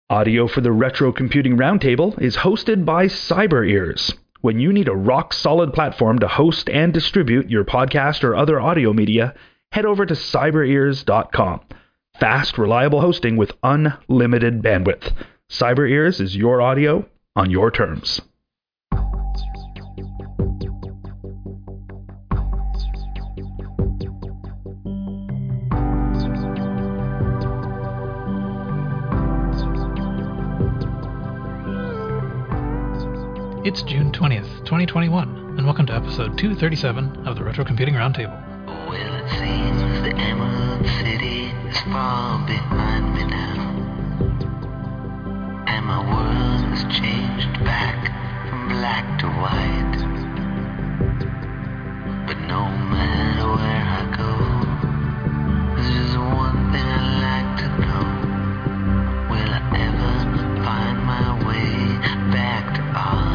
Audio for the Retro Computing Roundtable is hosted by CyberEars. When you need a rock-solid platform to host and distribute your podcast or other audio media, head over to cyberears.com. Fast, reliable hosting with unlimited bandwidth. CyberEars is your audio on your terms. It's June 20th, 2021, and welcome to episode 237 of the Retro Computing Roundtable. Well, it seems the Emerald City is far behind me now, and my world has changed back from black to white. But no matter where I go, there's just one thing I like to know. Will I ever find my way back to Oz?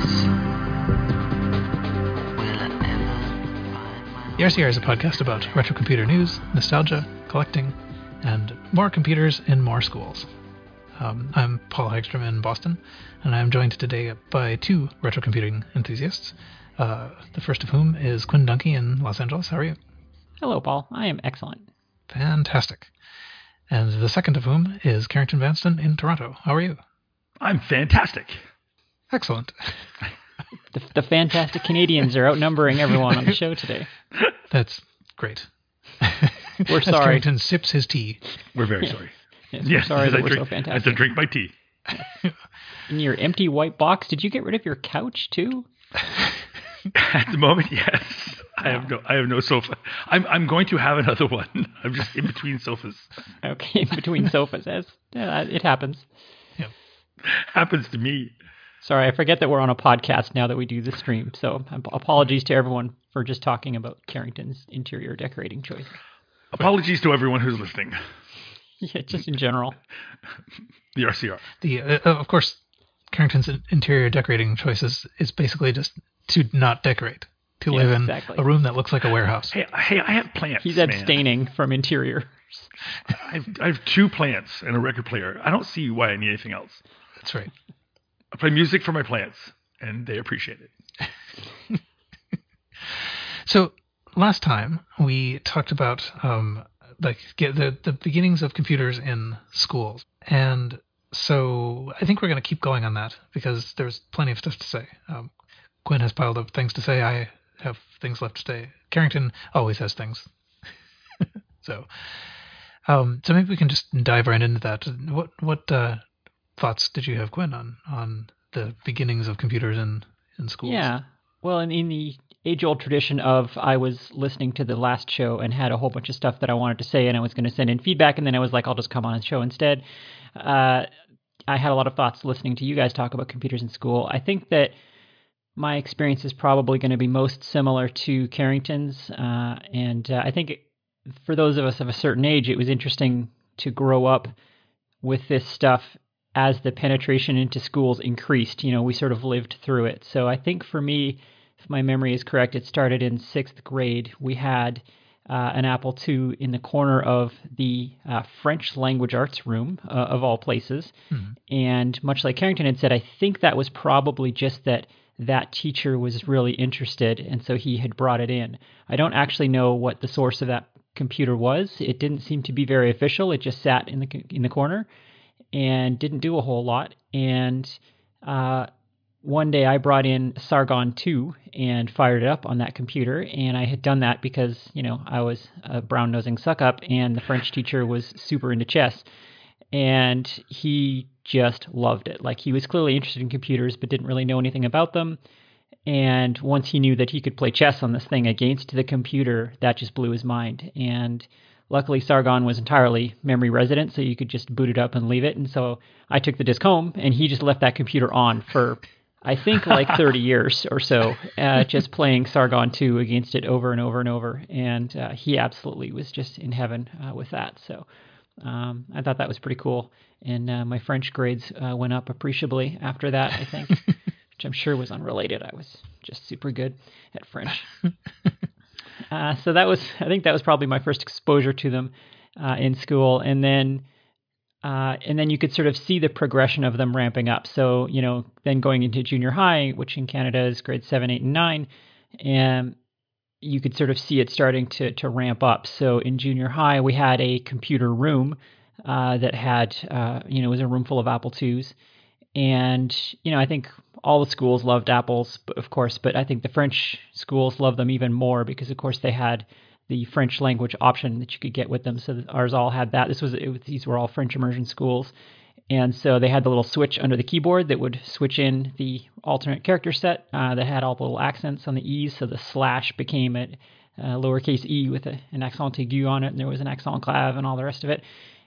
The RCR is a podcast about retro computer news, nostalgia, collecting, and more computers in more schools. I'm Paul Hagstrom in Boston, and I'm joined today by two retro computing enthusiasts, the first of whom is Quinn Dunkey in Los Angeles. How are you? Hello, Paul. I am excellent. Fantastic. And the second of whom is Carrington Vanston in Toronto. How are you? I'm fantastic. Excellent. The fantastic Canadians are outnumbering everyone on the show today. That's great. We're As sorry. Carrington sips his tea. We're very sorry. Yes, we're sorry that we're so I have fantastic. to drink my tea. In your empty white box, did you get rid of your couch too? At the moment, yes. I have no sofa. I'm going to have another one. I'm just in between sofas. Okay, in between sofas. It happens. Yep. Happens to me. Sorry, I forget that we're on a podcast now that we do the stream. So apologies to everyone for just talking about Carrington's interior decorating choice. Apologies to everyone who's listening. Yeah, just in general. The RCR. Of course, Carrington's interior decorating choices is basically just to not decorate, to live in a room that looks like a warehouse. Hey, I have plants. He's abstaining from interior. I have two plants and a record player. I don't see why I need anything else. That's right. I play music for my plants, and they appreciate it. So last time we talked about the beginnings of computers in schools, and so I think we're going to keep going on that because there's plenty of stuff to say. Quinn has piled up things to say. I have things left to say. Carrington always has things. So maybe we can just dive right into that. What thoughts did you have, Quinn, on the beginnings of computers in schools? Yeah. Well, in the age-old tradition of I was listening to the last show and had a whole bunch of stuff that I wanted to say, and I was going to send in feedback, and then I was like, I'll just come on the show instead. I had a lot of thoughts listening to you guys talk about computers in school. I think that my experience is probably going to be most similar to Carrington's, and I think for those of us of a certain age, it was interesting to grow up with this stuff as the penetration into schools increased. We sort of lived through it. So I think for me, if my memory is correct, it started in 6th grade. We had an Apple II in the corner of the French language arts room, of all places. Mm-hmm. And much like Carrington had said, I think that was probably just that teacher was really interested, and so he had brought it in. I don't actually know what the source of that computer was. It didn't seem to be very official. It just sat in the corner and didn't do a whole lot. And one day I brought in Sargon 2 and fired it up on that computer. And I had done that because, I was a brown-nosing suck-up, and the French teacher was super into chess. And he just loved it. Like, he was clearly interested in computers but didn't really know anything about them. And once he knew that he could play chess on this thing against the computer, that just blew his mind. And luckily, Sargon was entirely memory resident, so you could just boot it up and leave it. And so I took the disk home, and he just left that computer on for, I think, like 30 years or so, just playing Sargon 2 against it over and over and over. And he absolutely was just in heaven with that. So I thought that was pretty cool. And my French grades went up appreciably after that, I think, which I'm sure was unrelated. I was just super good at French. So I think that was probably my first exposure to them in school. And then And then you could sort of see the progression of them ramping up. So, then going into junior high, which in Canada is grade 7, 8, and 9, and you could sort of see it starting to ramp up. So in junior high, we had a computer room that had, it was a room full of Apple IIs. And, I think all the schools loved Apples, of course, but I think the French schools loved them even more because, of course, they had the French language option that you could get with them. So ours all had that. These were all French immersion schools. And so they had the little switch under the keyboard that would switch in the alternate character set that had all the little accents on the E's. So the slash became a lowercase e with an accent aigu on it, and there was an accent clave and all the rest of it.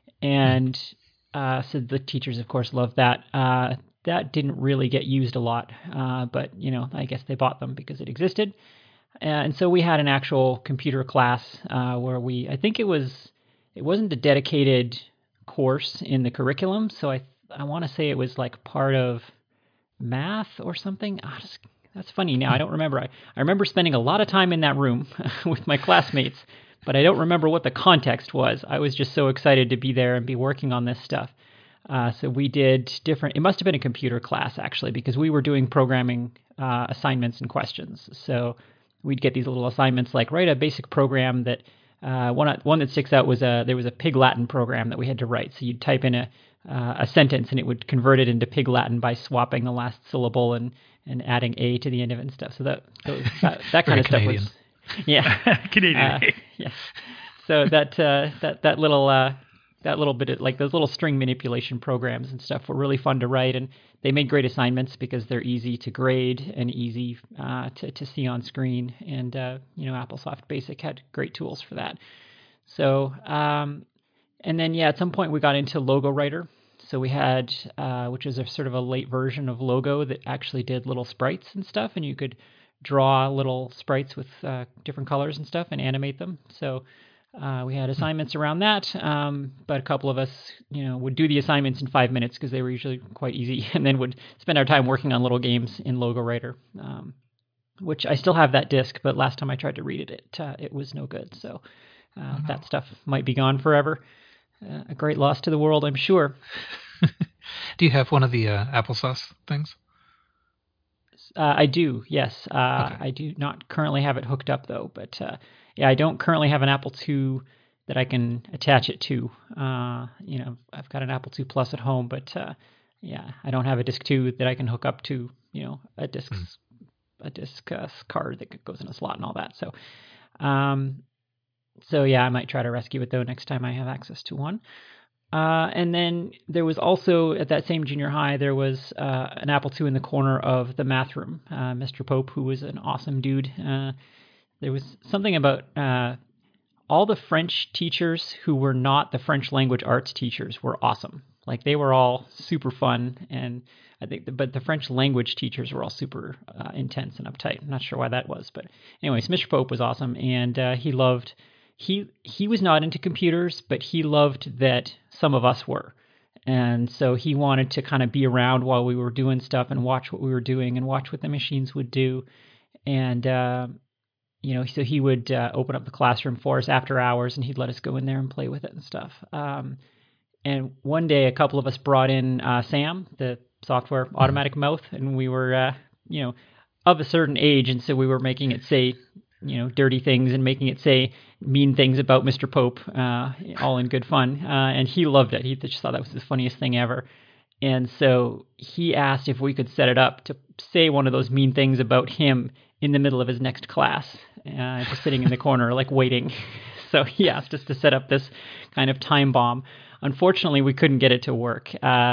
And so the teachers, of course, loved that. That didn't really get used a lot, but, I guess they bought them because it existed. And so we had an actual computer class where I think it wasn't a dedicated course in the curriculum, so I want to say it was like part of math or something. That's funny now. I don't remember. I remember spending a lot of time in that room with my classmates, but I don't remember what the context was. I was just so excited to be there and be working on this stuff. So we did it must have been a computer class, actually, because we were doing programming assignments and questions. So we'd get these little assignments like write a basic program that one that sticks out was there was a Pig Latin program that we had to write. So you'd type in a sentence and it would convert it into Pig Latin by swapping the last syllable and adding a to the end of it and stuff. So that kind of stuff Canadian. was Canadian. yes. So that little bit of like those little string manipulation programs and stuff were really fun to write, and they made great assignments because they're easy to grade and easy to see on screen. And AppleSoft Basic had great tools for that. So and then at some point we got into Logo Writer. So we had which is a sort of a late version of Logo that actually did little sprites and stuff, and you could draw little sprites with different colors and stuff and animate them. So we had assignments around that, but a couple of us, would do the assignments in 5 minutes because they were usually quite easy, and then would spend our time working on little games in Logo Writer, which I still have that disc, but last time I tried to read it was no good. So that stuff might be gone forever. A great loss to the world, I'm sure. Do you have one of the applesauce things? I do, yes. Okay. I do not currently have it hooked up, though, but I don't currently have an Apple II that I can attach it to. I've got an Apple II Plus at home, but I don't have a Disc 2 that I can hook up to, a disc card that goes in a slot and all that. So, I might try to rescue it, though, next time I have access to one. And then there was also, at that same junior high, there was an Apple II in the corner of the math room. Mr. Pope, who was an awesome dude. There was something about all the French teachers who were not the French language arts teachers were awesome. Like, they were all super fun, and but the French language teachers were all super intense and uptight. I'm not sure why that was, but anyways, Mr. Pope was awesome, and he was not into computers, but he loved that some of us were. And so he wanted to kind of be around while we were doing stuff and watch what we were doing and watch what the machines would do. And, so he would open up the classroom for us after hours, and he'd let us go in there and play with it and stuff. And one day, a couple of us brought in Sam, the software automatic mouth, and we were, of a certain age, and so we were making it say, dirty things and making it say mean things about Mr. Pope, all in good fun. And he loved it. He just thought that was the funniest thing ever. And so he asked if we could set it up to say one of those mean things about him in the middle of his next class, just sitting in the corner, like waiting. So he asked us to set up this kind of time bomb. Unfortunately, we couldn't get it to work.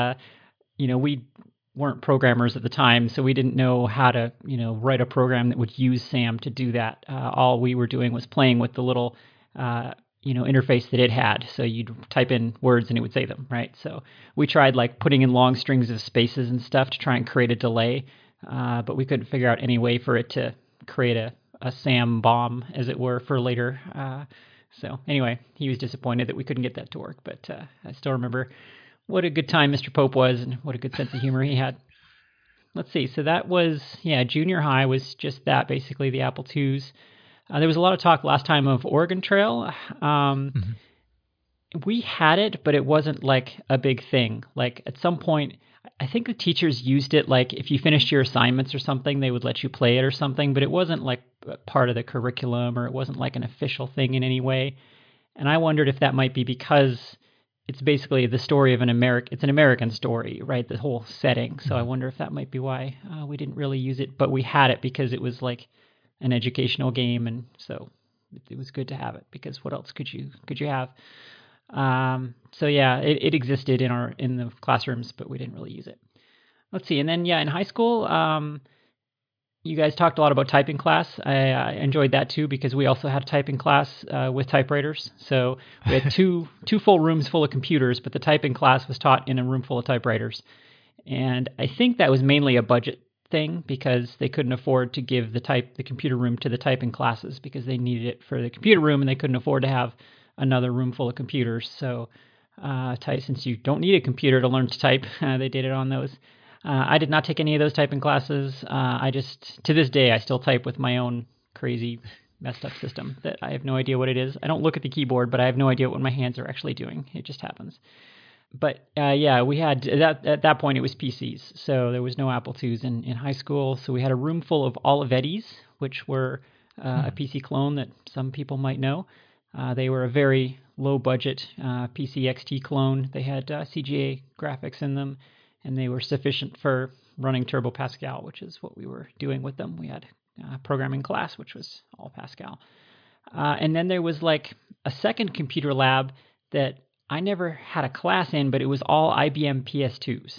We weren't programmers at the time, so we didn't know how to, write a program that would use Sam to do that. All we were doing was playing with the little, interface that it had. So you'd type in words and it would say them, right? So we tried like putting in long strings of spaces and stuff to try and create a delay, but we couldn't figure out any way for it to create a Sam bomb, as it were, for later. So anyway, he was disappointed that we couldn't get that to work, but I still remember what a good time Mr. Pope was and what a good sense of humor he had. Let's see. So that was, junior high was just that, basically, the Apple IIs. There was a lot of talk last time of Oregon Trail. we had it, but it wasn't like a big thing. Like at some point, I think the teachers used it, like if you finished your assignments or something, they would let you play it or something, but it wasn't like part of the curriculum, or it wasn't like an official thing in any way. And I wondered if that might be because it's basically the story of it's an American story, right? The whole setting. So I wonder if that might be why we didn't really use it, but we had it because it was like an educational game, and so it was good to have it, because what else could you have? So yeah, it existed in the classrooms, but we didn't really use it. Let's see. And then in high school, you guys talked a lot about typing class. I enjoyed that too, because we also had a typing class with typewriters. So we had two full rooms full of computers, but the typing class was taught in a room full of typewriters. And I think that was mainly a budget thing, because they couldn't afford to give the computer room to the typing classes, because they needed it for the computer room, and they couldn't afford to have another room full of computers. So since you don't need a computer to learn to type, they did it on those. I did not take any of those typing classes. I just, to this day, I still type with my own crazy messed up system that I have no idea what it is. I don't look at the keyboard, but I have no idea what my hands are actually doing. It just happens. But we had, at that point, it was PCs. So there was no Apple IIs in high school. So we had a room full of Olivettis, which were a PC clone that some people might know. They were a very low-budget PC XT clone. They had CGA graphics in them, and they were sufficient for running Turbo Pascal, which is what we were doing with them. We had a programming class, which was all Pascal. And then there was like a second computer lab that I never had a class in, but it was all IBM PS2s.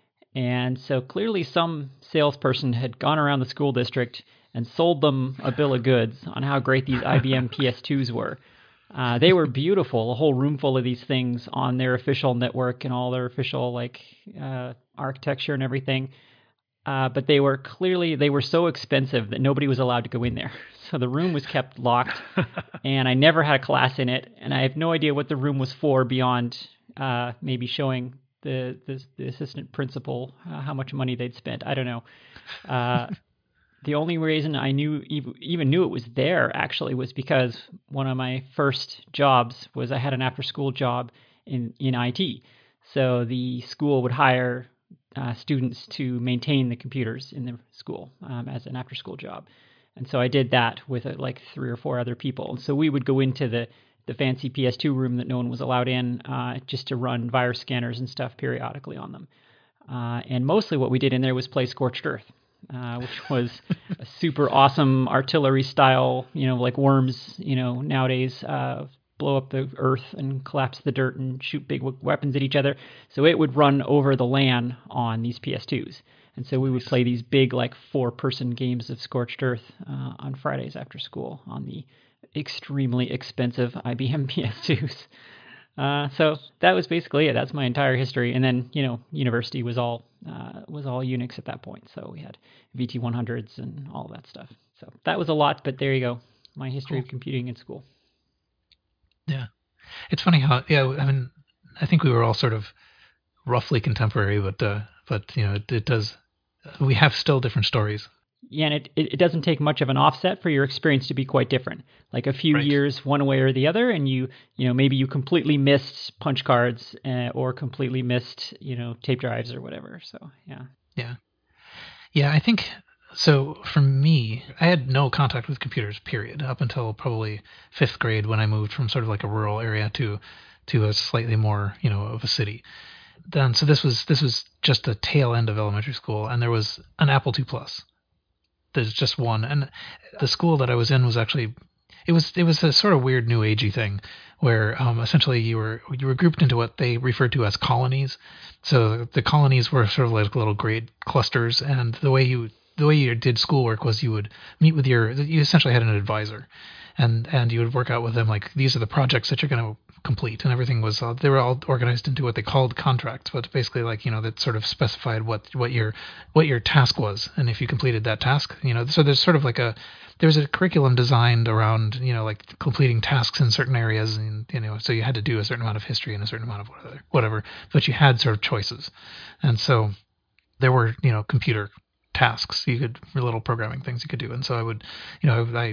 And so clearly some salesperson had gone around the school district and sold them a bill of goods on how great these IBM PS2s were. They were beautiful, a whole room full of these things on their official network and all their official architecture and everything. But they were so expensive that nobody was allowed to go in there. So the room was kept locked, and I never had a class in it. And I have no idea what the room was for beyond maybe showing the assistant principal how much money they'd spent. I don't know. The only reason I even knew it was there actually was because one of my first jobs was I had an after-school job in IT. So the school would hire students to maintain the computers in the school as an after-school job. And so I did that with like 3 or 4 other people. And so we would go into the fancy PS2 room that no one was allowed in just to run virus scanners and stuff periodically on them. And mostly what we did in there was play Scorched Earth. Which was a super awesome artillery style, like Worms, nowadays, blow up the earth and collapse the dirt and shoot big weapons at each other. So it would run over the LAN on these PS2s. And so we would play these big, 4-person games of Scorched Earth on Fridays after school on the extremely expensive IBM PS2s. So that was basically it. That's my entire history. And then, university was all Unix at that point. So we had VT100s and all that stuff. So that was a lot, but there you go. My history of computing in school. Yeah. It's funny how, I think we were all sort of roughly contemporary, but it does, we have still different stories. Yeah, and it doesn't take much of an offset for your experience to be quite different. Like a few years one way or the other, and maybe you completely missed punch cards or completely missed tape drives or whatever. So yeah. I think so. For me, I had no contact with computers, period, up until probably 5th grade when I moved from sort of like a rural area to a slightly more of a city. Then so this was just the tail end of elementary school, and there was an Apple II Plus. There's just one, and the school that I was in was actually it was a sort of weird new agey thing where essentially you were grouped into what they referred to as colonies. So the colonies were sort of like little grade clusters, and the way you did schoolwork was you would meet with you essentially had an advisor, and you would work out with them like these are the projects that you're going to complete, and everything was they were all organized into what they called contracts, but basically that sort of specified what your task was, and if you completed that task, so there's sort of like there's a curriculum designed around like completing tasks in certain areas, and so you had to do a certain amount of history and a certain amount of whatever, but you had sort of choices, and so there were computer tasks little programming things you could do, and so I would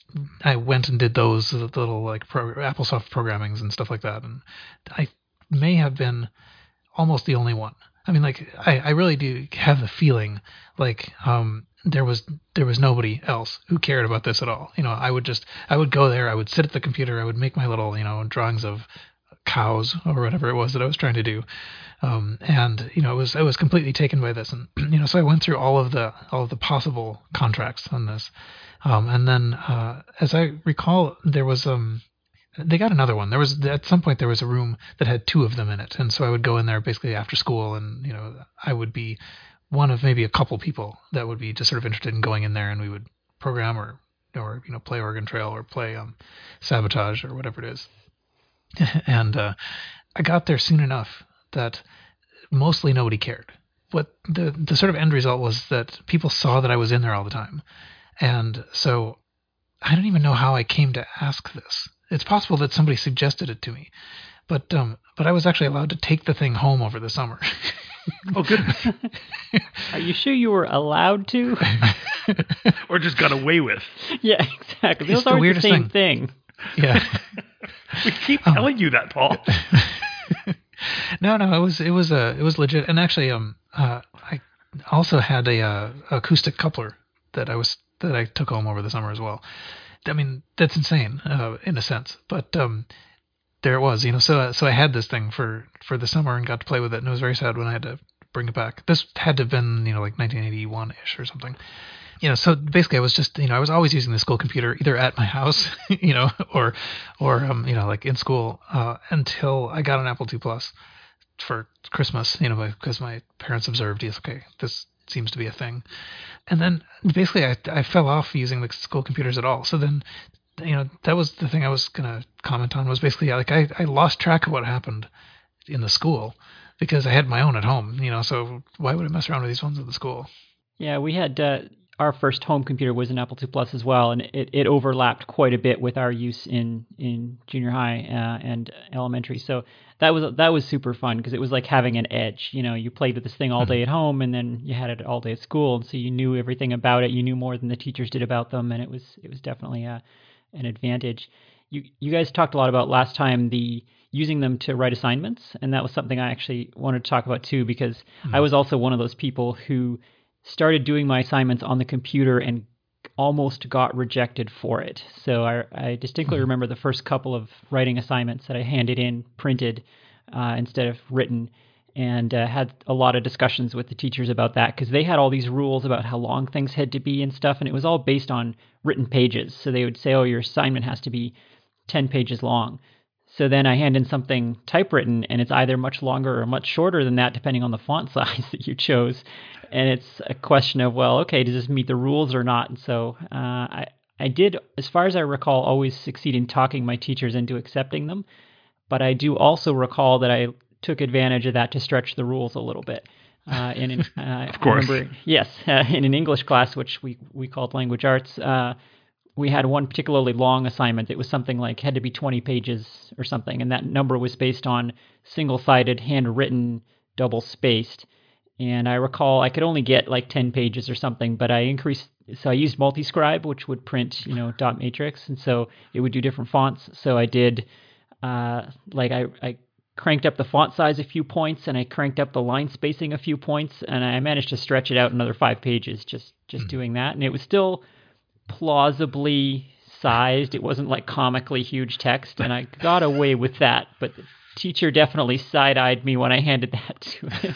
I went and did those the little like AppleSoft programmings and stuff like that, and I may have been almost the only one. I mean, like I really do have the feeling like there was nobody else who cared about this at all. You know, I would go there, I would sit at the computer, I would make my little drawings of cows or whatever it was that I was trying to do, and I was completely taken by this, and so I went through all of the possible contracts on this, and then as I recall, there was they got another one. There was at some point there was a room that had two of them in it, and so I would go in there basically after school, and I would be one of maybe a couple people that would be just sort of interested in going in there, and we would program or play Oregon Trail or play Sabotage or whatever it is. And I got there soon enough that mostly nobody cared. What the sort of end result was that people saw that I was in there all the time, and so I don't even know how I came to ask this. It's possible that somebody suggested it to me, but I was actually allowed to take the thing home over the summer. Oh, goodness. Are you sure you were allowed to? Or just got away with? Yeah, exactly. Those It's the aren't the weirdest same thing. Yeah. We keep telling you that, Paul. No, it was legit, and actually, I also had a acoustic coupler that I took home over the summer as well. I mean, that's insane in a sense, but there it was, So I had this thing for the summer and got to play with it, and it was very sad when I had to bring it back. This had to have been like 1981-ish or something. So basically I was just, I was always using the school computer either at my house, or like in school, until I got an Apple II Plus for Christmas, because my parents observed, yes, okay, this seems to be a thing. And then basically I fell off using the school computers at all. So then, that was the thing I was going to comment on, was basically like I lost track of what happened in the school because I had my own at home, so why would I mess around with these ones at the school? Yeah, we had our first home computer was an Apple II Plus as well, and it overlapped quite a bit with our use in junior high and elementary. So that was super fun because it was like having an edge. You played with this thing all day at home, and then you had it all day at school, and so you knew everything about it. You knew more than the teachers did about them, and it was definitely an advantage. You guys talked a lot about last time the using them to write assignments, and that was something I actually wanted to talk about too, because I was also one of those people who started doing my assignments on the computer and almost got rejected for it. So I distinctly remember the first couple of writing assignments that I handed in printed instead of written, and had a lot of discussions with the teachers about that, because they had all these rules about how long things had to be and stuff, and it was all based on written pages. So they would say, oh, your assignment has to be 10 pages long. So then I hand in something typewritten, and it's either much longer or much shorter than that, depending on the font size that you chose. And it's a question of, well, okay, does this meet the rules or not? And so I did, as far as I recall, always succeed in talking my teachers into accepting them. But I do also recall that I took advantage of that to stretch the rules a little bit. Of course. I remember, yes, in an English class, which we called language arts, we had one particularly long assignment. It was something like had to be 20 pages or something, and that number was based on single-sided, handwritten, double-spaced. And I recall I could only get like 10 pages or something, but I used Multiscribe, which would print, dot matrix, and so it would do different fonts. So I did, I cranked up the font size a few points, and I cranked up the line spacing a few points, and I managed to stretch it out another 5 pages just doing that. And it was still plausibly sized. It wasn't like comically huge text, and I got away with that. But the teacher definitely side-eyed me when I handed that to him.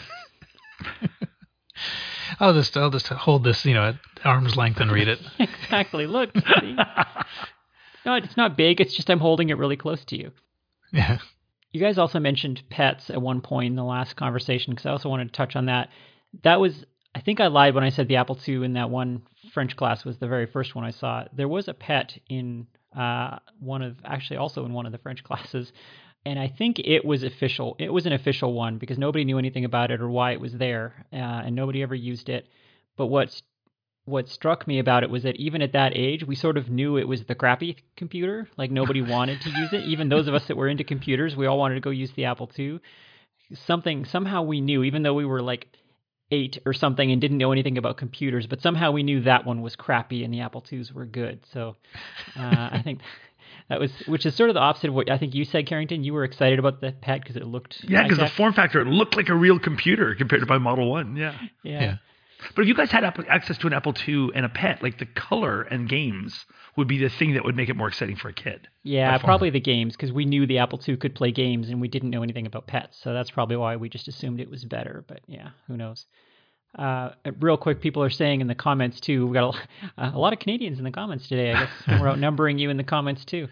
I'll just hold this, at arm's length and read it. Exactly. Look, see? No, it's not big. It's just I'm holding it really close to you. Yeah. You guys also mentioned pets at one point in the last conversation, because I also wanted to touch on that. That was, I think I lied when I said the Apple II in that one French class was the very first one I saw. There was a pet in also in one of the French classes, and I think it was official. It was an official one because nobody knew anything about it or why it was there, and nobody ever used it. But what struck me about it was that even at that age, we sort of knew it was the crappy computer. Like nobody wanted to use it. Even those of us that were into computers, we all wanted to go use the Apple II. Somehow we knew, even though we were like 8 or something and didn't know anything about computers, but somehow we knew that one was crappy and the Apple IIs were good. So I think that was, which is sort of the opposite of what I think you said, Carrington. You were excited about the PET because it looked Yeah, because the high-tech. form factor, it looked like a real computer compared to my Model 1. Yeah. Yeah. But if you guys had access to an Apple II and a PET, like the color and games would be the thing that would make it more exciting for a kid. Yeah, probably the games, because we knew the Apple II could play games and we didn't know anything about pets. So that's probably why we just assumed it was better. But yeah, who knows? Real quick, people are saying in the comments too, we got a lot of Canadians in the comments today. I guess we're outnumbering you in the comments too.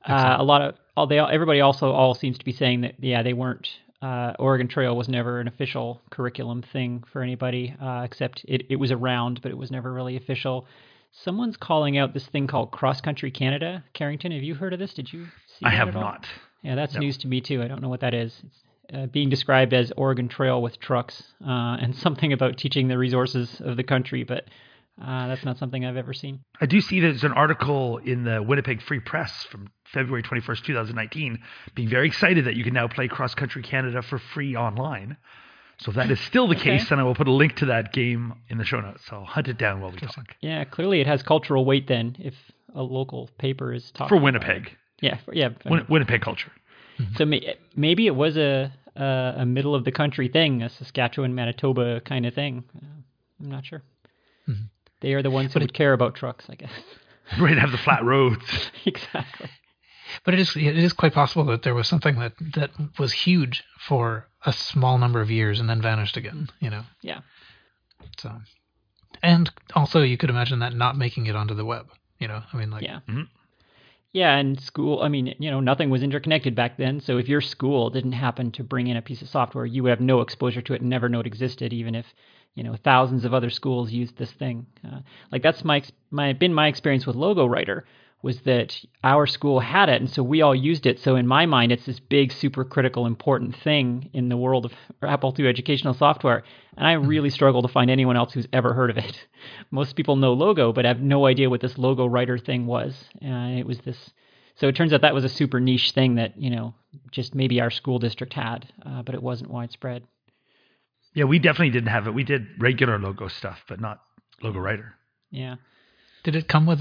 Everybody also all seems to be saying that, yeah, they weren't, Oregon Trail was never an official curriculum thing for anybody, except it was around, but it was never really official. Someone's calling out this thing called Cross Country Canada. Carrington, have you heard of this? Did you see I that have at all? not. Yeah, that's news to me too. I don't know what that is. It's being described as Oregon Trail with trucks and something about teaching the resources of the country, but that's not something I've ever seen. I do see there's an article in the Winnipeg Free Press from February 21st, 2019, being very excited that you can now play Cross Country Canada for free online. So if that is still the case, then I will put a link to that game in the show notes. So I'll hunt it down while we talk. Yeah, clearly it has cultural weight then if a local paper is talking For Winnipeg. About it. Winnipeg culture. So maybe it was a middle of the country thing, a Saskatchewan, Manitoba kind of thing. I'm not sure. Mm-hmm. They are the ones who would care about trucks, I guess. Right, have the flat roads. Exactly. But it is quite possible that there was something that was huge for a small number of years and then vanished again, you know? Yeah. So, and also you could imagine that not making it onto the web, you know? I mean, like... Yeah. Mm-hmm. Yeah, and school, I mean, you know, nothing was interconnected back then. So if your school didn't happen to bring in a piece of software, you would have no exposure to it and never know it existed, even if, you know, thousands of other schools used this thing. Like that's my experience with Logo Writer, was that our school had it, and so we all used it. So in my mind, it's this big, super critical, important thing in the world of Apple II educational software. And I really struggle to find anyone else who's ever heard of it. Most people know Logo, but have no idea what this Logo Writer thing was. It was this. So it turns out that was a super niche thing that, you know, just maybe our school district had, but it wasn't widespread. Yeah, we definitely didn't have it. We did regular Logo stuff, but not Logo Writer. Yeah. Did it come with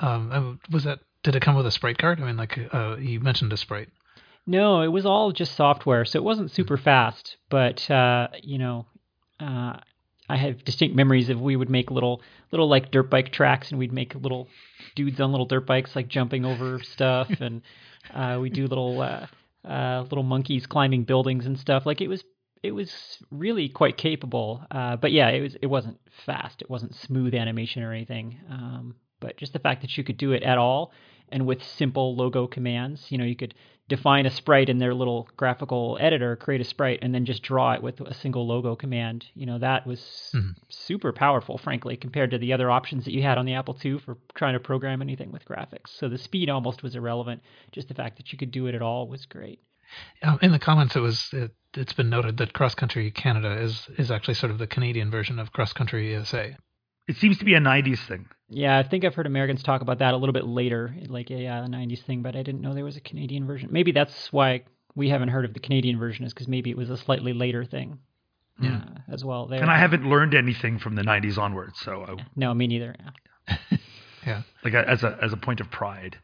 did it come with a sprite card? I mean, like you mentioned a sprite. No, it was all just software, so it wasn't super fast. But you know, I have distinct memories of we would make little like dirt bike tracks, and we'd make little dudes on little dirt bikes like jumping over stuff, and we do little monkeys climbing buildings and stuff. Like it was really quite capable. But yeah, it wasn't fast. It wasn't smooth animation or anything. But just the fact that you could do it at all and with simple logo commands, you know, you could define a sprite in their little graphical editor, create a sprite, and then just draw it with a single logo command. You know, that was super powerful, frankly, compared to the other options that you had on the Apple II for trying to program anything with graphics. So the speed almost was irrelevant. Just the fact that you could do it at all was great. In the comments, it's been noted that Cross Country Canada is actually sort of the Canadian version of Cross Country USA. It seems to be a 90s thing. Yeah, I think I've heard Americans talk about that a little bit later, like a 90s thing, but I didn't know there was a Canadian version. Maybe that's why we haven't heard of the Canadian version, is because maybe it was a slightly later thing as well. There. And I haven't learned anything from the 90s onwards, so... No, me neither. Yeah. Yeah. Like as a point of pride.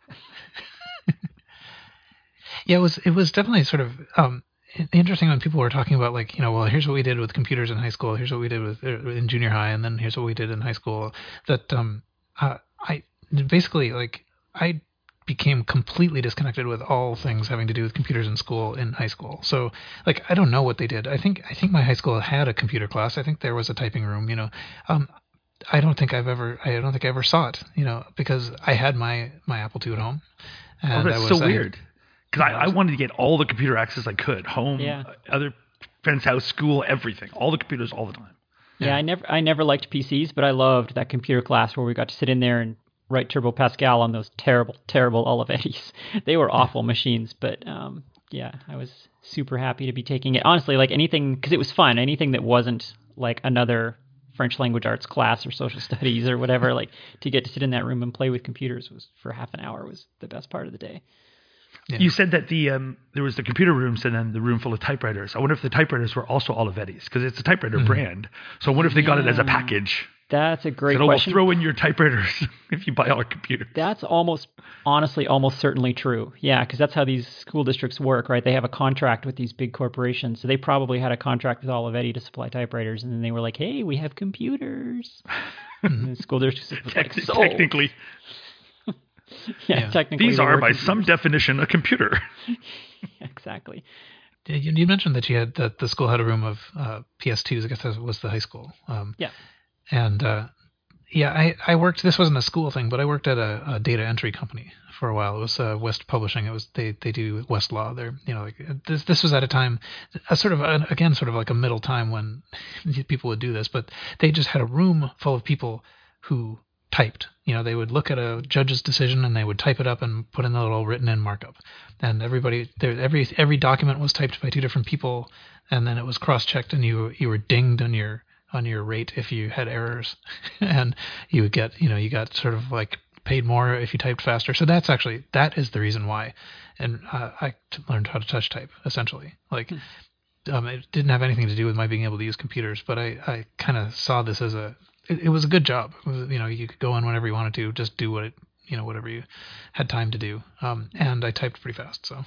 Yeah, it was definitely sort of interesting when people were talking about, like, you know, well, here's what we did with computers in high school, here's what we did with in junior high, and then here's what we did in high school. That I basically, like, I became completely disconnected with all things having to do with computers in school in high school. So, like, I don't know what they did. I think my high school had a computer class. I think there was a typing room. You know, I don't think I ever saw it. You know, because I had my Apple II at home. And that's so weird. Because I wanted to get all the computer access I could, home, other friend's house, school, everything, all the computers all the time. Yeah, I never liked PCs, but I loved that computer class where we got to sit in there and write Turbo Pascal on those terrible, terrible Olivettis. They were awful machines, but yeah, I was super happy to be taking it. Honestly, like anything, because it was fun, anything that wasn't like another French language arts class or social studies or whatever, like to get to sit in that room and play with computers was for half an hour was the best part of the day. Yeah. You said that there was the computer rooms and then the room full of typewriters. I wonder if the typewriters were also Olivetti's, because it's a typewriter brand. So I wonder if they got it as a package. That's a great Said, we'll question. throw in your typewriters if you buy our computers. That's honestly, almost certainly true. Yeah, because that's how these school districts work, right? They have a contract with these big corporations. So they probably had a contract with Olivetti to supply typewriters, and then they were like, "Hey, we have computers." And the school district was like, "Sold." Technically, Yeah, technically. these they are were by computers. some definition a computer. Exactly. You mentioned that you had that the school had a room of PS2s. I guess that was the high school. Yeah. And I worked. This wasn't a school thing, but I worked at a data entry company for a while. It was West Publishing. It was they do Westlaw. They're like this was at a time, sort of like a middle time when people would do this, but they just had a room full of people who typed. They would look at a judge's decision and they would type it up and put in the little written in markup. And every document was typed by two different people, and then it was cross-checked, and you were dinged on your rate if you had errors, and you would get you got sort of like paid more if you typed faster. So that is the reason why. And I learned how to touch type essentially. Like it didn't have anything to do with my being able to use computers, but I kind of saw this as it was a good job. It was, you could go in whenever you wanted to, just do whatever you had time to do. And I typed pretty fast, so.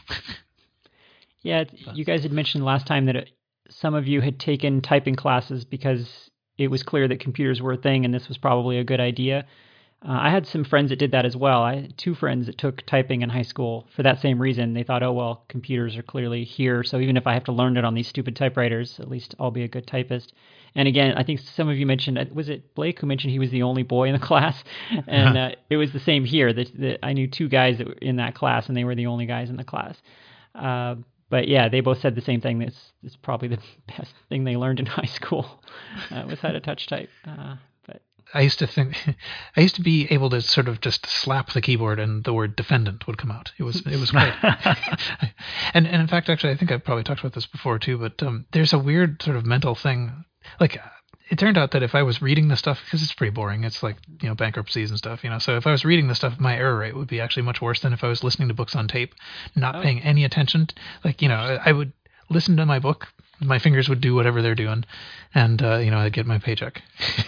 Yeah, you guys had mentioned last time that some of you had taken typing classes because it was clear that computers were a thing and this was probably a good idea. I had some friends that did that as well. I had two friends that took typing in high school for that same reason. They thought, oh, well, computers are clearly here, so even if I have to learn it on these stupid typewriters, at least I'll be a good typist. And again, I think some of you mentioned, was it Blake who mentioned he was the only boy in the class? And it was the same here. That I knew two guys that were in that class, and they were the only guys in the class. But yeah, they both said the same thing. This is probably the best thing they learned in high school was how to touch type. But I used to be able to sort of just slap the keyboard and the word defendant would come out. It was great. and in fact, actually, I think I've probably talked about this before too, but there's a weird sort of mental thing. Like it turned out that if I was reading the stuff, because it's pretty boring, it's like, bankruptcies and stuff, so if I was reading the stuff, my error rate would be actually much worse than if I was listening to books on tape, not paying any attention. I would listen to my book, my fingers would do whatever they're doing, and, I'd get my paycheck.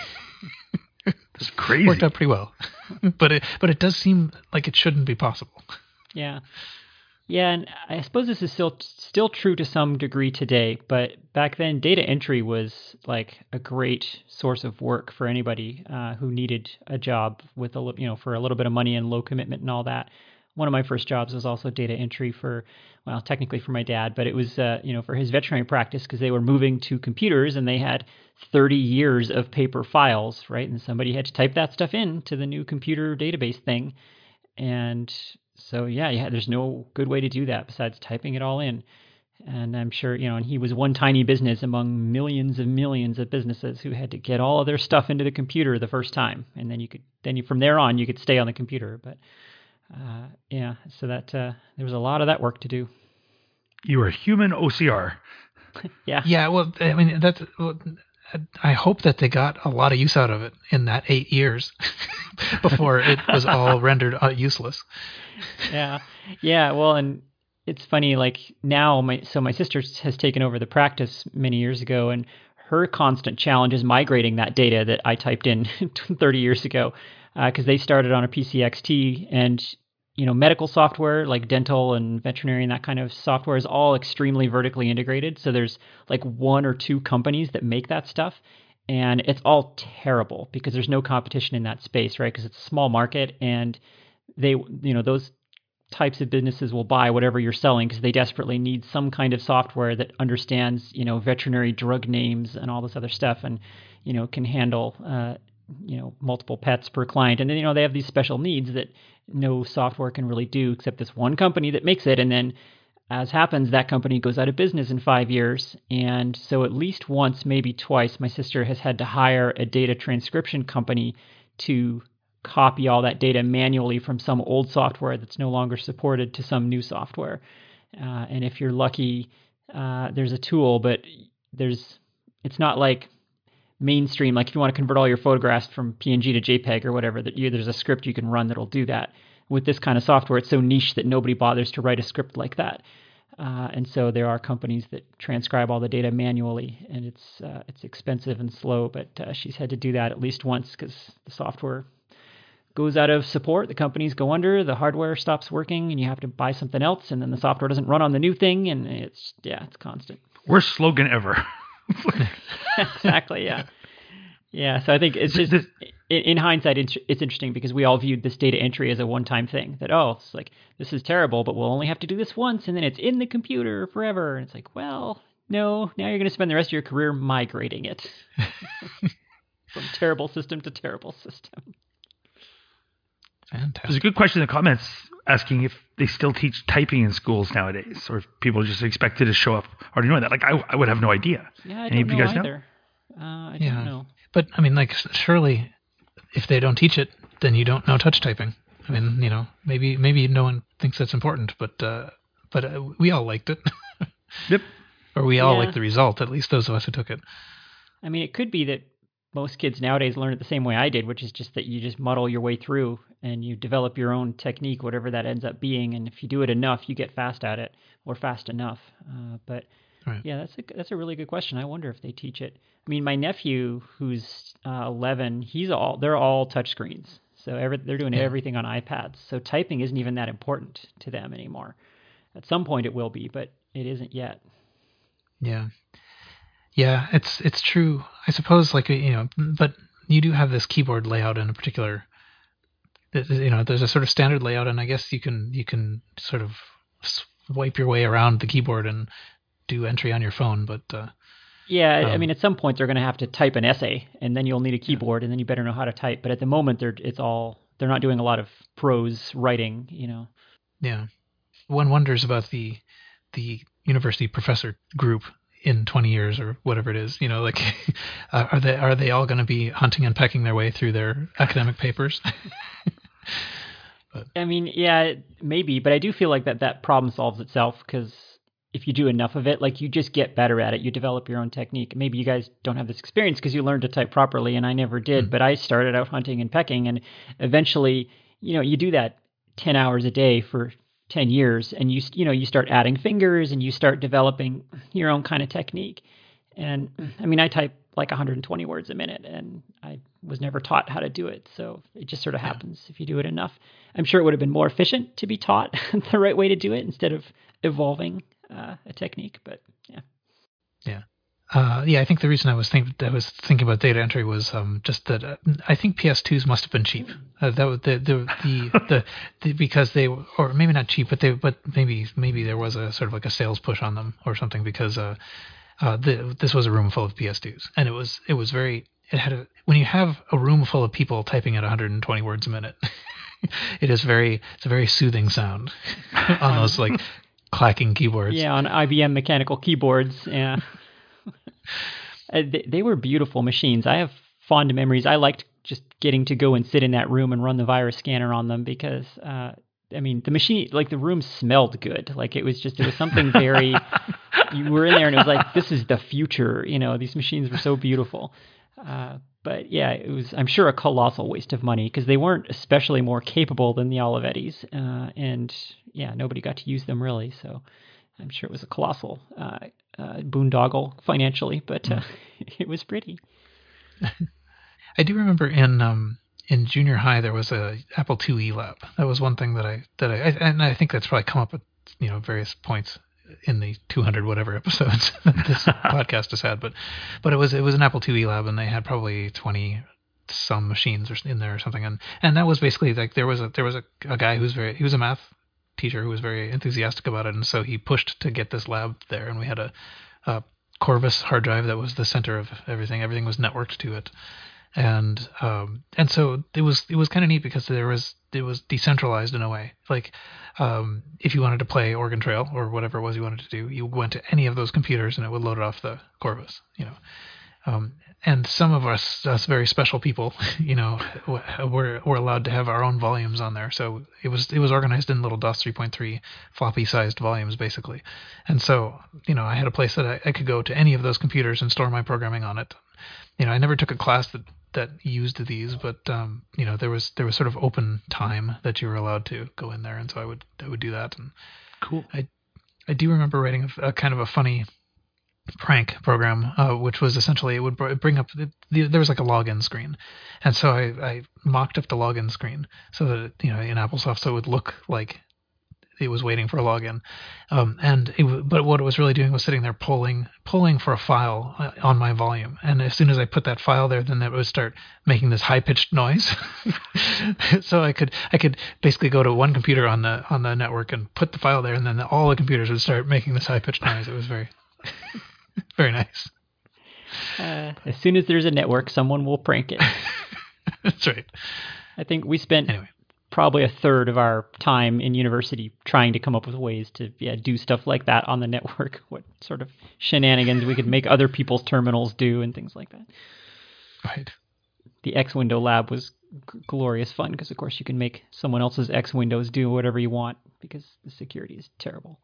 It's crazy. Worked out pretty well. but it does seem like it shouldn't be possible. yeah. Yeah, and I suppose this is still true to some degree today, but back then data entry was like a great source of work for anybody who needed a job with for a little bit of money and low commitment and all that. One of my first jobs was also data entry technically for my dad, but it was for his veterinary practice because they were moving to computers and they had 30 years of paper files, right? And somebody had to type that stuff in to the new computer database thing. And so, there's no good way to do that besides typing it all in. And I'm sure, and he was one tiny business among millions and millions of businesses who had to get all of their stuff into the computer the first time. And then from there on, you could stay on the computer. But so that there was a lot of that work to do. You were human OCR. Yeah. Yeah, well, I mean, I hope that they got a lot of use out of it in that 8 years before it was all rendered useless. Yeah. Well, and it's funny, like now, my sister has taken over the practice many years ago, and her constant challenge is migrating that data that I typed in 30 years ago, because they started on a PCXT, and medical software like dental and veterinary and that kind of software is all extremely vertically integrated. So there's like one or two companies that make that stuff, and it's all terrible because there's no competition in that space, right? Because it's a small market, and they, those types of businesses will buy whatever you're selling because they desperately need some kind of software that understands, veterinary drug names and all this other stuff, and, can handle, multiple pets per client. And then, they have these special needs that no software can really do except this one company that makes it. And then as happens, that company goes out of business in 5 years. And so at least once, maybe twice, my sister has had to hire a data transcription company to copy all that data manually from some old software that's no longer supported to some new software. And if you're lucky, there's a tool, but it's not like mainstream, like if you want to convert all your photographs from PNG to JPEG or whatever, there's a script you can run that'll do that. with this kind of software, it's so niche that nobody bothers to write a script like that. And so there are companies that transcribe all the data manually, and it's expensive and slow. But she's had to do that at least once because the software goes out of support. The companies go under, the hardware stops working, and you have to buy something else, and then the software doesn't run on the new thing, and it's constant. Worst slogan ever. Exactly. Yeah. Yeah. So I think it's just in hindsight, it's interesting because we all viewed this data entry as a one-time thing. That it's like this is terrible, but we'll only have to do this once, and then it's in the computer forever. And it's like, well, no. Now you're going to spend the rest of your career migrating it from terrible system to terrible system. Fantastic. There's a good question in the comments asking if they still teach typing in schools nowadays, or if people are just expected to show up already knowing that. Like, I would have no idea. Yeah, I Any don't of you know guys either. I don't know. But I mean, like, surely, if they don't teach it, then you don't know touch typing. I mean, maybe no one thinks that's important, but we all liked it. Yep. Or we all liked the result. At least those of us who took it. I mean, it could be that most kids nowadays learn it the same way I did, which is just that you just muddle your way through and you develop your own technique, whatever that ends up being. And if you do it enough, you get fast at it, or fast enough. But right. Yeah, that's a really good question. I wonder if they teach it. I mean, my nephew, who's 11, they're all touchscreens, so they're doing everything on iPads. So typing isn't even that important to them anymore. At some point, it will be, but it isn't yet. Yeah. Yeah, it's true. I suppose, like, but you do have this keyboard layout in a particular, there's a sort of standard layout, and I guess you can sort of swipe your way around the keyboard and do entry on your phone, but I mean, at some point they're going to have to type an essay, and then you'll need a keyboard, and then you better know how to type. But at the moment, they're not doing a lot of prose writing, Yeah, one wonders about the university professor group in 20 years or whatever it is. Like, are they all going to be hunting and pecking their way through their academic papers? But, I mean, yeah, maybe, but I do feel like that problem solves itself because if you do enough of it, like, you just get better at it. You develop your own technique. Maybe you guys don't have this experience because you learned to type properly, and I never did. But I started out hunting and pecking, and eventually, you do that 10 hours a day for 10 years, and you start adding fingers, and you start developing your own kind of technique. And I mean, I type like 120 words a minute, and I was never taught how to do it. So it just sort of happens if you do it enough. I'm sure it would have been more efficient to be taught the right way to do it instead of evolving a technique, but I think the reason I was thinking about data entry was just that I think PS2s must have been cheap. That was the because they, or maybe not cheap, but maybe there was a sort of like a sales push on them or something, because this was a room full of PS2s, and when you have a room full of people typing at 120 words a minute, it's a very soothing sound on those like clacking keyboards. Yeah, on IBM mechanical keyboards. Yeah. They were beautiful machines. I have fond memories. I liked just getting to go and sit in that room and run the virus scanner on them because, I mean, the machine, like, the room smelled good. Like, it was something very, you were in there and it was like, this is the future. These machines were so beautiful. But yeah, it was, I'm sure, a colossal waste of money because they weren't especially more capable than the Olivettis. And yeah, nobody got to use them really. So I'm sure it was a colossal boondoggle financially, but it was pretty. I do remember in junior high there was a Apple IIe lab. That was one thing that I and I think that's probably come up at various points in the 200 whatever episodes that this podcast has had. But it was an Apple IIe lab, and they had probably 20 some machines in there or something, and that was basically like there was a guy he was a math teacher who was very enthusiastic about it, and so he pushed to get this lab there, and we had a Corvus hard drive that was the center of everything. Everything was networked to it, and so it was kind of neat because it was decentralized in a way. Like if you wanted to play Oregon Trail or whatever it was you wanted to do, you went to any of those computers and it would load it off the Corvus. And some of us very special people, were allowed to have our own volumes on there. So it was organized in little DOS 3.3 floppy-sized volumes, basically. And so, I had a place that I could go to any of those computers and store my programming on it. I never took a class that that used these, but there was sort of open time that you were allowed to go in there, and so I would do that. And Cool. I do remember writing a kind of a funny prank program, which was essentially it would bring up there was like a login screen, and so I mocked up the login screen so that in AppleSoft, so it would look like it was waiting for a login, but what it was really doing was sitting there pulling for a file on my volume, and as soon as I put that file there, then it would start making this high pitched noise. So I could basically go to one computer on the network and put the file there, and then all the computers would start making this high pitched noise. It was very very nice. As soon as there's a network, someone will prank it. That's right. I think we spent probably a third of our time in university trying to come up with ways to do stuff like that on the network. What sort of shenanigans we could make other people's terminals do and things like that. Right. The X window lab was glorious fun because, of course, you can make someone else's X windows do whatever you want because the security is terrible.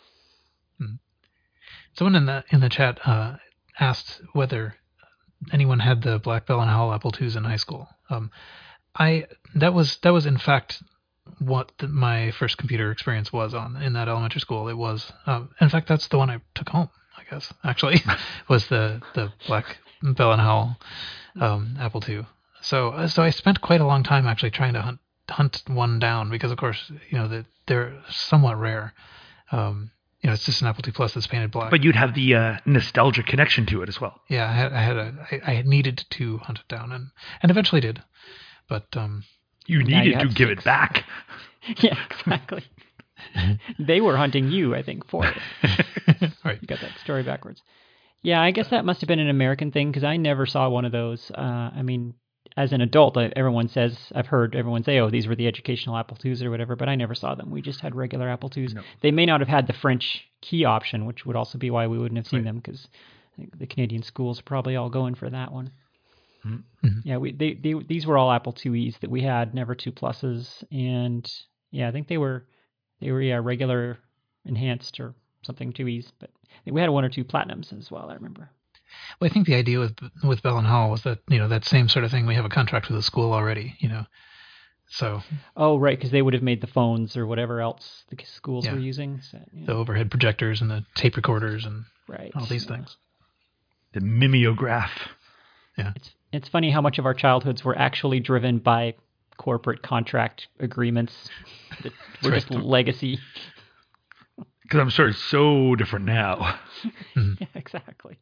Someone in the chat asked whether anyone had the Black Bell and Howell Apple IIs in high school. That was in fact what my first computer experience was on in that elementary school. It was in fact that's the one I took home, I guess, actually, was the Black Bell and Howell Apple II. So I spent quite a long time actually trying to hunt one down because, of course, they're somewhat rare. It's just an Apple II Plus that's painted black. But you'd have the nostalgic connection to it as well. Yeah, I had needed to hunt it down and eventually did. But you needed to give it back. Yeah, exactly. They were hunting you, I think, for it. Right. You got that story backwards. Yeah, I guess that must have been an American thing because I never saw one of those. I mean, as an adult, I've heard everyone say, oh, these were the educational Apple IIs or whatever, but I never saw them. We just had regular Apple IIs. No. They may not have had the French key option, which would also be why we wouldn't have seen them because I think the Canadian schools are probably all going for that one. Mm-hmm. Yeah, these were all Apple IIes that we had, never 2 Pluses, and I think they were regular enhanced or something 2Es, but I think we had 1 or 2 Platinums as well, I remember. Well, I think the idea with Bell and Howell was that that same sort of thing. We have a contract with the school already, so. Oh, right, because they would have made the phones or whatever else the schools were using. So, the overhead projectors and the tape recorders and all these things. The mimeograph. Yeah, it's funny how much of our childhoods were actually driven by corporate contract agreements that were just legacy. Because I'm sure it's so different now. Yeah, exactly.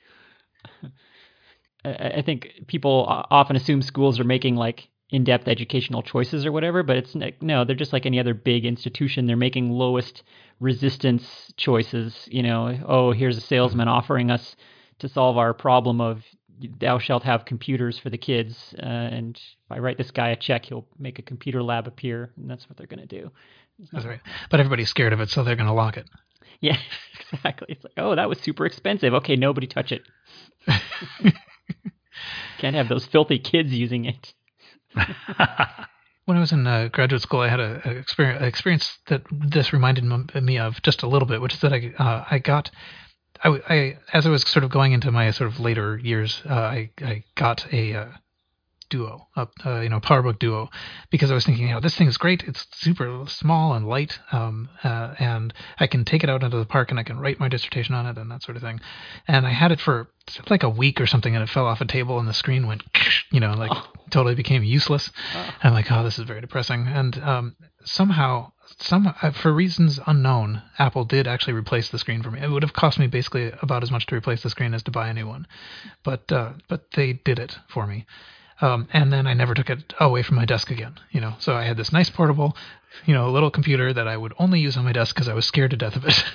I think people often assume schools are making like in-depth educational choices or whatever, but no, they're just like any other big institution. They're making lowest resistance choices. Here's a salesman offering us to solve our problem of thou shalt have computers for the kids, and if I write this guy a check, he'll make a computer lab appear, and that's what they're going to do. That's right. But everybody's scared of it, so they're going to lock it. Yeah, exactly. It's like, oh, that was super expensive. Okay, nobody touch it. Can't have those filthy kids using it. When I was in graduate school, I had an experience that this reminded me of just a little bit, which is that I as I was sort of going into my sort of later years, I got a Duo, PowerBook Duo, because I was thinking, this thing is great. It's super small and light, and I can take it out into the park and I can write my dissertation on it and that sort of thing. And I had it for like a week or something, and it fell off a table and the screen went, totally became useless. And I'm like, this is very depressing. And somehow, for reasons unknown, Apple did actually replace the screen for me. It would have cost me basically about as much to replace the screen as to buy a new one, but they did it for me. And then I never took it away from my desk again, So I had this nice portable, little computer that I would only use on my desk because I was scared to death of it.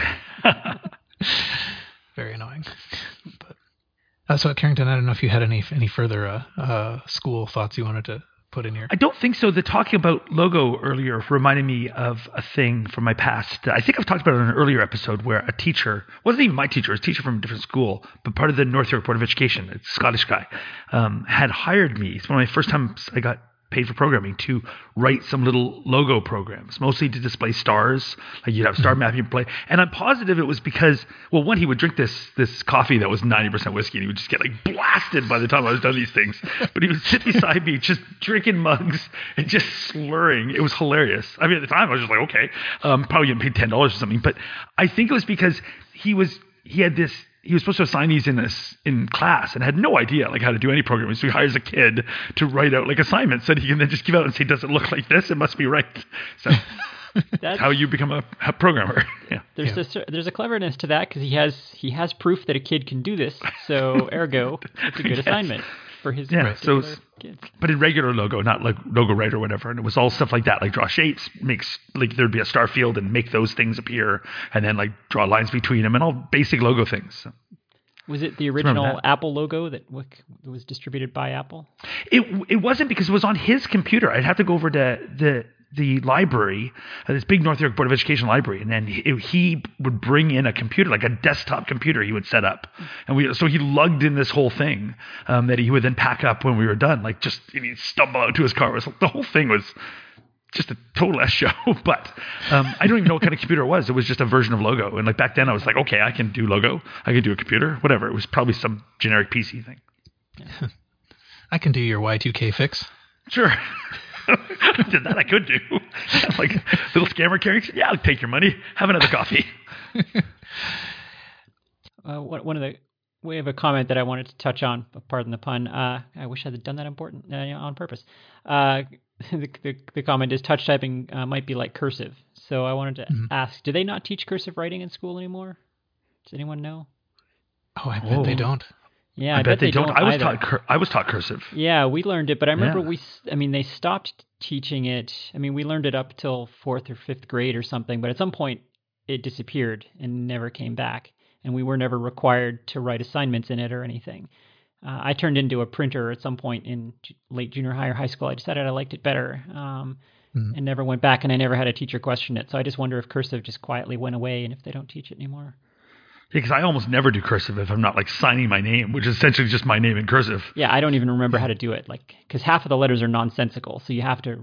Very annoying. But so, Carrington, I don't know if you had any further school thoughts you wanted to put in here. I don't think so. The talking about logo earlier reminded me of a thing from my past. I think I've talked about it in an earlier episode where a teacher, wasn't even my teacher, it was a teacher from a different school, but part of the North York Board of Education, it's a Scottish guy, had hired me. It's one of my first times I got paid for programming to write some little logo programs, mostly to display stars. Like you'd have star mapping play. And I'm positive it was because, well, one, he would drink this coffee that was 90% whiskey, and he would just get like blasted by the time I was done these things. But he would sit beside me just drinking mugs and just slurring. It was hilarious. I mean, at the time I was just like, okay, probably getting paid $10 or something. But I think it was because he was supposed to assign these in class and had no idea like how to do any programming. So he hires a kid to write out like assignments that he can then just give out and say, does it look like this? It must be right. So that's how you become a programmer. Yeah. There's a cleverness to that because he has proof that a kid can do this. So ergo, it's a good assignment for his kids. But in regular logo, not like Logo Write or whatever. And it was all stuff like that, like draw shapes, there'd be a star field and make those things appear, and then like draw lines between them and all basic logo things. So, was it the original Apple logo that was distributed by Apple? It wasn't, because it was on his computer. I'd have to go over to the library, this big North York Board of Education library, and then he would bring in a computer, like a desktop computer he would set up. And so he lugged in this whole thing that he would then pack up when we were done. Like he'd stumble out to his car. It was like, the whole thing was just a total S show. But I don't even know what kind of computer it was. It was just a version of Logo. And like back then I was like, okay, I can do Logo. I can do a computer, whatever. It was probably some generic PC thing. Yeah. I can do your Y2K fix. Sure. That I could do. Like little scammer character. Yeah, I'll take your money. Have another coffee. We have a comment that I wanted to touch on. Pardon the pun. I wish I had done that on purpose. The comment is touch typing might be like cursive. So I wanted to ask: do they not teach cursive writing in school anymore? Does anyone know? Oh, I bet they don't. Yeah, I bet they don't. I was taught cursive. Yeah, we learned it, but I remember they stopped teaching it. I mean, we learned it up till 4th or 5th grade or something, but at some point it disappeared and never came back, and we were never required to write assignments in it or anything. I turned into a printer at some point in late junior high or high school. I decided I liked it better and never went back, and I never had a teacher question it. So I just wonder if cursive just quietly went away and if they don't teach it anymore. Yeah, because I almost never do cursive if I'm not like signing my name, which is essentially just my name in cursive. Yeah, I don't even remember how to do it, like because half of the letters are nonsensical, so you have to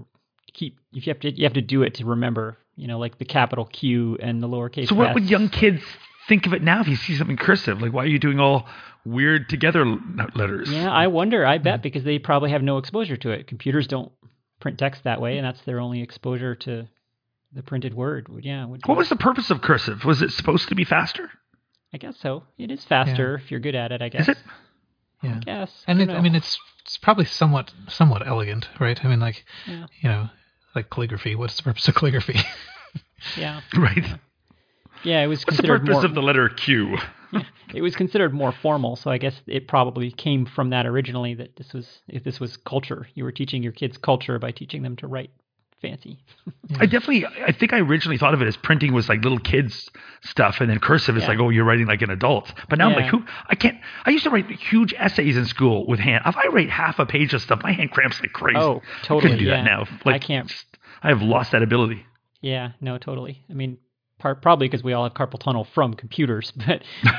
do it to remember, like the capital Q and the lowercase. So what s. would young kids think of it now if you see something cursive? Like, why are you doing all weird together letters? Yeah, I wonder. I bet because they probably have no exposure to it. Computers don't print text that way, and that's their only exposure to the printed word. Yeah. What was the purpose of cursive? Was it supposed to be faster? I guess so. It is faster if you're good at it, I guess. Is it? Yeah. I guess. And it's probably somewhat elegant, right? I mean, like, like calligraphy. What's the purpose of calligraphy? Yeah. Right. Yeah, it was What's the purpose of the letter Q? Yeah, it was considered more formal, so I guess it probably came from that originally, that if this was culture, you were teaching your kids culture by teaching them to write fancy. Yeah. I think I originally thought of it as printing was like little kids stuff, and then cursive is like, oh, you're writing like an adult. But now I'm like, I used to write huge essays in school with hand. If I write half a page of stuff, my hand cramps like crazy. Oh, totally. I couldn't do that now. Like, I can't. I have lost that ability. Yeah, no, totally. I mean, probably because we all have carpal tunnel from computers, but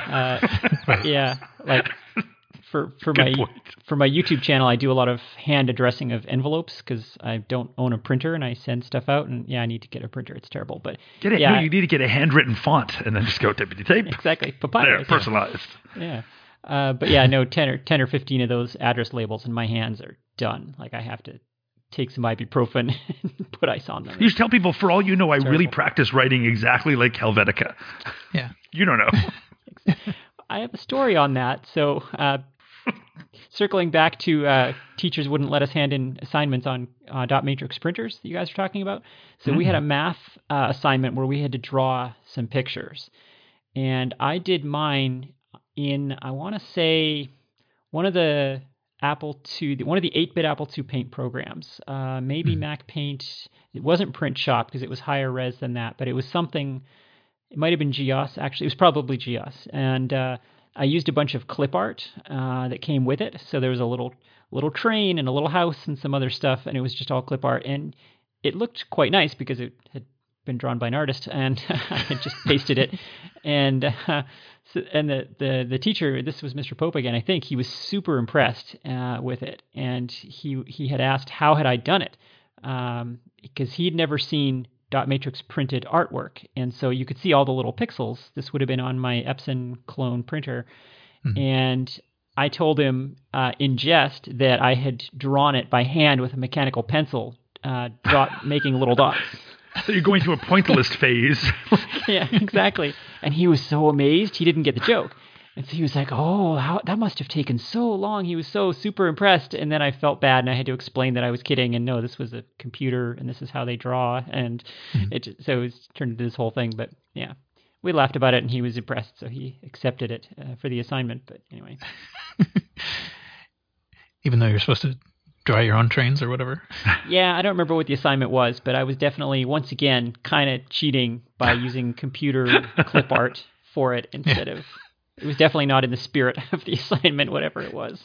yeah, like for my YouTube channel, I do a lot of hand addressing of envelopes because I don't own a printer and I send stuff out, and I need to get a printer. It's terrible, but get it. Yeah, you need to get a handwritten font and then just go tippity tape. Exactly, papyrus. There, personalized. Yeah, but yeah, no, 10 or 15 of those address labels, and my hands are done. Like I have to take some ibuprofen and put ice on them. You should tell people, for all you know, I really practice writing exactly like Helvetica. Yeah. You don't know. I have a story on that. So circling back to teachers wouldn't let us hand in assignments on dot matrix printers that you guys are talking about. So we had a math assignment where we had to draw some pictures. And I did mine in, I want to say, one of the 8-bit Apple II Paint programs, maybe Mac Paint. It wasn't Print Shop because it was higher res than that, but it was something. It might have been GEOS, actually. It was probably GEOS, and I used a bunch of clip art that came with it. So there was a little train and a little house and some other stuff, and it was just all clip art, and it looked quite nice because it had been drawn by an artist, and I had just pasted it. And the teacher, this was Mr. Pope again, I think, he was super impressed with it, and he had asked how had I done it, because he'd never seen dot matrix printed artwork, and so you could see all the little pixels. This would have been on my Epson clone printer, and I told him in jest that I had drawn it by hand with a mechanical pencil, making little dots. So you're going through a pointillist phase. Yeah, exactly. And he was so amazed, he didn't get the joke. And so he was like, oh, that must have taken so long. He was so super impressed. And then I felt bad, and I had to explain that I was kidding. And no, this was a computer, and this is how they draw. And so it turned into this whole thing. But yeah, we laughed about it, and he was impressed. So he accepted it for the assignment. But anyway. Even though you're supposed to draw your own trains or whatever? Yeah, I don't remember what the assignment was, but I was definitely, once again, kind of cheating by using computer clip art for it instead of... It was definitely not in the spirit of the assignment, whatever it was.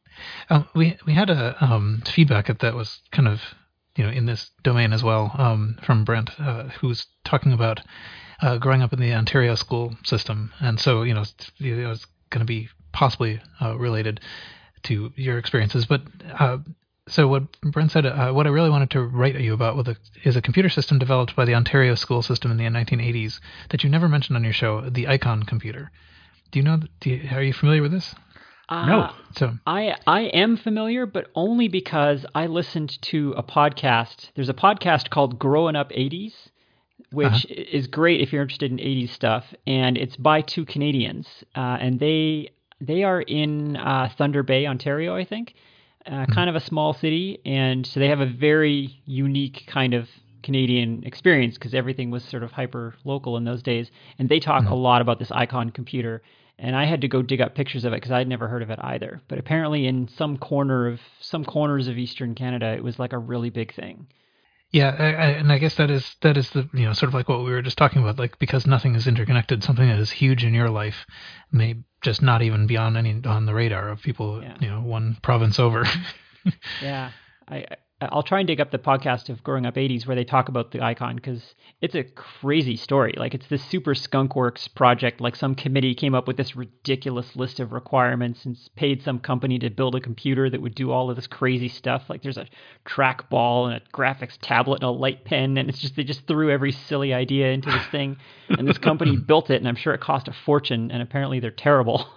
We had a feedback that was kind of, in this domain as well, from Brent, who's talking about growing up in the Ontario school system. And so, it's going to be possibly related to your experiences. But so what Brent said, what I really wanted to write at you about is a computer system developed by the Ontario school system in the 1980s that you never mentioned on your show, the Icon computer. Do you know? Are you familiar with this? No. So I am familiar, but only because I listened to a podcast. There's a podcast called Growing Up 80s, which is great if you're interested in 80s stuff, and it's by two Canadians, and they are in Thunder Bay, Ontario, I think, kind of a small city, and so they have a very unique kind of Canadian experience because everything was sort of hyper local in those days, and they talk a lot about this Icon computer, and I had to go dig up pictures of it because I'd never heard of it either. But apparently in some corners of Eastern Canada, it was like a really big thing. Yeah, and I guess that is the sort of like what we were just talking about, like because nothing is interconnected, something that is huge in your life may just not even be on the radar of people, one province over. Yeah, I'll try and dig up the podcast of Growing Up 80s where they talk about the Icon because it's a crazy story. Like it's this super skunkworks project. Like some committee came up with this ridiculous list of requirements and paid some company to build a computer that would do all of this crazy stuff. Like there's a trackball and a graphics tablet and a light pen, and they just threw every silly idea into this thing. And this company built it, and I'm sure it cost a fortune. And apparently they're terrible,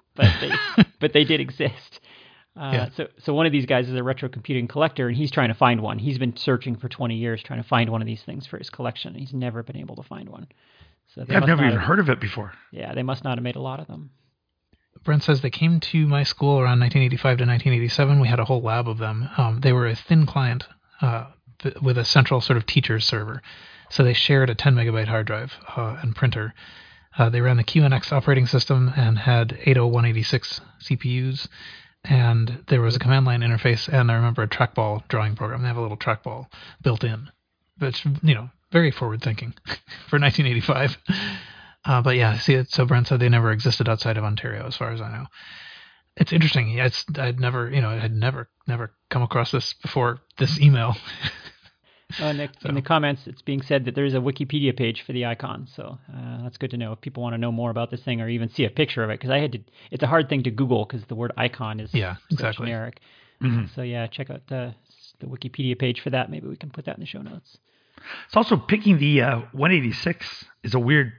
but they did exist. So one of these guys is a retro computing collector, and he's trying to find one. He's been searching for 20 years trying to find one of these things for his collection. He's never been able to find one. So I've never even heard of it before. Yeah, they must not have made a lot of them. Brent says they came to my school around 1985 to 1987. We had a whole lab of them. They were a thin client with a central sort of teacher's server. So they shared a 10 megabyte hard drive and printer. They ran the QNX operating system and had 80186 CPUs. And there was a command line interface, and I remember a trackball drawing program. They have a little trackball built in. But it's, very forward thinking for 1985. But yeah, so Brent said they never existed outside of Ontario, as far as I know. It's interesting. Yeah, I'd never, I had never come across this before this email. In the comments, it's being said that there's a Wikipedia page for the Icon, so that's good to know if people want to know more about this thing or even see a picture of it, because it's a hard thing to Google because the word icon is so generic. Mm-hmm. So yeah, check out the Wikipedia page for that. Maybe we can put that in the show notes. It's also picking the 186 is a weird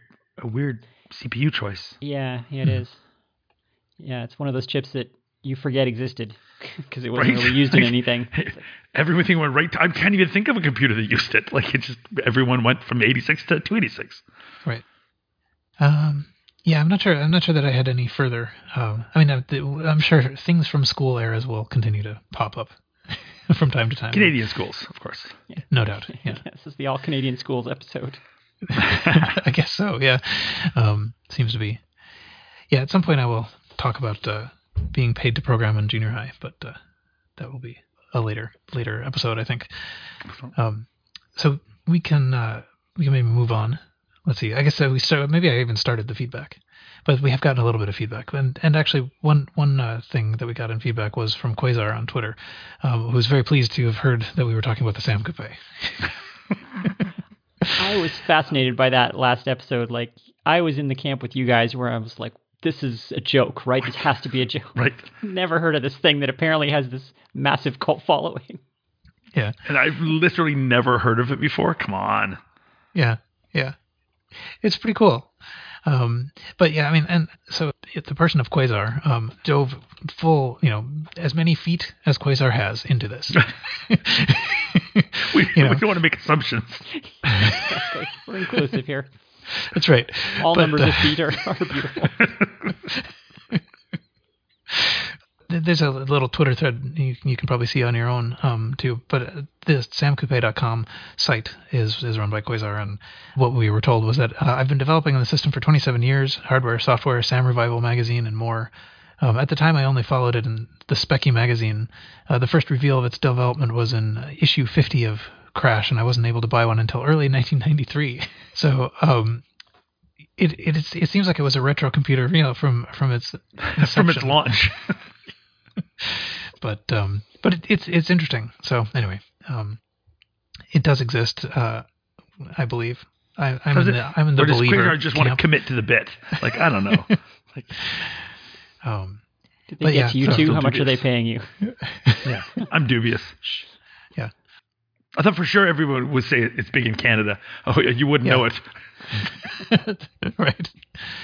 CPU choice. Yeah, it is. Yeah, it's one of those chips that you forget existed because it wasn't really used in anything. Everything went right. I can't even think of a computer that used it. Like everyone went from 86 to 286. Right. Yeah, I'm not sure that I had any further. I'm sure things from school eras will continue to pop up from time to time. Canadian schools, of course. Yeah. No doubt. Yeah. This is the All Canadian Schools episode. I guess so. Yeah. Seems to be. Yeah. At some point, I will talk about being paid to program in junior high, but that will be a later episode, I think. So we can maybe move on. Let's see. I guess maybe I even started the feedback, but we have gotten a little bit of feedback. And actually, one thing that we got in feedback was from Quasar on Twitter, who was very pleased to have heard that we were talking about the Sam Cafe. I was fascinated by that last episode. Like, I was in the camp with you guys where I was like, this is a joke, right? This has to be a joke. Right. Never heard of this thing that apparently has this massive cult following. Yeah. And I've literally never heard of it before. Come on. Yeah. Yeah. It's pretty cool. But yeah, I mean, and so the person of Quasar dove full, as many feet as Quasar has into this. We don't want to make assumptions. Exactly. We're inclusive here. That's right. All numbers of feet are beautiful. There's a little Twitter thread you can probably see on your own too. But the samcoupe.com site is run by Quasar, and what we were told was that I've been developing the system for 27 years, hardware, software, Sam Revival magazine, and more. At the time, I only followed it in the Specky magazine. The first reveal of its development was in issue 50 of Crash, and I wasn't able to buy one until early 1993. So it seems like it was a retro computer, from its inception. From its launch. But it's interesting. So anyway, it does exist. I believe. I'm in the or does believer Quasar just want to camp. commit to the bit? Like, I don't know. Like, Did But they get yeah, to you so too? still How much are they dubious. paying you? yeah, I'm dubious. Yeah. I thought for sure everyone would say it's big in Canada. Oh, yeah, you wouldn't know it. Right.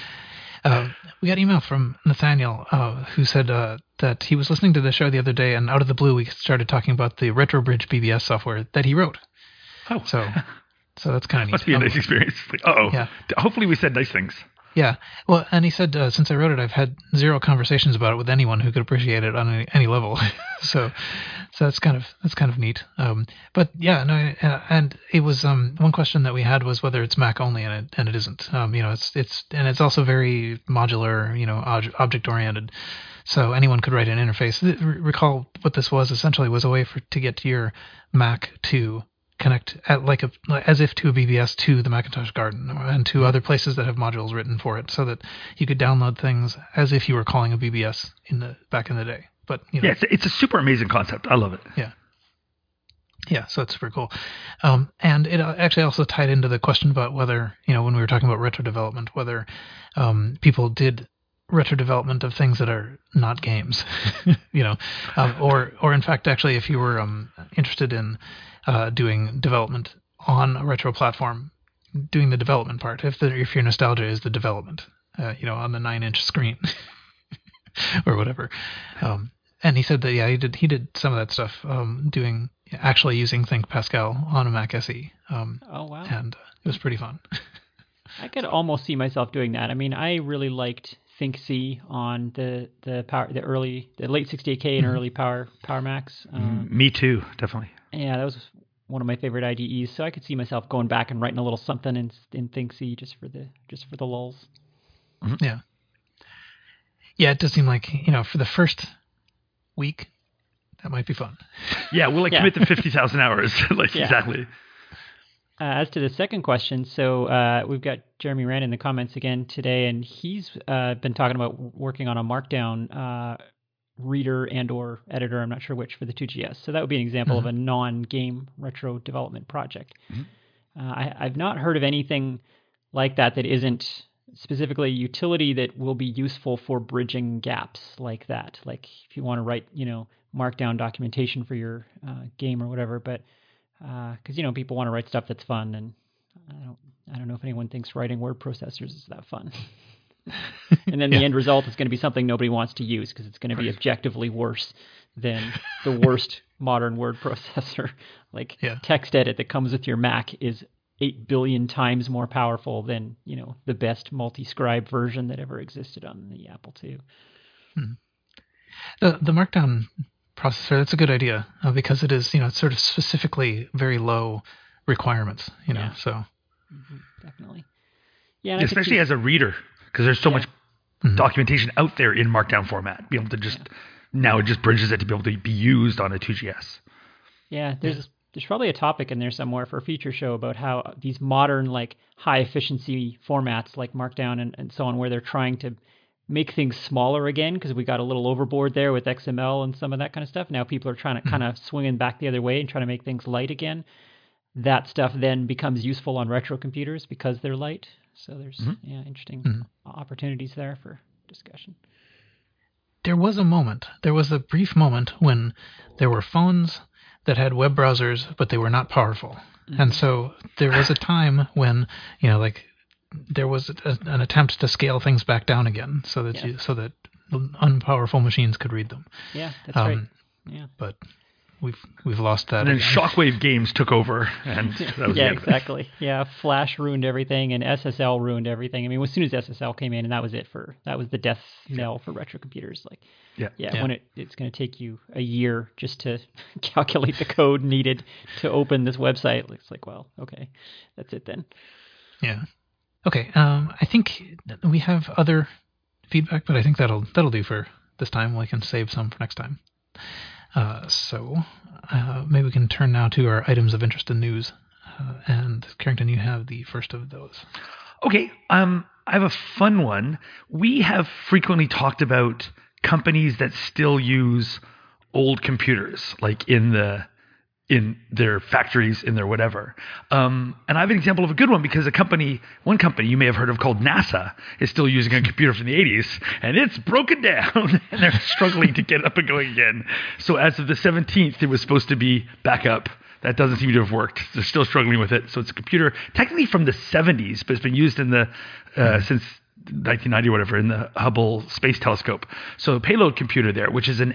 We got email from Nathaniel who said that he was listening to the show the other day, and out of the blue we started talking about the RetroBridge BBS software that he wrote. Oh, So that's kind of neat. must be a nice experience. Like, uh-oh. Yeah. Hopefully we said nice things. Yeah. Well, and he said since I wrote it, I've had zero conversations about it with anyone who could appreciate it on any level. so that's kind of neat. But yeah, no, and it was one question that we had was whether it's Mac only, and it isn't. It's also very modular, object oriented. So anyone could write an interface. Recall what this was essentially was a way to get to your Mac to connect as if to a BBS to the Macintosh Garden and to other places that have modules written for it, so that you could download things as if you were calling a BBS back in the day. But Yeah, it's a super amazing concept. I love it. Yeah, so it's super cool. And it actually also tied into the question about whether, when we were talking about retro development, whether people did retro development of things that are not games, or in fact, actually, if you were interested in doing development on a retro platform, doing the development part, if your nostalgia is the development, on the 9-inch screen or whatever. And he said that, yeah, he did some of that stuff, actually using Think Pascal on a Mac SE. Oh, wow. And it was pretty fun. I could almost see myself doing that. I mean, I really liked ThinkC on the late 68K and early Power Macs. Me too, definitely. Yeah, that was one of my favorite IDEs. So I could see myself going back and writing a little something in ThinkC just for the lulz. Mm-hmm. Yeah. Yeah, it does seem like, for the first week, that might be fun. Yeah, we'll commit to 50,000 hours. Yeah. Exactly. As to the second question, so we've got Jeremy Rand in the comments again today, and he's been talking about working on a Markdown reader and or editor, I'm not sure which, for the 2GS. So that would be an example of a non-game retro development project. I've not heard of anything like that isn't specifically a utility that will be useful for bridging gaps like that. Like if you want to write, Markdown documentation for your game or whatever, but because people want to write stuff that's fun, and I don't know if anyone thinks writing word processors is that fun. And then the end result is going to be something nobody wants to use because it's going to be objectively worse than the worst modern word processor. Like TextEdit that comes with your Mac is 8 billion times more powerful than the best multi-scribe version that ever existed on the Apple II. The Markdown processor, that's a good idea because it is, it's sort of specifically very low requirements, so. Definitely. Yeah, especially as a reader, because there's so much documentation out there in Markdown format. Be able to now it just bridges it to be able to be used on a 2GS. Yeah, there's probably a topic in there somewhere for a future show about how these modern high efficiency formats like Markdown and so on, where they're trying to make things smaller again because we got a little overboard there with XML and some of that kind of stuff. Now people are trying to kind of swing back the other way and trying to make things light again. that stuff then becomes useful on retro computers because they're light. So there's interesting opportunities there for discussion. There was a brief moment when there were phones that had web browsers, but they were not powerful. And so there was a time when, there was an attempt to scale things back down again so that so that unpowerful machines could read them. Yeah, that's right. Yeah. But we've lost that. And then again. Shockwave Games took over, and that was yeah, the end. exactly. Yeah, Flash ruined everything, and SSL ruined everything. I mean, as soon as SSL came in, and that was the death knell for retro computers. Like, when it's going to take you a year just to calculate the code needed to open this website. It's like, well, okay, that's it then. Yeah. Okay. I think we have other feedback, but I think that'll do for this time. We can save some for next time. So maybe we can turn now to our items of interest and news. And Carrington, you have the first of those. Okay, I have a fun one. We have frequently talked about companies that still use old computers, like in their factories, in their whatever. And I have an example of a good one because one company you may have heard of called NASA is still using a computer from the 80s, and it's broken down, and they're struggling to get up and going again. So as of the 17th, it was supposed to be back up. That doesn't seem to have worked. They're still struggling with it. So it's a computer technically from the 70s, but it's been used in the since 1990 or whatever in the Hubble Space Telescope. So the payload computer there, which is an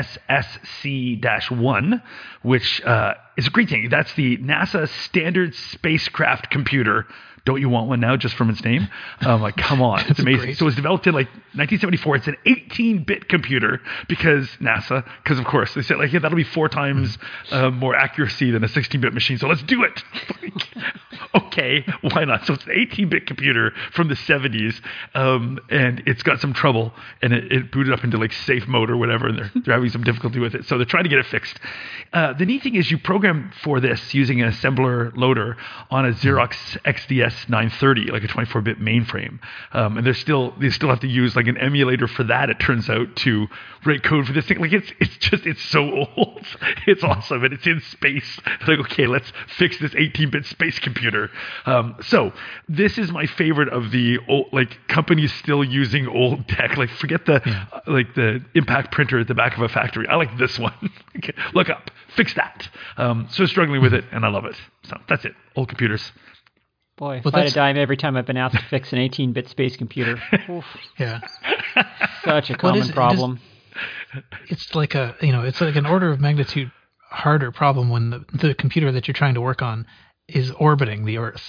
NSSC-1, which is a great thing. That's the NASA Standard Spacecraft Computer. Don't you want one now just from its name? Like, come on. It's amazing. Great. So it was developed in 1974. It's an 18-bit computer because of course, they said that'll be 4 times more accuracy than a 16-bit machine. So let's do it. Okay, why not? So it's an 18-bit computer from the 70s, and it's got some trouble, and it booted up into safe mode or whatever, and they're having some difficulty with it. So they're trying to get it fixed. The neat thing is you program for this using an assembler loader on a Xerox XDS 930, like a 24-bit mainframe, and they still have to use an emulator for that. It turns out to write code for this thing. It's so old. It's awesome, and it's in space. Okay, let's fix this 18-bit space computer. So this is my favorite of the old, companies still using old tech. Forget the impact printer at the back of a factory. I like this one. Okay, look up, fix that. So struggling with it, and I love it. So that's it. Old computers. Boy, if I had a dime every time I've been asked to fix an 18-bit space computer. Oof. Yeah. Such a common problem. It's like it's like an order of magnitude harder problem when the computer that you're trying to work on is orbiting the Earth,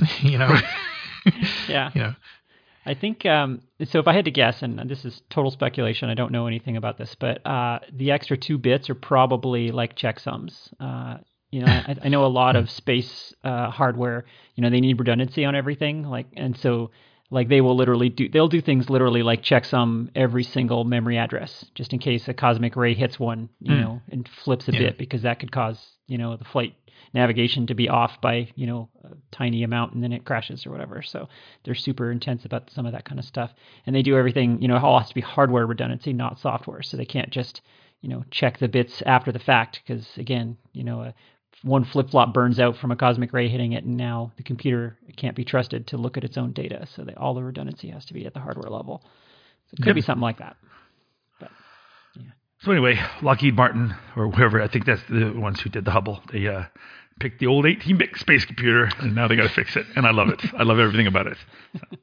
Yeah. I think, so if I had to guess, and this is total speculation, I don't know anything about this, but the extra 2 bits are probably like checksums. I know a lot of space hardware, they need redundancy on everything, and so they will they'll do things literally like checksum every single memory address, just in case a cosmic ray hits one, and flips a bit, because that could cause, the flight navigation to be off by, a tiny amount, and then it crashes or whatever. So they're super intense about some of that kind of stuff. And they do everything, it all has to be hardware redundancy, not software. So they can't just, check the bits after the fact, because again, one flip-flop burns out from a cosmic ray hitting it, and now the computer can't be trusted to look at its own data. So all the redundancy has to be at the hardware level. So it could be something like that. But, yeah. So anyway, Lockheed Martin, or whoever, I think that's the ones who did the Hubble, they picked the old 18-bit space computer, and now they got to fix it. And I love it. I love everything about it. So.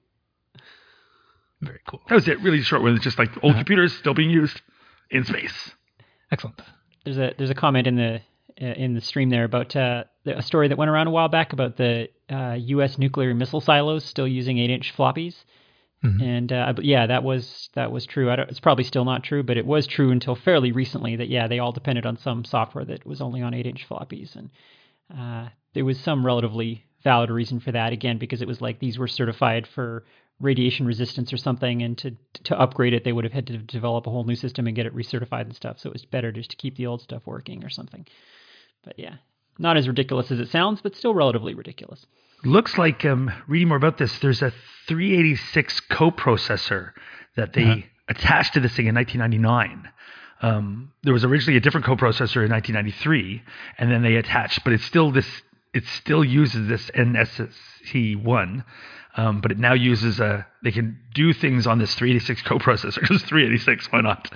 Very cool. That was it. Really short one. It's just old computers still being used in space. Excellent. There's a comment in the stream there about a story that went around a while back about the U.S. nuclear missile silos still using 8-inch floppies. Mm-hmm. And that was true. It's probably still not true, but it was true until fairly recently that they all depended on some software that was only on 8-inch floppies, and there was some relatively valid reason for that. Again, because it was these were certified for radiation resistance or something, and to upgrade it, they would have had to develop a whole new system and get it recertified and stuff. So it was better just to keep the old stuff working or something. But yeah, not as ridiculous as it sounds, but still relatively ridiculous. Looks like, reading more about this, there's a 386 coprocessor that they attached to this thing in 1999. There was originally a different coprocessor in 1993, and then they attached, but it's still this it still uses this NSSC1, but it now uses they can do things on this 386 coprocessor, just 386, why not?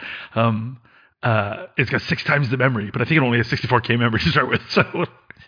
It's got 6 times the memory, but I think it only has 64K memory to start with. So,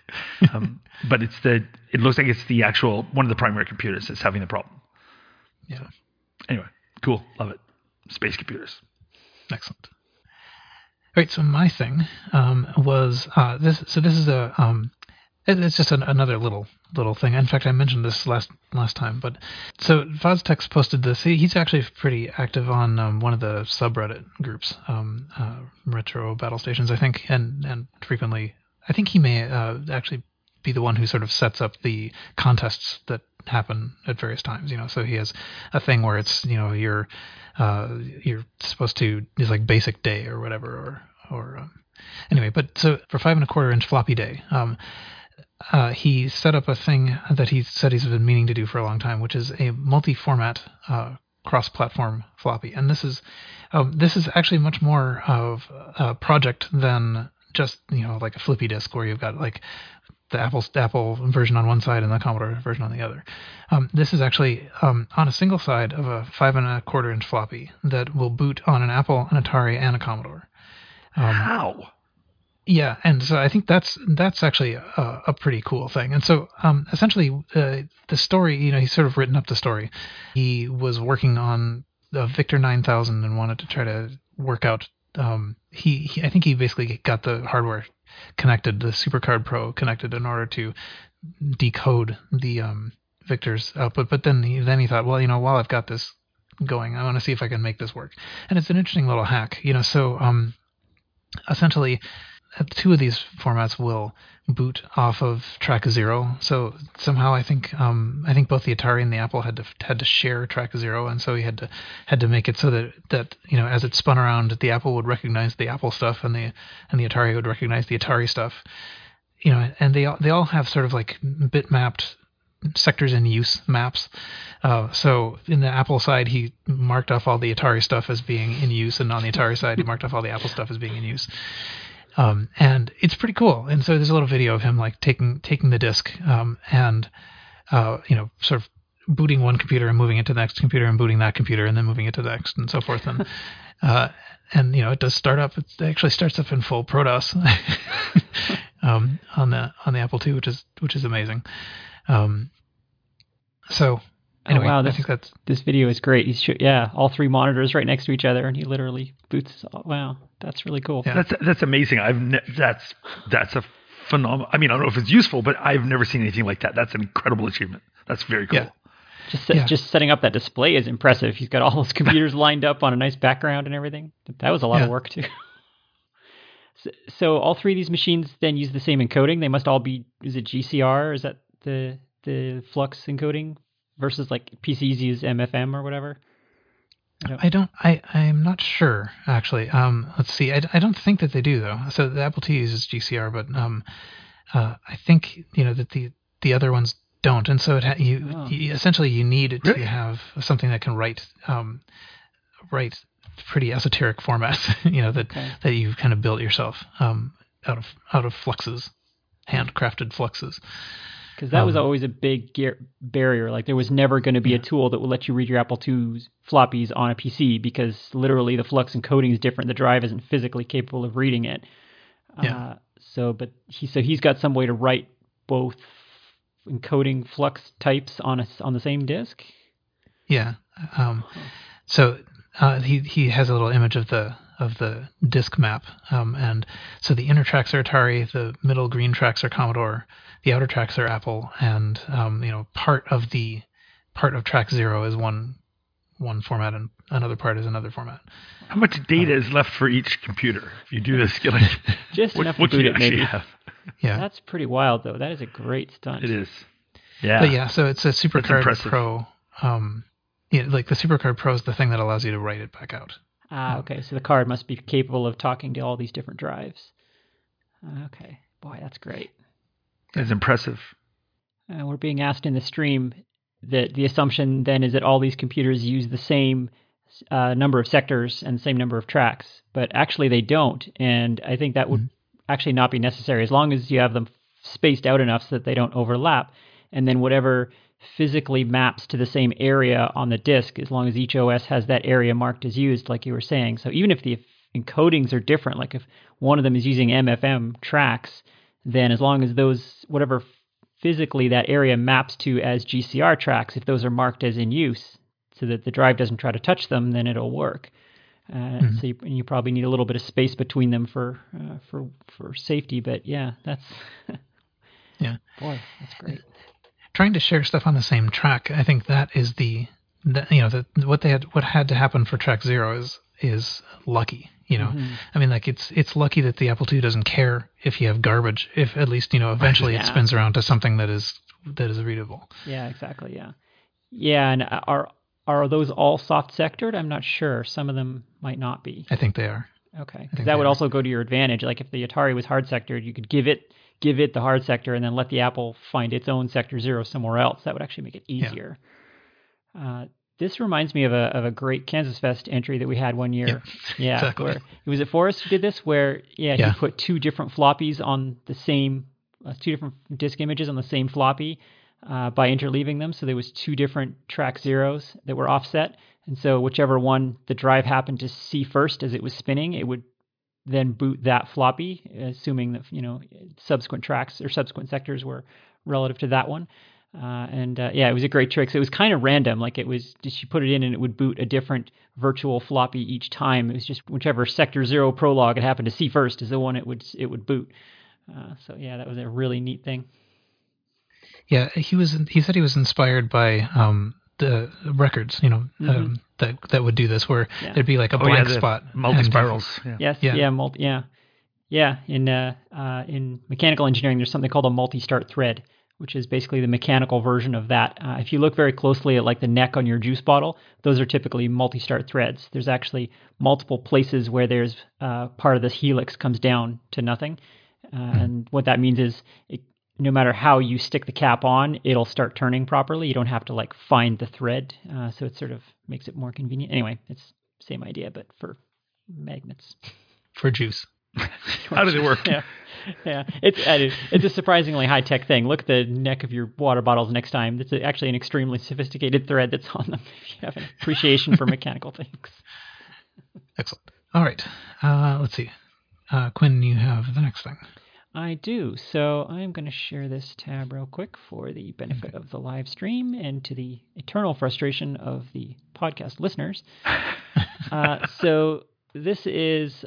but it looks like it's the actual, one of the primary computers that's having the problem. Yeah. Anyway, cool. Love it. Space computers. Excellent. All right, so my thing was this. So this is it's just another little thing. In fact, I mentioned this last time. But so Voztex posted this. He's actually pretty active on one of the subreddit groups, Retro Battle Stations, I think, and frequently, I think he may actually be the one who sort of sets up the contests that happen at various times. So he has a thing where it's you're supposed to, it's like basic day or whatever, or anyway. But so for 5 1/4 inch floppy day, he set up a thing that he said he's been meaning to do for a long time, which is a multi-format cross-platform floppy. And this is actually much more of a project than just like a flippy disk where you've got like the Apple version on one side and the Commodore version on the other. This is actually on a single side of a 5 1/4 inch floppy that will boot on an Apple, an Atari, and a Commodore. How? Yeah, and so I think that's actually a pretty cool thing. And so essentially the story, he's sort of written up the story. He was working on the Victor 9000 and wanted to try to work out. I think he basically got the hardware connected, the SuperCard Pro connected, in order to decode the Victor's output. But then he thought, well, while I've got this going, I want to see if I can make this work. And it's an interesting little hack, So essentially, 2 of these formats will boot off of track 0. So somehow I think both the Atari and the Apple had to share track 0, and so he had to make it so that as it spun around, the Apple would recognize the Apple stuff and the Atari would recognize the Atari stuff. And they all have sort of like bit mapped sectors in use maps. So in the Apple side, he marked off all the Atari stuff as being in use, and on the Atari side, he marked off all the Apple stuff as being in use. And it's pretty cool. And so there's a little video of him like taking the disk and sort of booting one computer and moving it to the next computer and booting that computer and then moving it to the next and so forth. And it does start up. It actually starts up in full ProDOS on the Apple II, which is amazing. So anyway, wow, I think this video is great. He's all 3 monitors right next to each other, and he literally boots. Wow, that's really cool. Yeah. That's amazing. That's a phenomenal. I mean, I don't know if it's useful, but I've never seen anything like that. That's an incredible achievement. That's very cool. Yeah. Just setting up that display is impressive. He's got all those computers lined up on a nice background and everything. That was a lot of work too. So all 3 of these machines then use the same encoding. They must all be. Is it GCR? Is that the flux encoding versus like PCs use MFM or whatever? I'm not sure actually. Let's see. I don't think that they do though. So the Apple II uses GCR, but I think that the other ones don't. And so you essentially you need to have something that can write pretty esoteric formats. That you've kind of built yourself out of fluxes, handcrafted fluxes. Because that was always a big barrier. Like there was never going to be a tool that would let you read your Apple II's floppies on a PC because literally the flux encoding is different. The drive isn't physically capable of reading it. Yeah. He's got some way to write both encoding flux types on the same disk. Yeah. So he has a little image of the disk map, and so the inner tracks are Atari, the middle green tracks are Commodore, the outer tracks are Apple, and part of track 0 is one format and another part is another format. How much data is left for each computer? If you do this, just enough to boot it, maybe. Have? Yeah, that's pretty wild though. That is a great stunt. It is. Yeah. But yeah, so it's a SuperCard Pro. Like the SuperCard Pro is the thing that allows you to write it back out. Okay. So the card must be capable of talking to all these different drives. Okay. Boy, that's great. It's impressive. We're being asked in the stream that the assumption then is that all these computers use the same number of sectors and the same number of tracks, but actually they don't. And I think that would actually not be necessary. As long as you have them spaced out enough so that they don't overlap. And then whatever physically maps to the same area on the disk, as long as each OS has that area marked as used, like you were saying. So even if the encodings are different, like if one of them is using MFM tracks, then as long as those, whatever physically that area maps to as GCR tracks, if those are marked as in use so that the drive doesn't try to touch them, then it'll work. So you probably need a little bit of space between them for safety. But yeah, that's Yeah. boy, that's great. Trying to share stuff on the same track, I think that is what had to happen for track 0 is lucky. I mean, like it's lucky that the Apple II doesn't care if you have garbage. If at least eventually it spins around to something that is readable. Yeah, exactly. Yeah. And are those all soft sectored? I'm not sure. Some of them might not be. I think they are. Okay, because that would also go to your advantage. Like if the Atari was hard sectored, you could give it the hard sector and then let the Apple find its own sector 0 somewhere else. That would actually make it easier. Yeah. This reminds me of a great Kansas Fest entry that we had one year. Yeah, exactly. Where, was it Forrest who did this? Where he put two different floppies on the same, two different disk images on the same floppy by interleaving them. So there was two different track 0s that were offset, and so whichever one the drive happened to see first as it was spinning, it would then boot that floppy, assuming that subsequent tracks or subsequent sectors were relative to that one. It was a great trick. So it was kind of random. Like it was, she put it in and it would boot a different virtual floppy each time. It was just whichever sector 0 prologue it happened to see first is the one it would boot. That was a really neat thing. Yeah, he said he was inspired by the records, that would do this, where there'd be like a blank spot, multi-spirals. Yes, in mechanical engineering, there's something called a multi-start thread, which is basically the mechanical version of that. If you look very closely at like the neck on your juice bottle, those are typically multi-start threads. There's actually multiple places where there's part of this helix comes down to nothing. And what that means is no matter how you stick the cap on, it'll start turning properly. You don't have to like find the thread. So it sort of makes it more convenient. Anyway, it's the same idea, but for magnets. For juice. How does it work? Yeah. It's a surprisingly high-tech thing. Look at the neck of your water bottles next time. It's actually an extremely sophisticated thread that's on them if you have an appreciation for mechanical things. Excellent. All right. Let's see. Quinn, you have the next thing. I do. So I'm going to share this tab real quick for the benefit of the live stream and to the eternal frustration of the podcast listeners. So this is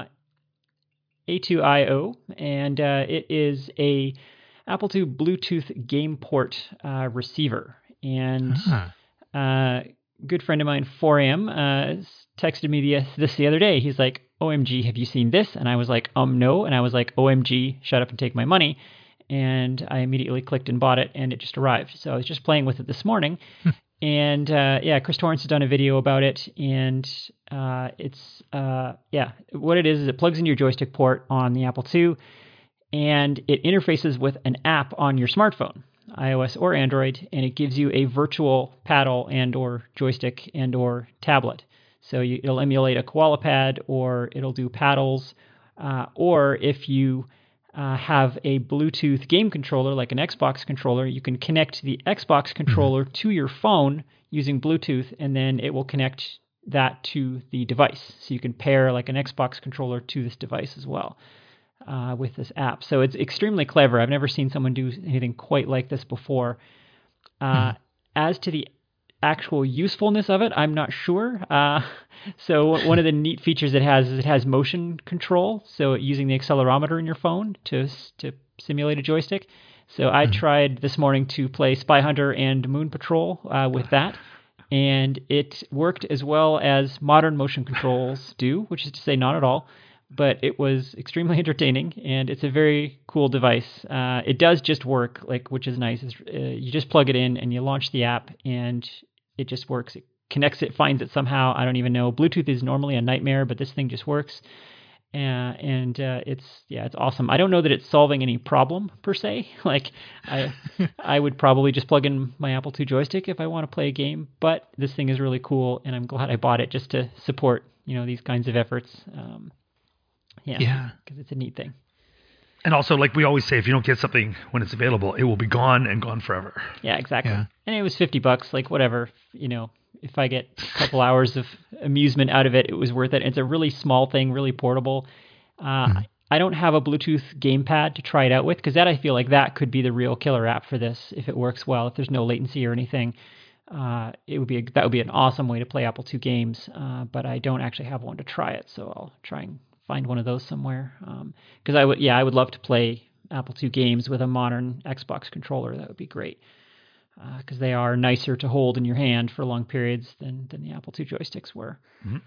A2IO, and it is a Apple II Bluetooth game port receiver. And good friend of mine, 4am, texted me this the other day. He's like, OMG, have you seen this? And I was like, no. And I was like, OMG, shut up and take my money. And I immediately clicked and bought it, and it just arrived. So I was just playing with it this morning. And Chris Torrance has done a video about it, and it's what it is it plugs into your joystick port on the Apple II, and it interfaces with an app on your smartphone, iOS or Android, and it gives you a virtual paddle and or joystick and or tablet. So it'll emulate a Koala Pad, or it'll do paddles, or if you have a Bluetooth game controller like an Xbox controller, you can connect the Xbox controller to your phone using Bluetooth, and then it will connect that to the device. So you can pair like an Xbox controller to this device as well with this app. So it's extremely clever. I've never seen someone do anything quite like this before. As to the actual usefulness of it, I'm not sure. So one of the neat features it has is it has motion control. So using the accelerometer in your phone to simulate a joystick. So I tried this morning to play Spy Hunter and Moon Patrol with that, and it worked as well as modern motion controls do, which is to say not at all. But it was extremely entertaining, and it's a very cool device. It does just work, which is nice. You just plug it in and you launch the app, and it just works. It connects it, finds it somehow. I don't even know. Bluetooth is normally a nightmare, but this thing just works. It's awesome. I don't know that it's solving any problem per se. I would probably just plug in my Apple II joystick if I want to play a game, but this thing is really cool, and I'm glad I bought it just to support these kinds of efforts. Because it's a neat thing. And also, like we always say, if you don't get something when it's available, it will be gone and gone forever. Yeah, exactly. Yeah. And it was $50, like whatever, if I get a couple hours of amusement out of it, it was worth it. It's a really small thing, really portable. I don't have a Bluetooth gamepad to try it out with, because that I feel like that could be the real killer app for this if it works well. If there's no latency or anything, that would be an awesome way to play Apple II games. But I don't actually have one to try it, so I'll try and find one of those somewhere. Because I would love to play Apple II games with a modern Xbox controller. That would be great, because they are nicer to hold in your hand for long periods than the Apple II joysticks were. Mm-hmm.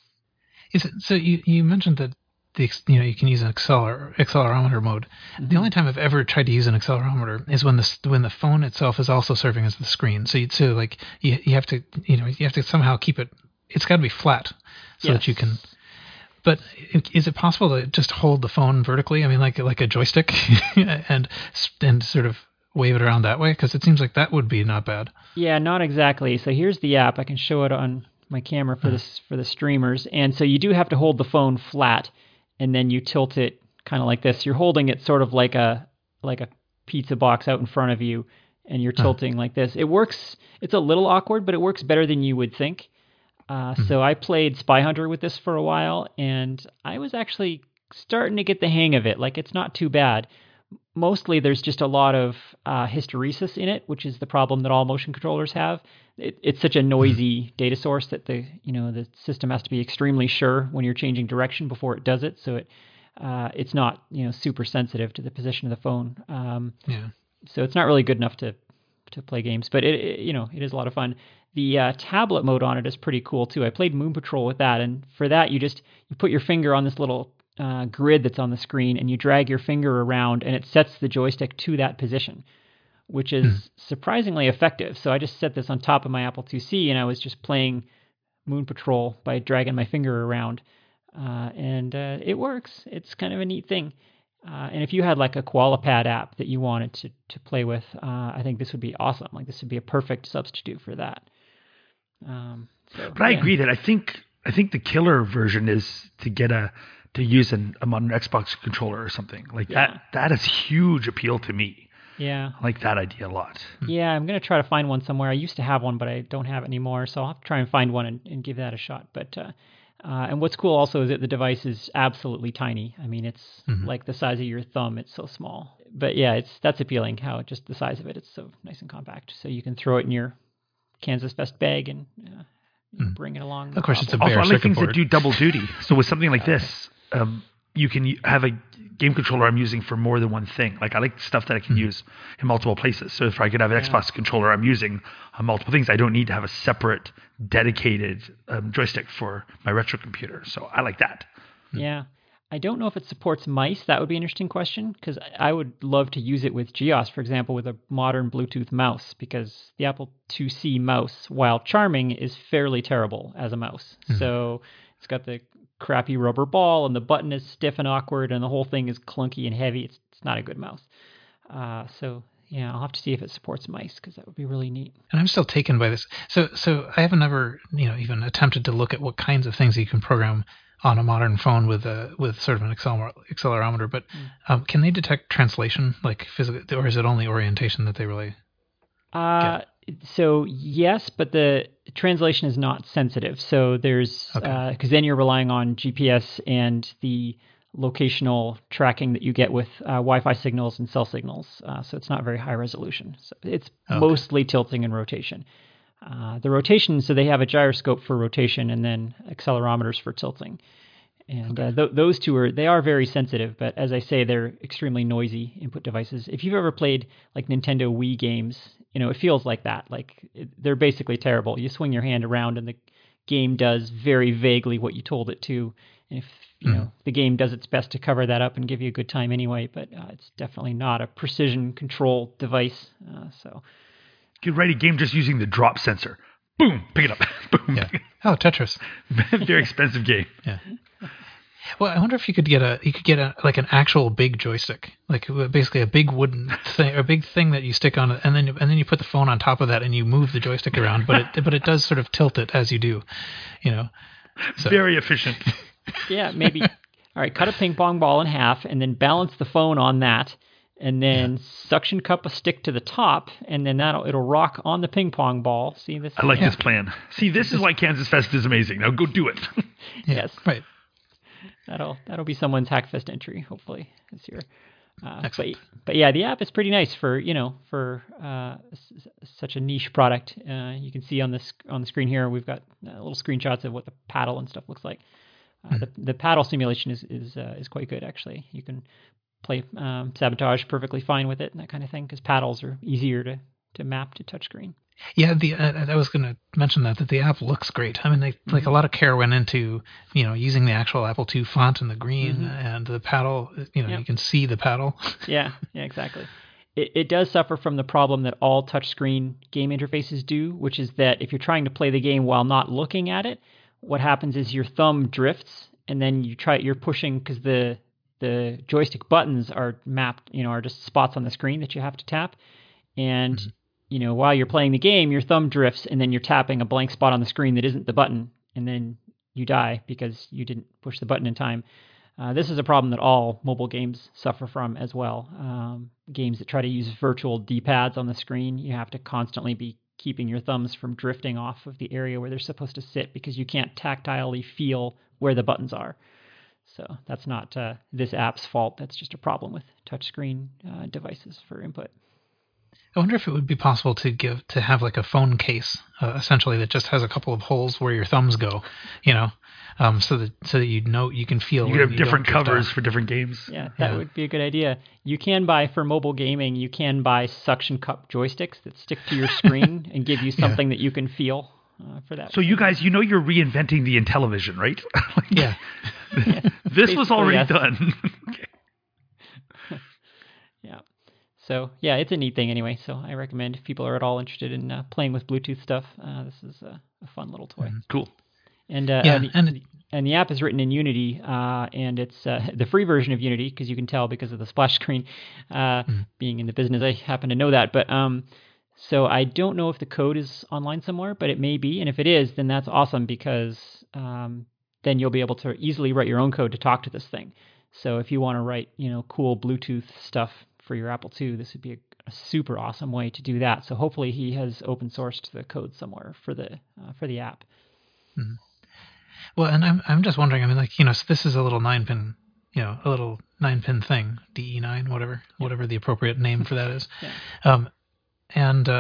Is it, so you mentioned that you can use an accelerometer mode. Mm-hmm. The only time I've ever tried to use an accelerometer is when the phone itself is also serving as the screen. So you have to somehow keep it. It's got to be flat so that you can. But is it possible to just hold the phone vertically? I mean, like a joystick, and sort of wave it around that way? Because it seems like that would be not bad. Yeah, not exactly. So here's the app. I can show it on my camera for the streamers. And so you do have to hold the phone flat, and then you tilt it kind of like this. You're holding it sort of like a pizza box out in front of you, and you're tilting like this. It works. It's a little awkward, but it works better than you would think. So I played Spy Hunter with this for a while, and I was actually starting to get the hang of it. Like, it's not too bad. Mostly there's just a lot of hysteresis in it, which is the problem that all motion controllers have. It's such a noisy data source that the system has to be extremely sure when you're changing direction before it does it. So it's not super sensitive to the position of the phone. So it's not really good enough to play games, but it is a lot of fun. The tablet mode on it is pretty cool too. I played Moon Patrol with that, and for that you put your finger on this little grid that's on the screen, and you drag your finger around, and it sets the joystick to that position, which is surprisingly effective. So I just set this on top of my Apple IIc, and I was just playing Moon Patrol by dragging my finger around, and it works. It's kind of a neat thing. And if you had like a QualiPad app that you wanted to play with, I think this would be awesome. Like, this would be a perfect substitute for that. But I agree that I think the killer version is to use a modern Xbox controller or something like that. That is huge appeal to me. Yeah, I like that idea a lot. Yeah, I'm gonna try to find one somewhere. I used to have one, but I don't have it anymore. So I'll have to try and find one and give that a shot. But and what's cool also is that the device is absolutely tiny. I mean, it's like the size of your thumb. It's so small. But yeah, that's appealing. How just the size of it. It's so nice and compact. So you can throw it in your Kansas Best bag and bring it along. Of course, it's a also, bare I like circuit things board. that do double duty. So with something like this, you can have a game controller I'm using for more than one thing. Like, I like stuff that I can use in multiple places. So if I could have an Xbox controller I'm using on multiple things, I don't need to have a separate dedicated joystick for my retro computer. So I like that. Yeah. I don't know if it supports mice. That would be an interesting question, because I would love to use it with GEOS, for example, with a modern Bluetooth mouse, because the Apple IIc mouse, while charming, is fairly terrible as a mouse. So it's got the crappy rubber ball, and the button is stiff and awkward, and the whole thing is clunky and heavy. It's not a good mouse. So yeah, I'll have to see if it supports mice, because that would be really neat. And I'm still taken by this. So I haven't ever even attempted to look at what kinds of things you can program on a modern phone with sort of an accelerometer, but can they detect translation, like physically, or is it only orientation that they really get? So yes, but the translation is not sensitive. So there's because then you're relying on GPS and the locational tracking that you get with Wi-Fi signals and cell signals. So it's not very high resolution. So it's mostly tilting and rotation. The rotation, so they have a gyroscope for rotation and then accelerometers for tilting. And those two are very sensitive, but as I say, they're extremely noisy input devices. If you've ever played like Nintendo Wii games, it feels like that. Like, they're basically terrible. You swing your hand around and the game does very vaguely what you told it to. And if the game does its best to cover that up and give you a good time anyway, but it's definitely not a precision control device. So you could write a game just using the drop sensor. Boom, pick it up. Boom. Yeah. Oh, Tetris. Very expensive game. Yeah. Well, I wonder if you could get an actual big joystick, like basically a big wooden thing, a big thing that you stick on it, and then you put the phone on top of that and you move the joystick around, but it does sort of tilt it as you do, So. Very efficient. Yeah, maybe. All right, cut a ping pong ball in half and then balance the phone on that, and then suction cup a stick to the top, and then it'll rock on the ping pong ball. See this? I like this plan. See, this is why Kansas Fest is amazing. Now go do it. Yes. Right. That'll be someone's Hackfest entry, hopefully, this year. Excellent. But yeah, the app is pretty nice for such a niche product. You can see on the screen here, we've got little screenshots of what the paddle and stuff looks like. The paddle simulation is quite good, actually. You can play Sabotage perfectly fine with it and that kind of thing, because paddles are easier to map to touchscreen. Yeah, I was going to mention that the app looks great. I mean, like a lot of care went into using the actual Apple II font and the green and the paddle. You can see the paddle. Yeah, exactly. It does suffer from the problem that all touchscreen game interfaces do, which is that if you're trying to play the game while not looking at it, what happens is your thumb drifts, and then you're pushing, because the joystick buttons are mapped, are just spots on the screen that you have to tap, and while you're playing the game, your thumb drifts, and then you're tapping a blank spot on the screen that isn't the button, and then you die because you didn't push the button in time. This is a problem that all mobile games suffer from as well. Games that try to use virtual D-pads on the screen, you have to constantly be keeping your thumbs from drifting off of the area where they're supposed to sit, because you can't tactilely feel where the buttons are. So that's not this app's fault. That's just a problem with touchscreen devices for input. I wonder if it would be possible to have like a phone case, essentially, that just has a couple of holes where your thumbs go, so that you can feel. You could have different covers for different games. Yeah, that would be a good idea. You can buy, for mobile gaming, suction cup joysticks that stick to your screen and give you something that you can feel for that. So you guys, you're reinventing the Intellivision, right? Yeah. This was already done. Okay. Yeah. So, yeah, it's a neat thing anyway. So I recommend, if people are at all interested in playing with Bluetooth stuff, this is a fun little toy. Cool. And the app is written in Unity, and it's the free version of Unity, because you can tell because of the splash screen. Being in the business, I happen to know that. But so I don't know if the code is online somewhere, but it may be. And if it is, then that's awesome, because then you'll be able to easily write your own code to talk to this thing. So if you want to write, cool Bluetooth stuff for your Apple II, this would be a super awesome way to do that. So hopefully he has open sourced the code somewhere for the app. Mm-hmm. Well, and I'm just wondering. I mean, so this is a little 9-pin, a little 9-pin thing, DE9, whatever the appropriate name for that is. Yeah. And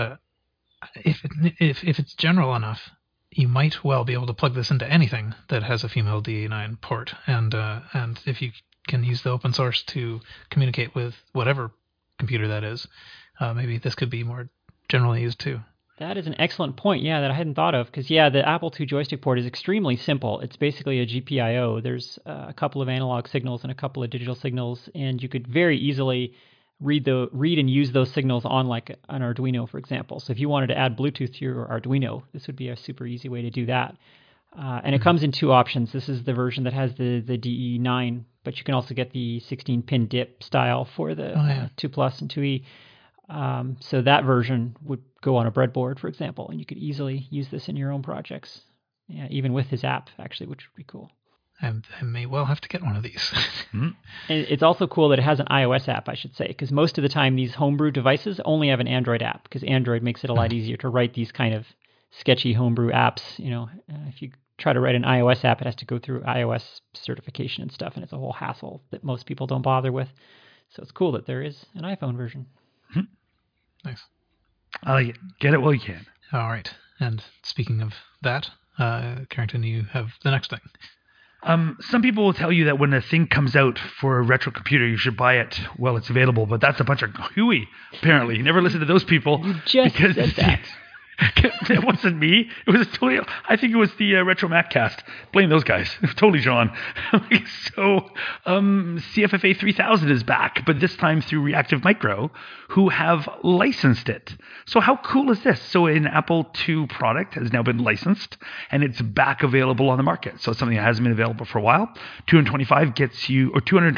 if it's general enough, you might well be able to plug this into anything that has a female DE9 port, and if you can use the open source to communicate with whatever computer that is, maybe this could be more generally used too. That is an excellent point, that I hadn't thought of, because, the Apple II joystick port is extremely simple. It's basically a GPIO. There's a couple of analog signals and a couple of digital signals, and you could very easily read and use those signals on like an Arduino, for example. So if you wanted to add Bluetooth to your Arduino, this would be a super easy way to do that. And it comes in two options. This is the version that has the DE9, but you can also get the 16-pin DIP style for the 2 Plus and 2E. So that version would go on a breadboard, for example, and you could easily use this in your own projects, even with his app, actually, which would be cool. I may well have to get one of these. And it's also cool that it has an iOS app, I should say, because most of the time these homebrew devices only have an Android app, because Android makes it a lot easier to write these kind of sketchy homebrew apps. If you try to write an iOS app, it has to go through iOS certification and stuff, and it's a whole hassle that most people don't bother with. So it's cool that there is an iPhone version. Nice. I like it. Get it while you can. All right. And speaking of that, Carrington, you have the next thing. Some people will tell you that when a thing comes out for a retro computer, you should buy it while it's available, but that's a bunch of hooey, apparently. You never listen to those people. You just said that. It wasn't me. It was totally. I think it was the Retro Mac cast. Blame those guys. Totally, John. So, CFFA 3000 is back, but this time through Reactive Micro, who have licensed it. So how cool is this? So an Apple II product has now been licensed, and it's back available on the market. So it's something that hasn't been available for a while. $225 gets you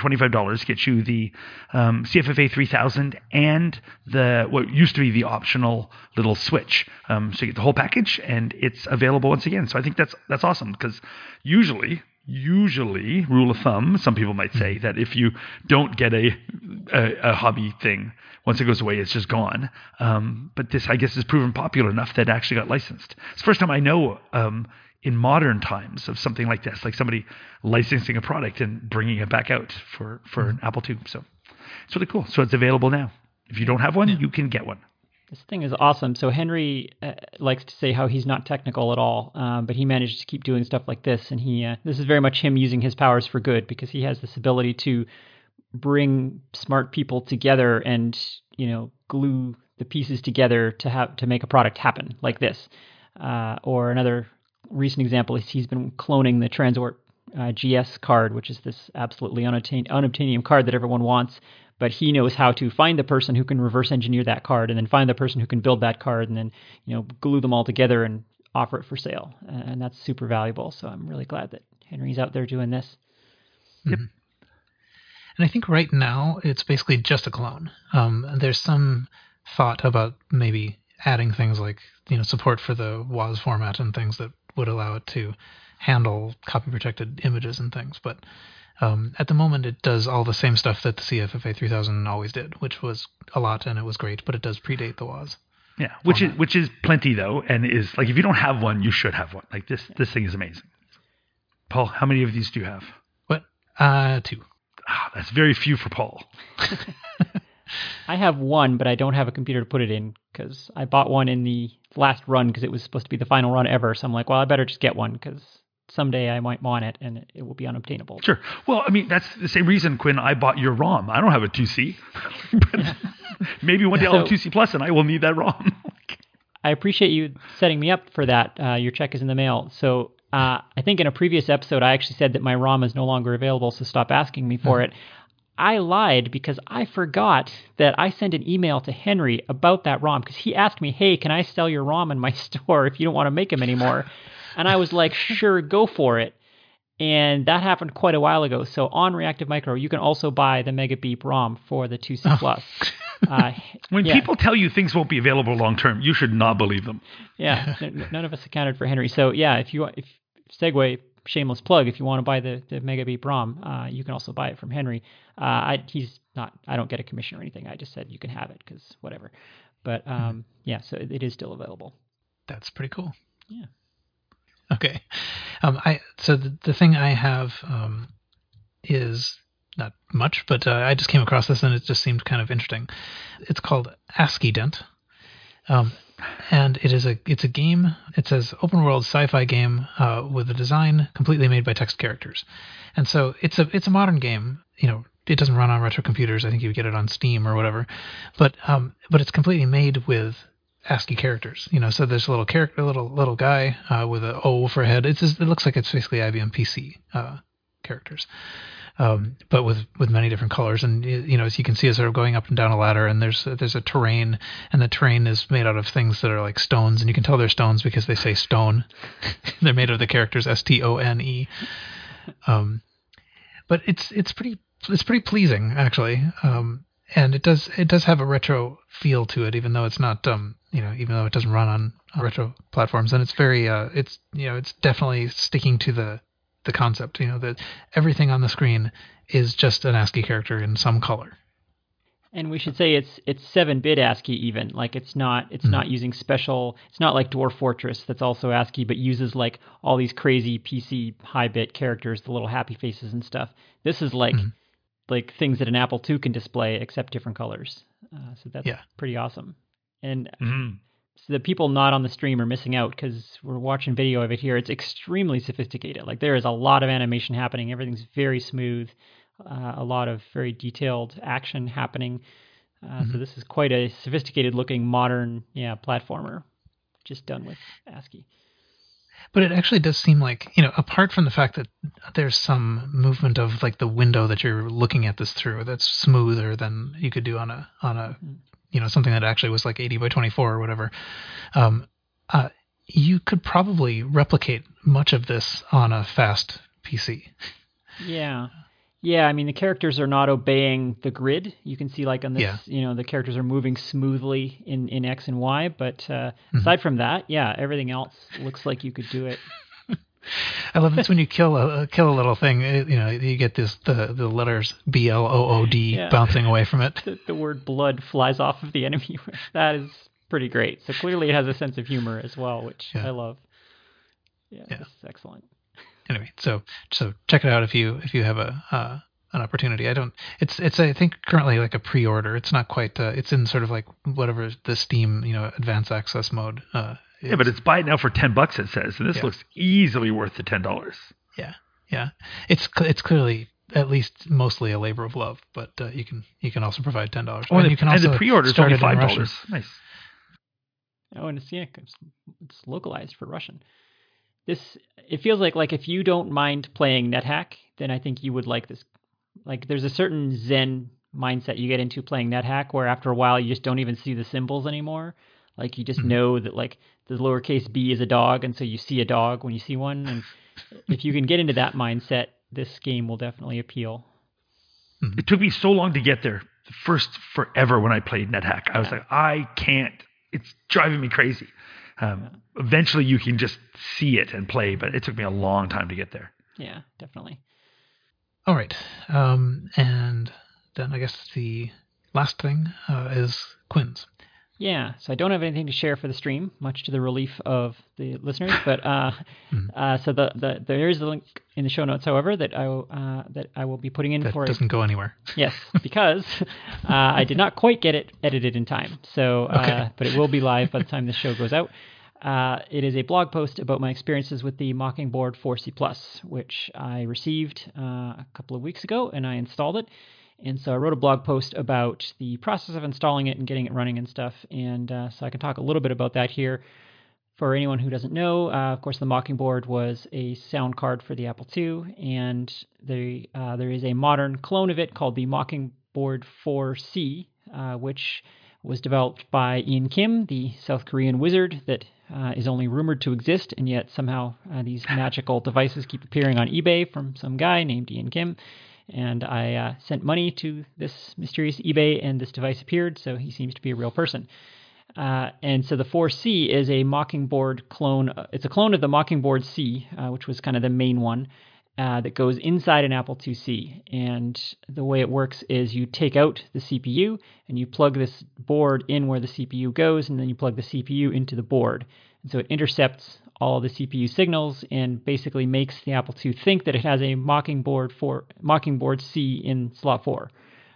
the CFFA 3000 and what used to be the optional little switch. So you get the whole package, and it's available once again. So I think that's awesome, because usually usually, rule of thumb, some people might say that if you don't get a hobby thing, once it goes away, it's just gone. But this, I guess, is proven popular enough that it actually got licensed. It's the first time I know in modern times of something like this, like somebody licensing a product and bringing it back out for an Apple II. So it's really cool. So it's available now. If you don't have one, you can get one. This thing is awesome. So Henry likes to say how he's not technical at all, but he managed to keep doing stuff like this. And this is very much him using his powers for good, because he has this ability to bring smart people together and, glue the pieces together to make a product happen like this. Or another recent example is he's been cloning the Transort GS card, which is this absolutely unobtainium card that everyone wants. But he knows how to find the person who can reverse engineer that card, and then find the person who can build that card, and then glue them all together and offer it for sale. And that's super valuable. So I'm really glad that Henry's out there doing this. Yep. And I think right now it's basically just a clone. There's some thought about maybe adding things like support for the WAS format and things that would allow it to handle copy protected images and things, but at the moment, it does all the same stuff that the CFFA 3000 always did, which was a lot and it was great, but it does predate the WAS. Yeah, which is plenty though, and is like if you don't have one, you should have one. Like this thing is amazing. Paul, how many of these do you have? What? 2. That's very few for Paul. I have one, but I don't have a computer to put it in because I bought one in the last run because it was supposed to be the final run ever. So I'm like, well, I better just get one because someday I might want it, and it will be unobtainable. Sure. Well, I mean, that's the same reason, Quinn, I bought your ROM. I don't have a 2C. But maybe one day I'll have 2C Plus, and I will need that ROM. I appreciate you setting me up for that. Your check is in the mail. So I think in a previous episode, I actually said that my ROM is no longer available, so stop asking me for it. I lied because I forgot that I sent an email to Henry about that ROM because he asked me, hey, can I sell your ROM in my store if you don't want to make them anymore? And I was like, sure, go for it. And that happened quite a while ago. So on Reactive Micro, you can also buy the Megabeep ROM for the 2C Plus. When people tell you things won't be available long term, you should not believe them. Yeah, none of us accounted for Henry. So yeah, if segue, shameless plug, if you want to buy the Megabeep ROM, you can also buy it from Henry. I don't get a commission or anything. I just said you can have it because whatever. But so it is still available. That's pretty cool. Yeah. Okay. So the thing I have is not much, but I just came across this and it just seemed kind of interesting. It's called ASCII Dent. And it's a game. It says open world sci-fi game with a design completely made by text characters. And so it's a modern game. It doesn't run on retro computers. I think you would get it on Steam or whatever. But it's completely made with ASCII characters, so there's a little character, little guy with an O for a head. It looks like it's basically IBM PC characters, but with many different colors. And as you can see, it's sort of going up and down a ladder. And there's a terrain, and the terrain is made out of things that are like stones, and you can tell they're stones because they say stone. They're made of the characters STONE. But it's pretty pleasing actually. And it does have a retro feel to it, even though it's not, even though it doesn't run on retro platforms. And it's very, it's definitely sticking to the concept, that everything on the screen is just an ASCII character in some color. And we should say it's 7-bit ASCII even. Like it's not using special. It's not like Dwarf Fortress that's also ASCII, but uses like all these crazy PC high-bit characters, the little happy faces and stuff. This is like things that an Apple II can display, except different colors. So that's pretty awesome. And so the people not on the stream are missing out because we're watching video of it here. It's extremely sophisticated. Like there is a lot of animation happening. Everything's very smooth. A lot of very detailed action happening. So this is quite a sophisticated looking modern platformer just done with ASCII. But it actually does seem like, apart from the fact that there's some movement of like the window that you're looking at this through that's smoother than you could do on a something that actually was like 80 by 24 or whatever, you could probably replicate much of this on a fast PC. Yeah. Yeah, I mean, the characters are not obeying the grid. You can see like on this, the characters are moving smoothly in X and Y. But aside from that, everything else looks like you could do it I love this when you kill a little thing. You get the letters BLOOD Yeah. bouncing away from it. The word blood flies off of the enemy. That is pretty great. So clearly it has a sense of humor as well, which Yeah. I love. Yeah, this is excellent. Anyway, so check it out if you have an opportunity. It's I think currently like a pre-order. It's not quite. It's in sort of like whatever the Steam advanced access mode. Yeah, but it's buy it now for $10. It says, and this looks easily worth the $10. Yeah. It's clearly at least mostly a labor of love, but you can also provide $10. Oh, and you can also the pre-order is start only it in Russian. $5. Nice. Oh, and it's localized for Russian. It feels like if you don't mind playing NetHack, then I think you would like this. Like there's a certain Zen mindset you get into playing NetHack where after a while you just don't even see the symbols anymore. Like you just know that like the lowercase b is a dog, and so you see a dog when you see one. And if you can get into that mindset, this game will definitely appeal. It took me so long to get there. Forever when I played NetHack. I was like, I can't. It's driving me crazy. Eventually you can just see it and play, but it took me a long time to get there. Yeah, definitely. All right. And then I guess the last thing is Quinn's. Yeah, so I don't have anything to share for the stream, much to the relief of the listeners. But so there is a link in the show notes, however, that I will be putting in that for. That doesn't go anywhere. Yes, because I did not quite get it edited in time. So, but it will be live by the time the show goes out. It is a blog post about my experiences with the Mockingboard 4C+, which I received a couple of weeks ago, and I installed it. And so I wrote a blog post about the process of installing it and getting it running and stuff. And so I can talk a little bit about that here. For anyone who doesn't know, of course, the Mockingboard was a sound card for the Apple II, and there is a modern clone of it called the Mockingboard 4C, which was developed by Ian Kim, the South Korean wizard that is only rumored to exist, and yet somehow these magical devices keep appearing on eBay from some guy named Ian Kim. And I sent money to this mysterious eBay, and this device appeared, so he seems to be a real person. And so the 4C is a Mockingboard clone. It's a clone of the Mockingboard C, which was kind of the main one, that goes inside an Apple IIc. And the way it works is you take out the CPU, and you plug this board in where the CPU goes, and then you plug the CPU into the board. And so it intercepts all the CPU signals and basically makes the Apple II think that it has a Mockingboard C in slot 4.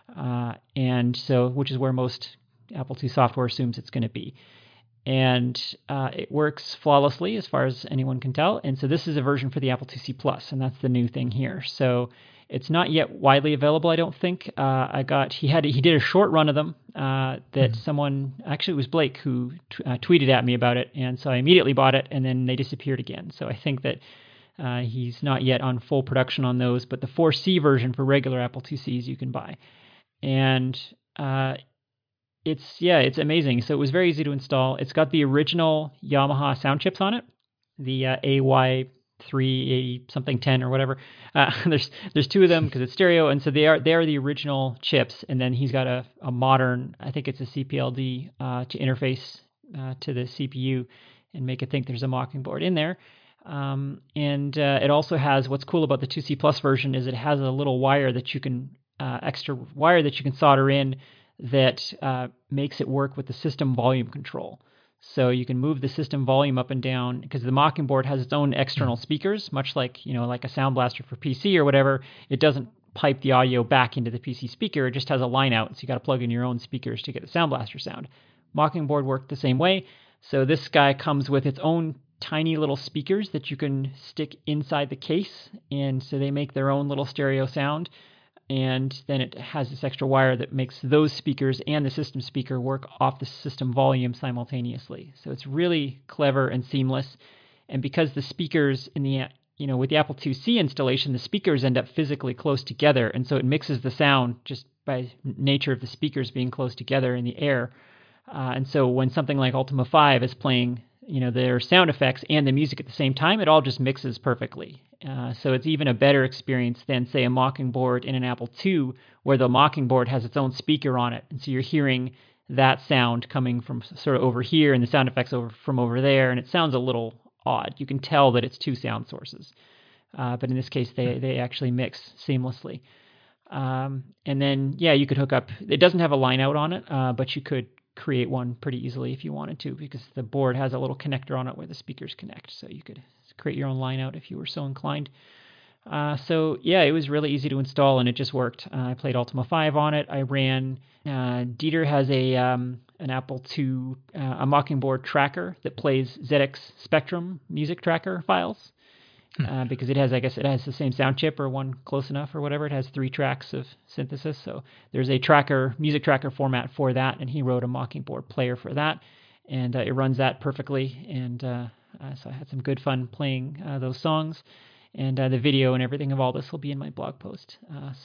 And so, which is where most Apple II software assumes it's going to be. And it works flawlessly as far as anyone can tell. And so this is a version for the Apple IIc Plus, and that's the new thing here. So it's not yet widely available, I don't think. He did a short run of them that someone, actually it was Blake who tweeted at me about it, and so I immediately bought it, and then they disappeared again. So I think that he's not yet on full production on those, but the 4C version for regular Apple IIcs you can buy. And it's amazing. So it was very easy to install. It's got the original Yamaha sound chips on it, the AY380 something 10 or whatever. There's two of them because it's stereo, and so they are the original chips. And then he's got a modern, I think it's a CPLD to interface to the CPU and make it think there's a Mockingboard in there. And it also has, what's cool about the 2C Plus version is it has a little wire that you can extra wire that you can solder in that makes it work with the system volume control. So you can move the system volume up and down because the Mockingboard has its own external speakers, much like like a Sound Blaster for PC or whatever. It doesn't pipe the audio back into the PC speaker. It just has a line out, so you got to plug in your own speakers to get the Sound Blaster sound. Mockingboard worked the same way. So this guy comes with its own tiny little speakers that you can stick inside the case, and so they make their own little stereo sound. And then it has this extra wire that makes those speakers and the system speaker work off the system volume simultaneously. So it's really clever and seamless. And because the speakers in the with the Apple IIc installation, the speakers end up physically close together, and so it mixes the sound just by nature of the speakers being close together in the air. And so when something like Ultima 5 is playing, their sound effects and the music at the same time, it all just mixes perfectly. So it's even a better experience than, say, a Mockingboard in an Apple II, where the Mockingboard has its own speaker on it. And so you're hearing that sound coming from sort of over here and the sound effects from over there, and it sounds a little odd. You can tell that it's two sound sources. But in this case, they actually mix seamlessly. And then, you could hook up. It doesn't have a line out on it, but you could create one pretty easily if you wanted to, because the board has a little connector on it where the speakers connect. So you could create your own line out if you were so inclined. It was really easy to install, and it just worked. I played Ultima 5 on it. I ran. Dieter has an Apple II, a Mockingboard tracker that plays ZX Spectrum music tracker files. Because it has the same sound chip, or one close enough or whatever. It has 3 tracks of synthesis. So there's a music tracker format for that, and he wrote a Mockingboard player for that, and it runs that perfectly. And so I had some good fun playing those songs, and the video and everything of all this will be in my blog post.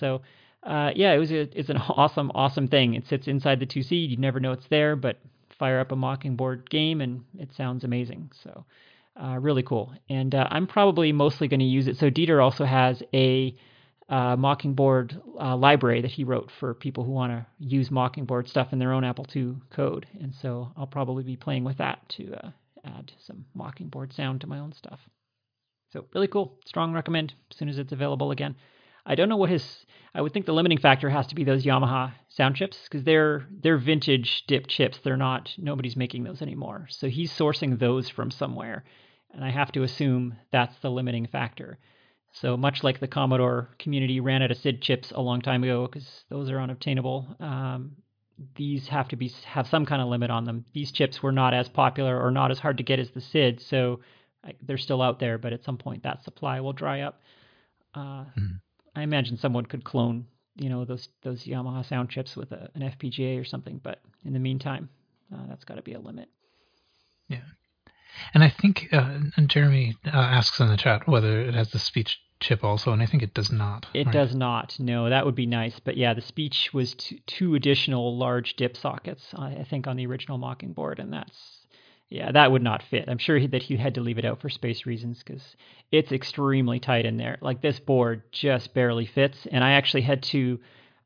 It's an awesome thing. It sits inside the 2C. You never know it's there, but fire up a Mockingboard game and it sounds amazing. So. Really cool. And I'm probably mostly going to use it. So Dieter also has a Mockingboard library that he wrote for people who want to use Mockingboard stuff in their own Apple II code. And so I'll probably be playing with that to add some Mockingboard sound to my own stuff. So really cool. Strong recommend as soon as it's available again. I don't know what I would think the limiting factor has to be those Yamaha sound chips, because they're vintage dip chips. Nobody's making those anymore. So he's sourcing those from somewhere. And I have to assume that's the limiting factor. So much like the Commodore community ran out of SID chips a long time ago because those are unobtainable, these have to have some kind of limit on them. These chips were not as popular or not as hard to get as the SID, so they're still out there, but at some point that supply will dry up. I imagine someone could clone, those Yamaha sound chips with an FPGA or something, but in the meantime, that's got to be a limit. Yeah. And I think, and Jeremy asks in the chat whether it has the speech chip also, and I think it does not. It does not. No, that would be nice. But yeah, the speech was two additional large dip sockets, I think, on the original Mockingboard, and that would not fit. I'm sure that he had to leave it out for space reasons because it's extremely tight in there. Like, this board just barely fits, and I actually had to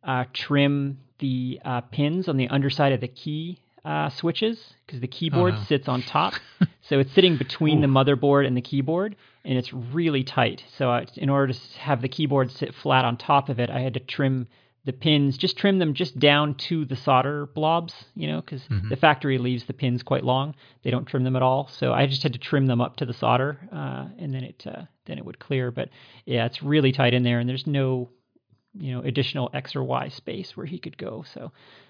trim the pins on the underside of the key switches, because the keyboard sits on top. So it's sitting between the motherboard and the keyboard, and it's really tight. So in order to have the keyboard sit flat on top of it, I had to trim the pins, trim them down to the solder blobs, because the factory leaves the pins quite long. They don't trim them at all. So I just had to trim them up to the solder, and then it would clear. But yeah, it's really tight in there, and there's no, additional X or Y space where he could go. So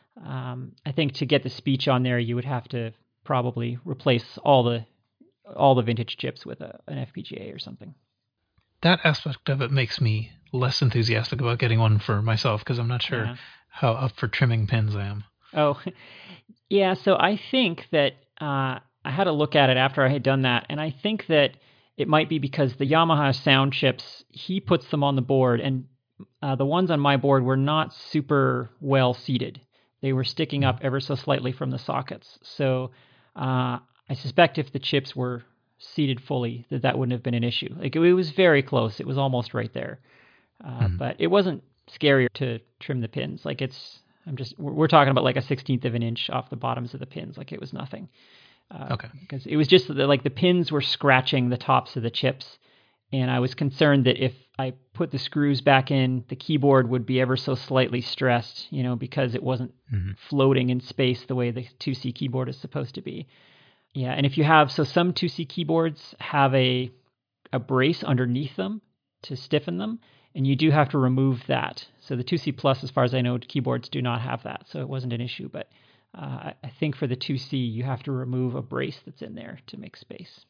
I think to get the speech on there, you would have to probably replace all the vintage chips with an FPGA or something. That aspect of it makes me less enthusiastic about getting one for myself, because I'm not sure how up for trimming pins I am. Oh, yeah. So I think that I had a look at it after I had done that, and I think that it might be because the Yamaha sound chips, he puts them on the board, and the ones on my board were not super well seated. They were sticking up ever so slightly from the sockets. So I suspect if the chips were seated fully, that wouldn't have been an issue. Like, it was very close. It was almost right there. But it wasn't scary to trim the pins. Like, we're talking about like a 1/16 of an inch off the bottoms of the pins. Like, it was nothing. Because it was just like the pins were scratching the tops of the chips. And I was concerned that if I put the screws back in, the keyboard would be ever so slightly stressed, because it wasn't floating in space the way the 2C keyboard is supposed to be. Yeah, and if you have, some 2C keyboards have a brace underneath them to stiffen them, and you do have to remove that. So the 2C Plus, as far as I know, keyboards do not have that, so it wasn't an issue. But I think for the 2C, you have to remove a brace that's in there to make space.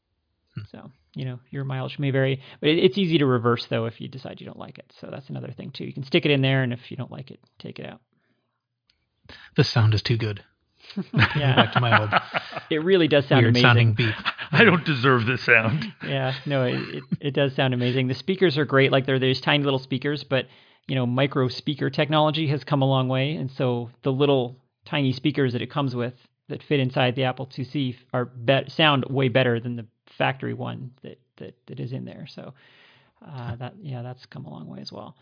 So, your mileage may vary, but it's easy to reverse, though, if you decide you don't like it. So that's another thing, too. You can stick it in there, and if you don't like it, take it out. The sound is too good. Yeah. Back to my old it really does sound weird amazing. Sounding beep. I don't deserve this sound. Yeah, no, it does sound amazing. The speakers are great. Like, they're these tiny little speakers, but, micro speaker technology has come a long way. And so the little tiny speakers that it comes with that fit inside the Apple IIc sound way better than the factory one that is in there. So that's come a long way as well.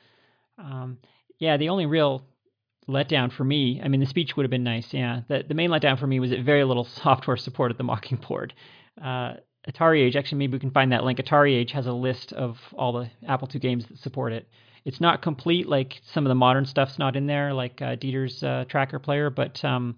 The only real letdown for me, I mean, the speech would have been nice. Yeah, the main letdown for me was that very little software supported the Mockingboard. Atari Age, actually, maybe we can find that link. Atari Age has a list of all the Apple II games that support it. It's not complete, like some of the modern stuff's not in there, like Dieter's Tracker Player, but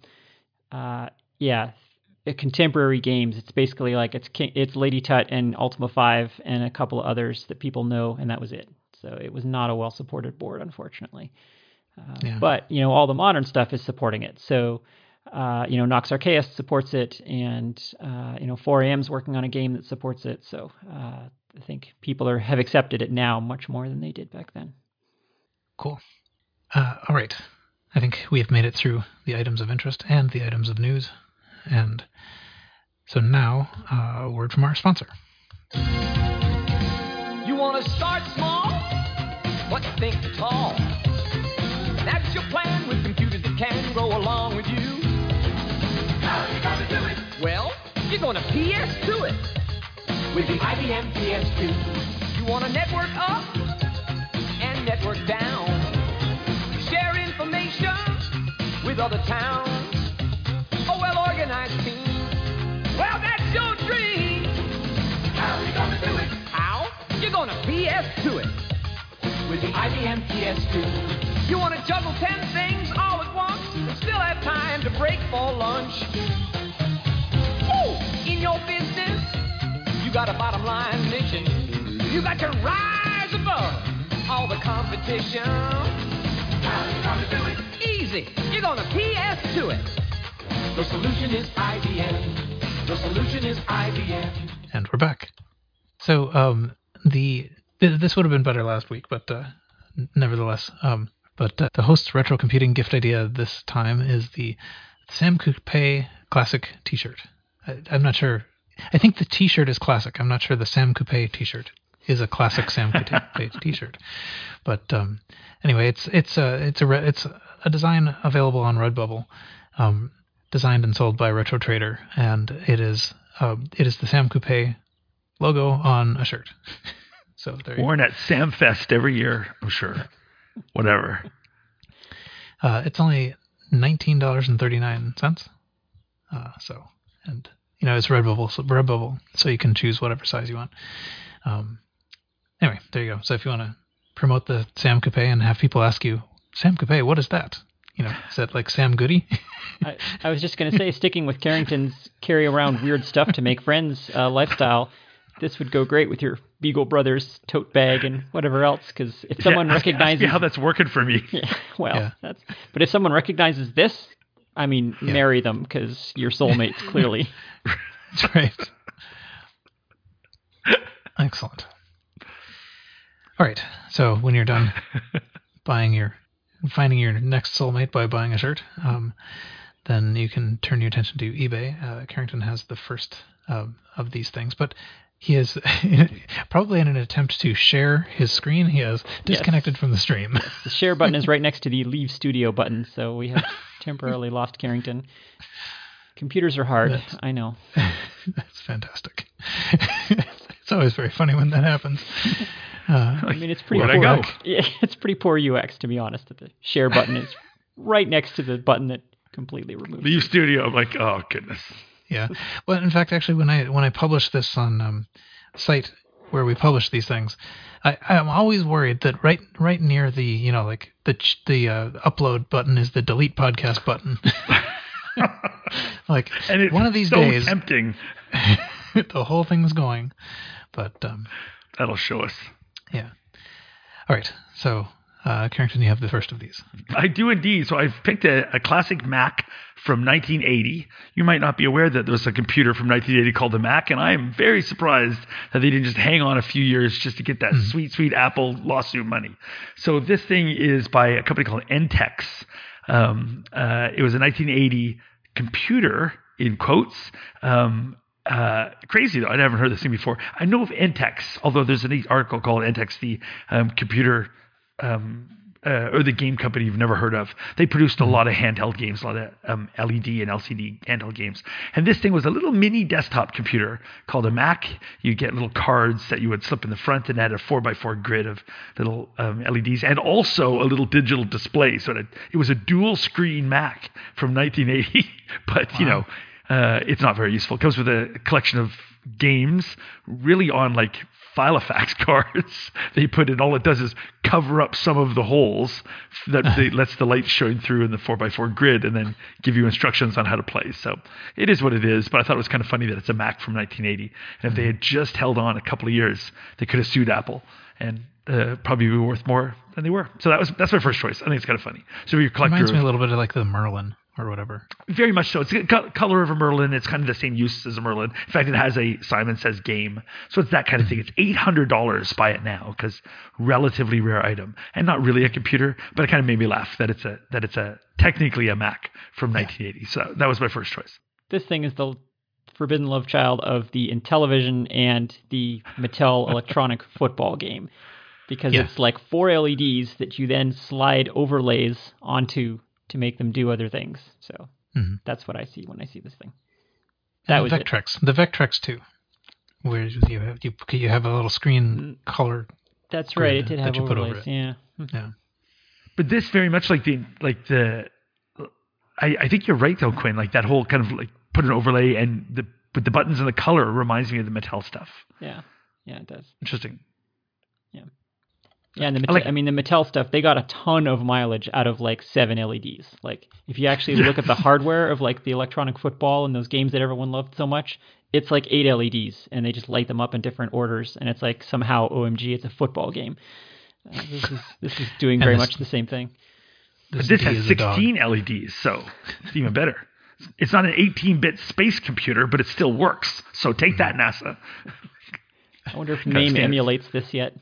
contemporary games. It's basically like it's Lady Tut and Ultima 5 and a couple of others that people know, and that was it. So it was not a well-supported board, unfortunately. But, all the modern stuff is supporting it. So, Nox Archaeus supports it, and, 4AM's working on a game that supports it. So I think people have accepted it now much more than they did back then. Cool. All right. I think we have made it through the items of interest and the items of news. And so now, a word from our sponsor. You want to start small, but think tall. That's your plan with computers that can grow along with you. How are you going to do it? Well, you're going to PS to it with the IBM PS2. You want to network up and network down. Share information with other towns. A well-organized team. Well, that's your dream. How are you going to do it? How? You're going to PS to it with the IBM PS2. You want to juggle 10 things all at once and still have time to break for lunch. Ooh, in your business, you got a bottom line mission. You got to rise above all the competition. How are you going to do it? Easy. You're going to PS to it. The solution is IBM. The solution is IBM. And we're back. So this would have been better last week, but nevertheless, the host's retro computing gift idea this time is the Sam Coupe Classic T-shirt. I'm not sure. I think the T-shirt is classic. I'm not sure the Sam Coupe T-shirt is a classic Sam Coupe T-shirt. But anyway, it's a design available on Redbubble. Designed and sold by Retro Trader, and it is the Sam Coupe logo on a shirt. So there worn at SamFest every year, I'm sure. Whatever. It's only $19.39. It's Redbubble, so you can choose whatever size you want. Anyway, there you go. So if you want to promote the Sam Coupe and have people ask you, Sam Coupe, what is that? Is that like Sam Goody? I was just going to say, sticking with Carrington's carry around weird stuff to make friends lifestyle, this would go great with your Beagle Brothers tote bag and whatever else. Because if someone recognizes, ask me how that's working for me. But if someone recognizes this, marry them because you're soulmates clearly. That's right. Excellent. All right. So when you're done finding your next soulmate by buying a shirt, then you can turn your attention to eBay. Carrington has the first of these things, but he is probably in an attempt to share his screen. He has disconnected from the stream. Yes, the share button is right next to the leave studio button, so we have temporarily lost Carrington. Computers are hard, I know. That's fantastic. It's always very funny when that happens. It's pretty poor. It's pretty poor UX, to be honest. That the share button is right next to the button that completely removes. Leave studio. I'm like, oh goodness. Yeah. Well, in fact, actually, when I publish this on site where we publish these things, I'm always worried that right near the the upload button is the delete podcast button. Like, and it's one of these days, tempting. The whole thing's going, but that'll show us. Yeah. All right. So, Carrington, you have the first of these. I do indeed. So I've picked a classic Mac from 1980. You might not be aware that there was a computer from 1980 called the Mac, and I am very surprised that they didn't just hang on a few years just to get that sweet Apple lawsuit money. So this thing is by a company called Entex. It was a 1980 computer, in quotes. Crazy though, I never heard this thing before. I know of Entex, although there's a neat article called Entex, the computer or the game company you've never heard of. They produced a lot of handheld games, a lot of LED and LCD handheld games. And this thing was a little mini desktop computer called a Mac. You get little cards that you would slip in the front, and had a 4x4 grid of little LEDs, and also a little digital display. So it was a dual screen Mac from 1980, but wow. It's not very useful. It comes with a collection of games really on like Filofax cards. They put in, all it does is cover up some of the holes that lets the light shine through in the 4x4 grid and then give you instructions on how to play. So it is what it is, but I thought it was kind of funny that it's a Mac from 1980. And if they had just held on a couple of years, they could have sued Apple and probably be worth more than they were. So that's my first choice. I think it's kind of funny. So you're collector. Reminds me a little bit of like the Merlin or whatever. Very much so. It's the color of a Merlin. It's kind of the same use as a Merlin. In fact, it has a Simon Says game. So it's that kind of thing. It's $800 buy it now because relatively rare item and not really a computer, but it kind of made me laugh that it's a technically a Mac from 1980. So that was my first choice. This thing is the forbidden love child of the Intellivision and the Mattel electronic football game because it's like 4 LEDs that you then slide overlays onto to make them do other things. So that's what I see when I see this thing. That was Vectrex. The Vectrex too, where you have a little screen color. That's right. It did have overlays. Yeah. But this very much I think you're right though, Quinn. Like that whole kind of like put an overlay and with the buttons and the color reminds me of the Mattel stuff. Yeah. Yeah, it does. Interesting. Yeah, and the Mattel stuff, they got a ton of mileage out of like 7 LEDs. Like if you actually look at the hardware of like the electronic football and those games that everyone loved so much, it's like 8 LEDs and they just light them up in different orders and it's like somehow OMG, it's a football game. This is doing very much the same thing. But this has 16 LEDs, so it's even better. It's not an 18-bit space computer, but it still works. So take that, NASA. I wonder if MAME emulates this yet.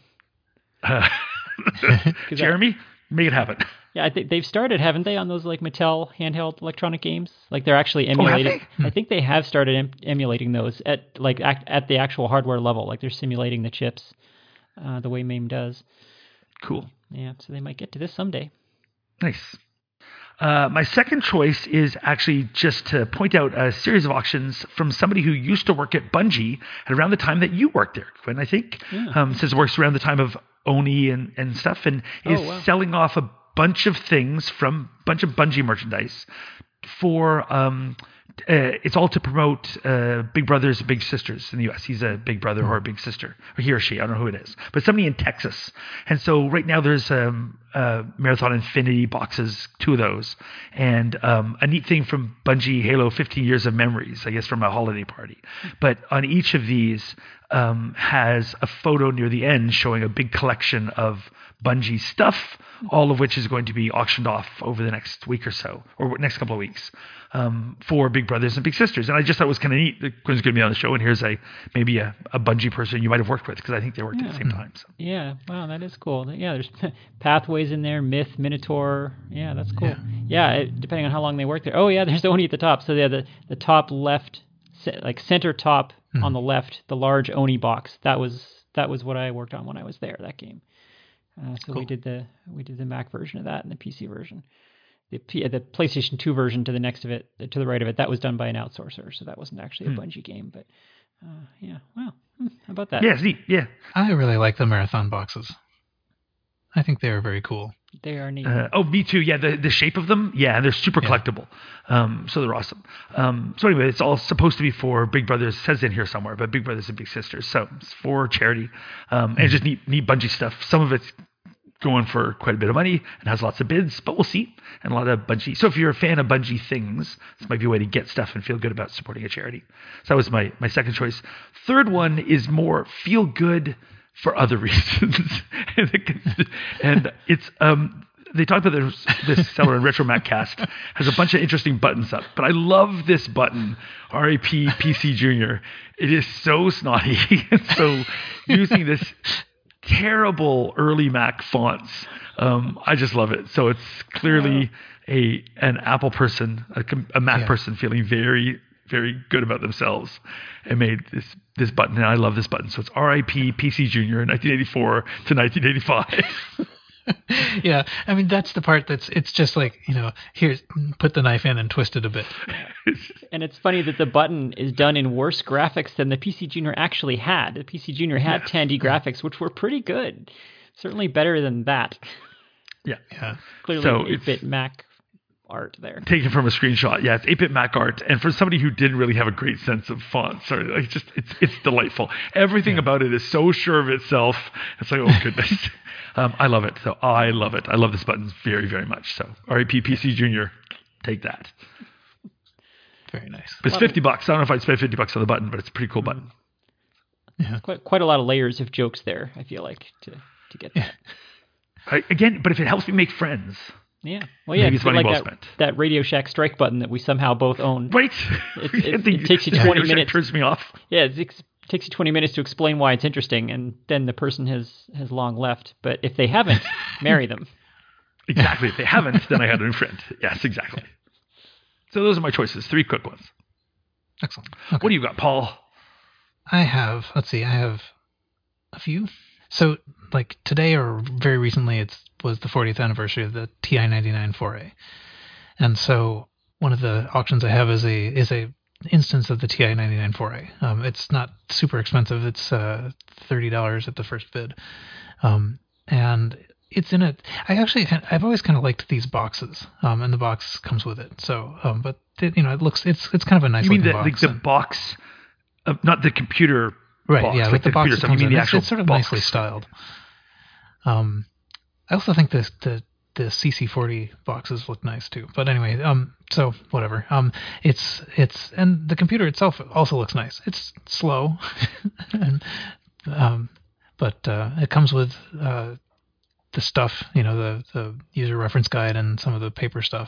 Jeremy, make it happen. Yeah, I think they've started, haven't they, on those like Mattel handheld electronic games? Like they're actually emulating. I think they have started emulating those at the actual hardware level. Like they're simulating the chips, the way MAME does. Cool. Yeah, so they might get to this someday. Nice. My second choice is actually just to point out a series of auctions from somebody who used to work at Bungie at around the time that you worked there, Quinn, I think. Yeah. Says it works around the time of Oni and stuff, and is selling off a bunch of things from a bunch of Bungie merchandise for it's all to promote Big Brothers and Big Sisters in the U.S. He's a big brother or a big sister, or he or she, I don't know who it is, but somebody in Texas. And so right now there's Marathon Infinity boxes, 2 of those, and a neat thing from Bungie Halo 15 Years of Memories, I guess from a holiday party. But on each of these has a photo near the end showing a big collection of Bungie stuff, all of which is going to be auctioned off over the next week or so, or next couple of weeks, for Big Brothers and Big Sisters. And I just thought it was kind of neat that Quinn's going to be on the show, and here's maybe a Bungie person you might have worked with, because I think they worked at the same time. So. Yeah, wow, that is cool. Yeah, there's Pathways in there, Myth, Minotaur. Yeah, that's cool. Yeah, depending on how long they work there. Oh, yeah, there's Oni at the top. So the top left, like center top on the left, the large Oni box. That was what I worked on when I was there, that game. So cool. we did the Mac version of that and the PC version. The PlayStation 2 version to the right of it, that was done by an outsourcer, so that wasn't actually a Bungie game. But wow, how about that? Yeah, neat. Yeah, I really like the Marathon boxes. I think they are very cool. They are neat. Me too. Yeah, the shape of them. Yeah, and they're super collectible. So they're awesome. So anyway, it's all supposed to be for Big Brothers. It says in here somewhere, but Big Brothers and Big Sisters. So it's for charity, and just neat Bungie stuff. Some of it's going for quite a bit of money and has lots of bids, but we'll see. And a lot of Bungie. So if you're a fan of Bungie things, this might be a way to get stuff and feel good about supporting a charity. So that was my second choice. Third one is more feel good for other reasons. And it's they talk about this seller in Retro Mac Cast has a bunch of interesting buttons up, but I love this button, RAP PC Junior. It is so snotty. And so using this terrible early Mac fonts, I just love it. So it's clearly an Apple person, a Mac person feeling very, very good about themselves and made this button. And I love this button. So it's RIP PC Junior 1984 to 1985. Yeah, I mean that's the part it's just like, here's put the knife in and twist it a bit. And it's funny that the button is done in worse graphics than the PC Junior actually had. The PC Junior had Tandy graphics, which were pretty good, certainly better than that. Yeah. Clearly, 8-bit Mac art there. Taken from a screenshot. Yeah, it's 8-bit Mac art, and for somebody who didn't really have a great sense of fonts, or like just it's delightful. Everything about it is so sure of itself. It's like, oh goodness, I love it. So I love it. I love this button very, very much. So R.I.P. PC Junior, take that. Very nice. But it's $50. I don't know if I'd spend $50 on the button, but it's a pretty cool button. Yeah. Quite a lot of layers of jokes there, I feel like, to get that. Again, but if it helps me make friends. Yeah. Well, yeah, Maybe it's it's money like well spent. that Radio Shack strike button that we somehow both own. Right? It takes you 20 minutes. Turns me off. Yeah, it takes you 20 minutes to explain why it's interesting, and then the person has long left. But if they haven't, marry them. Exactly. If they haven't, then I had a new friend. Yes, exactly. So those are my choices. 3 quick ones. Excellent. Okay. What do you got, Paul? I have a few. So, like today or very recently, was the 40th anniversary of the TI-99 4A, and so one of the auctions I have is a instance of the TI-99 4A. It's not super expensive. It's $30 at the first bid, and it's in a. I've always kind of liked these boxes, and the box comes with it. So, but it looks it's kind of a nice. You mean box. the box, not the computer. Right, box, yeah, like the box computer that stuff. comes You mean in. the actual It's sort of box. nicely styled. I also think the CC40 boxes look nice too. But anyway, so whatever. It's and the computer itself also looks nice. It's slow, and, but it comes with the stuff, the user reference guide and some of the paper stuff,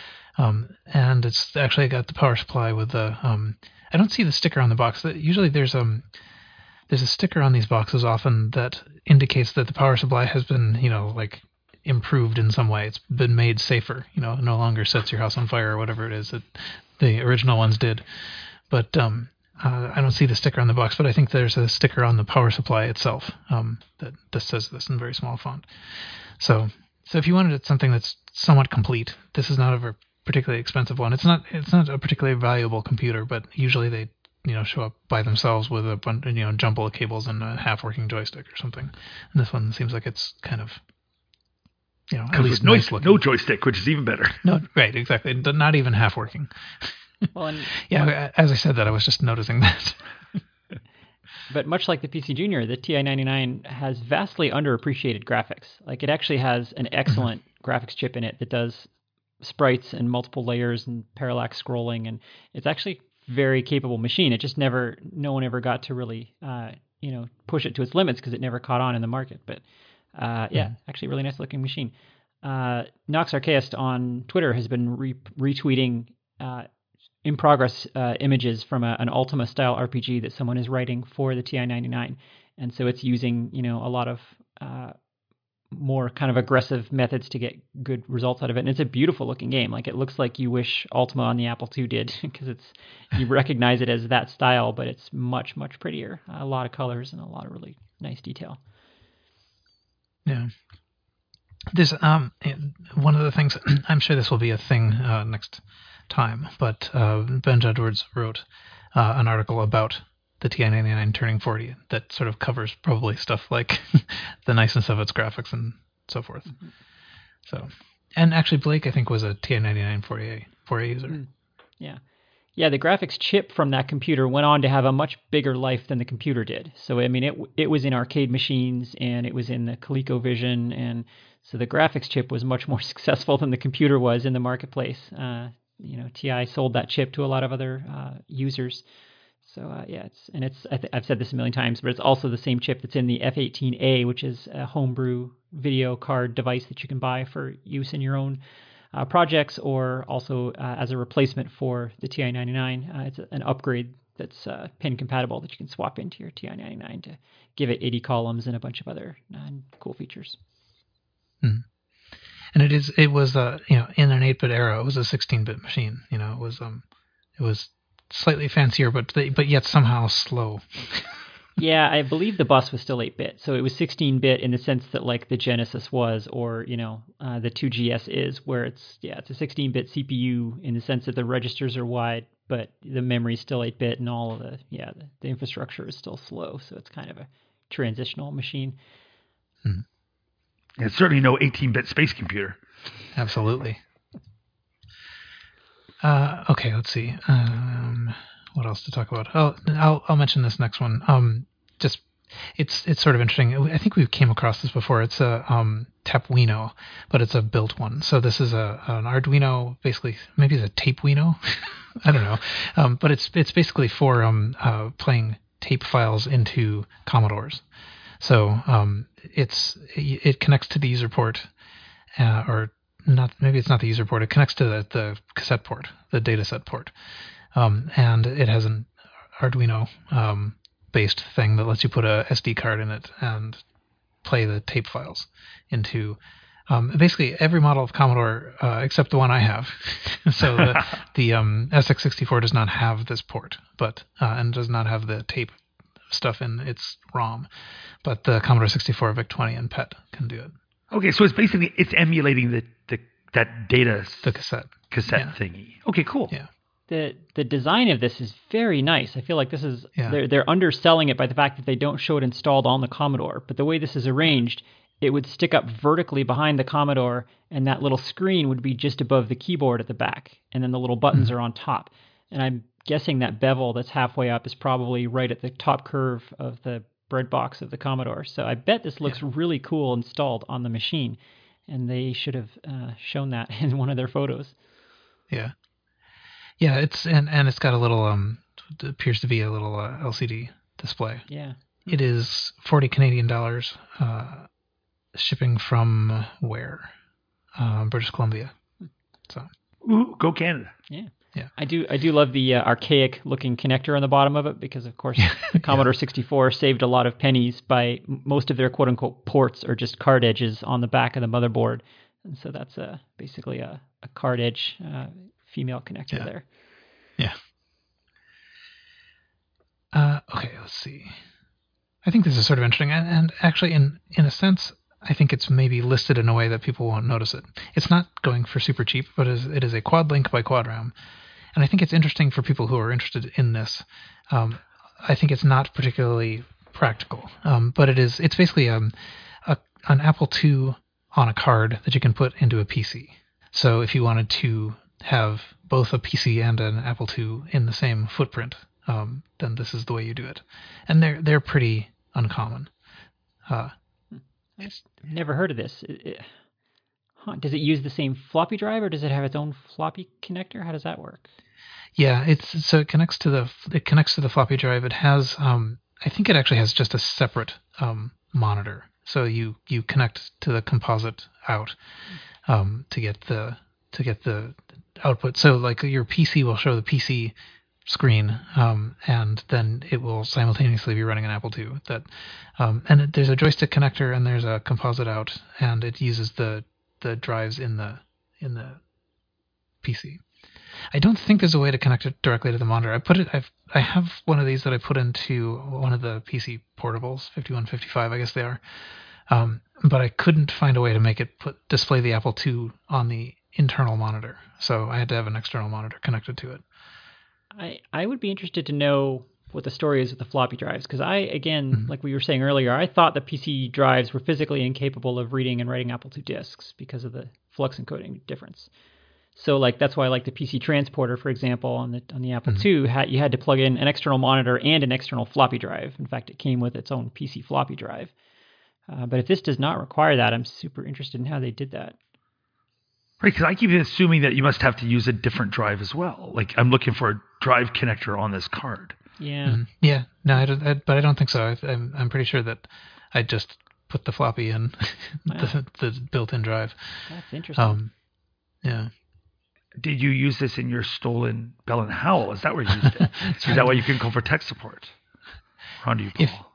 and it's actually got the power supply with the. I don't see the sticker on the box. Usually there's a sticker on these boxes often that indicates that the power supply has been, like improved in some way. It's been made safer, no longer sets your house on fire or whatever it is that the original ones did. But I don't see the sticker on the box, but I think there's a sticker on the power supply itself that says this in very small font. So if you wanted something that's somewhat complete, this is not a particularly expensive one. It's not a particularly valuable computer, but usually they show up by themselves with a bunch, jumble of cables and a half-working joystick or something. And this one seems like it's kind of, at least nice looking. No joystick, which is even better. No, right, exactly. Not even half-working. Well, and, yeah, as I said that, I was just noticing that. But much like the PC Junior, the TI-99 has vastly underappreciated graphics. Like, it actually has an excellent graphics chip in it that does sprites and multiple layers and parallax scrolling, and it's actually very capable machine. It just no one ever got to really, push it to its limits because it never caught on in the market. But actually a really nice looking machine. Nox Archaist on Twitter has been retweeting in progress images from an Ultima style RPG that someone is writing for the TI-99. And so it's using, a lot of more kind of aggressive methods to get good results out of it. And it's a beautiful looking game. Like, it looks like you wish Ultima on the Apple II did, because you recognize it as that style, but it's much, much prettier. A lot of colors and a lot of really nice detail. Yeah. This one of the things, I'm sure this will be a thing next time, but Ben Edwards wrote an article about the TI-99 turning 40 that sort of covers probably stuff like the niceness of its graphics and so forth. Mm-hmm. So, and actually Blake, I think, was a TI-99 4A user. Yeah. Yeah, the graphics chip from that computer went on to have a much bigger life than the computer did. So, I mean, it was in arcade machines, and it was in the ColecoVision, and so the graphics chip was much more successful than the computer was in the marketplace. TI sold that chip to a lot of other users. So I've said this a million times, but it's also the same chip that's in the F-18A, which is a homebrew video card device that you can buy for use in your own projects, or also as a replacement for the TI-99. It's an upgrade that's pin compatible that you can swap into your TI-99 to give it 80 columns and a bunch of other cool features. Mm. And it was in an 8-bit era, it was a 16-bit machine. It was slightly fancier, but yet somehow slow. Yeah, I believe the bus was still 8-bit, so it was 16-bit in the sense that like the Genesis was, or the 2GS is, where it's a 16-bit CPU in the sense that the registers are wide, but the memory is still 8-bit, and all of the infrastructure is still slow. So it's kind of a transitional machine. It's certainly no 18-bit space computer. Absolutely. Okay, let's see. What else to talk about? Oh, I'll mention this next one. Just it's sort of interesting. I think we came across this before. It's a Tapwino, but it's a built one. So this is an Arduino, basically. Maybe it's a Tapewino. I don't know. But it's basically for playing tape files into Commodores. So it connects to the user port, or not. Maybe it's not the user port. It connects to the cassette port, the dataset port, and it has an Arduino based thing that lets you put a SD card in it and play the tape files into basically every model of Commodore except the one I have. So the SX64 does not have this port, but and does not have the tape stuff in its ROM, but the Commodore 64 VIC-20 and PET can do it. Okay, so it's emulating that data The cassette cassette thingy. Okay, cool. Yeah. The design of this is very nice. I feel like this is Yeah. they're underselling it by the fact that they don't show it installed on the Commodore. But the way this is arranged, it would stick up vertically behind the Commodore, and that little screen would be just above the keyboard at the back, and then the little buttons are on top. And I'm guessing that bevel that's halfway up is probably right at the top curve of the breadbox of the Commodore. So I bet this looks really cool installed on the machine, and they should have shown that in one of their photos. Yeah. Yeah, it's it's got a little it appears to be a little LCD display. Yeah. It is 40 Canadian dollars, shipping from where? British Columbia. So Ooh, go Canada. Yeah. Yeah. I do love the archaic looking connector on the bottom of it because, of course, the Commodore 64 saved a lot of pennies by most of their quote unquote ports are just card edges on the back of the motherboard. And so that's basically a card edge female connector there. Yeah. Okay, let's see. I think this is sort of interesting, and actually, in a sense, I think it's maybe listed in a way that people won't notice it. It's not going for super cheap, but it is a quad link by Quadram, and I think it's interesting for people who are interested in this. I think it's not particularly practical, but it's basically an Apple II on a card that you can put into a PC. So if you wanted to have both a PC and an Apple II in the same footprint, then this is the way you do it, and they're pretty uncommon. I've never heard of this. Does it use the same floppy drive, or does it have its own floppy connector? How does that work? Yeah, it connects to the floppy drive. It has I think it actually has just a separate monitor. So you connect to the composite out to get the output. So like your PC will show the PC screen, and then it will simultaneously be running an Apple II. There's a joystick connector and there's a composite out, and it uses the drives in the PC. I don't think there's a way to connect it directly to the monitor. I have one of these that I put into one of the PC portables, 5155, I guess they are. But I couldn't find a way to make it display the Apple II on the internal monitor. So I had to have an external monitor connected to it. I would be interested to know what the story is with the floppy drives, because like we were saying earlier, I thought the PC drives were physically incapable of reading and writing Apple II disks because of the flux encoding difference. So like that's why I like the PC transporter, for example, on the Apple II, you had to plug in an external monitor and an external floppy drive. In fact, it came with its own PC floppy drive. But if this does not require that, I'm super interested in how they did that. Right, because I keep assuming that you must have to use a different drive as well. Like I'm looking for a drive connector on this card. Yeah. Mm-hmm. Yeah. No, but I don't think so. I'm pretty sure that I just put the floppy in the built-in drive. That's interesting. Yeah. Did you use this in your stolen Bell and Howell? Is that where you used it? Is that why you couldn't go for tech support? Or do you, Paul?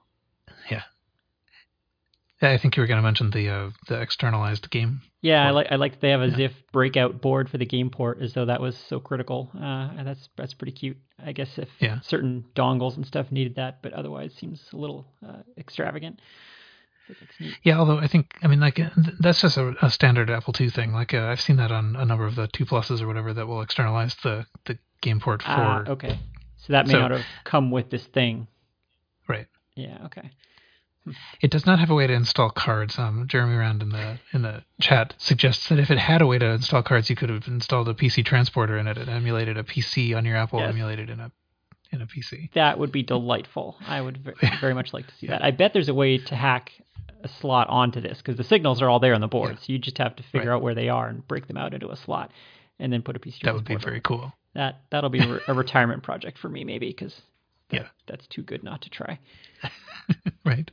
Yeah, I think you were going to mention the externalized game. Yeah, I like that they have a ZIF breakout board for the game port, as though that was so critical. And that's pretty cute. I guess if certain dongles and stuff needed that, but otherwise seems a little extravagant. But that's neat. Yeah, although that's just a standard Apple II thing. Like I've seen that on a number of the 2 Pluses or whatever that will externalize the game port for. Okay. So that may not have come with this thing. Right. Yeah. Okay. It does not have a way to install cards. Jeremy Rand in the chat suggests that if it had a way to install cards, you could have installed a PC transporter in it. It emulated a PC on your Apple, Yes. emulated in a PC. That would be delightful. I would very much like to see that. I bet there's a way to hack a slot onto this because the signals are all there on the board. Yeah. So you just have to figure Right. out where they are and break them out into a slot and then put a PC That would be transporter very cool. That'll be a retirement project for me maybe because Yeah. that's too good not to try. Right.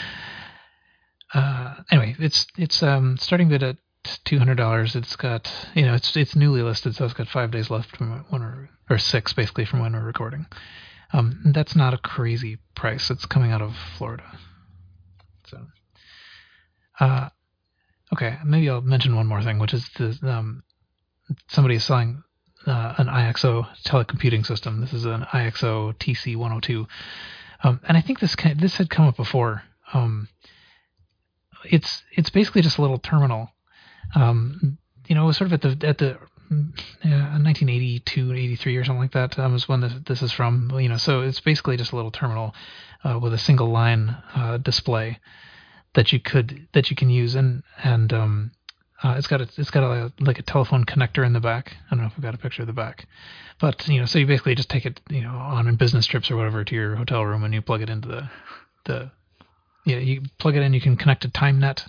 Anyway, it's starting bid at $200. It's got it's newly listed, so it's got 5 days left from or 6 basically from when we're recording. That's not a crazy price. It's coming out of Florida. So, okay, maybe I'll mention one more thing, which is somebody is selling an IXO telecomputing system. This is an IXO TC102, and I think this had come up before. It's basically just a little terminal. It was sort of at the 1982, 83 or something like that was when this is from. So it's basically just a little terminal with a single line display that you can use, and it's got like a telephone connector in the back. I don't know if I've got a picture of the back, but so you basically just take it on business trips or whatever to your hotel room and you plug it into you plug it in. You can connect to TimeNet.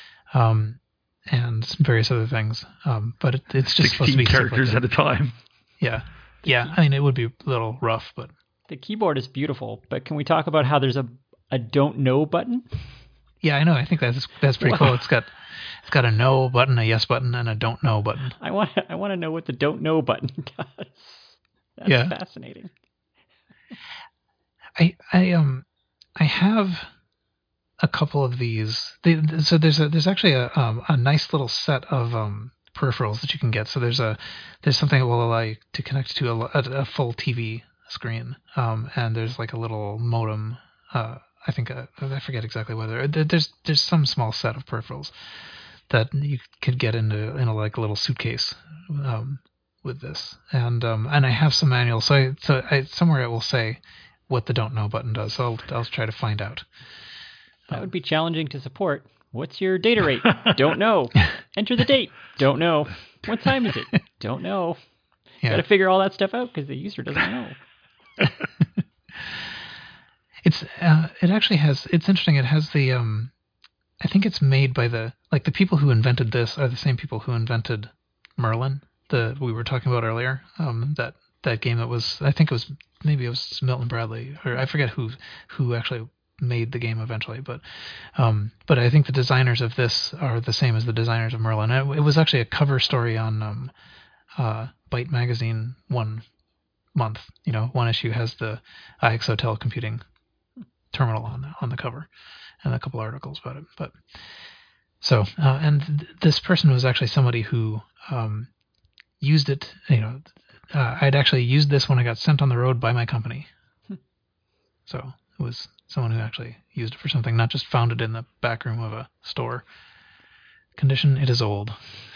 And various other things, but it's just supposed to 16 be characters at a time. Yeah. I mean, it would be a little rough, but The keyboard is beautiful, but can we talk about how there's a don't know button? yeah, I know. I think that's pretty cool. It's got a no button, a yes button, and a don't know button. I want to know what the don't know button does. That's Yeah. fascinating. I have a couple of these. So there's actually a nice little set of peripherals that you can get. So there's something that will allow you to connect to a full TV screen, and there's like a little modem. I think I forget exactly whether there's some small set of peripherals that you could get in like a little suitcase with this, and I have some manuals. So I somewhere it will say what the don't know button does. So I'll try to find out. That would be challenging to support. What's your data rate? Don't know. Enter the date. Don't know. What time is it? Don't know. Yeah. Got to figure all that stuff out because the user doesn't know. It actually has. It's interesting. It has the. I think it's made by the people who invented this are the same people who invented Merlin, we were talking about earlier. That game that was. I think it was Milton Bradley, or I forget who actually made the game eventually, but I think the designers of this are the same as the designers of Merlin. It was actually a cover story on Byte magazine one month. One issue has the IXO telecomputing terminal on the cover, and a couple articles about it. But so this person was actually somebody who used it. I'd actually used this when I got sent on the road by my company. So it was someone who actually used it for something, not just found it in the back room of a store. Condition, it is old.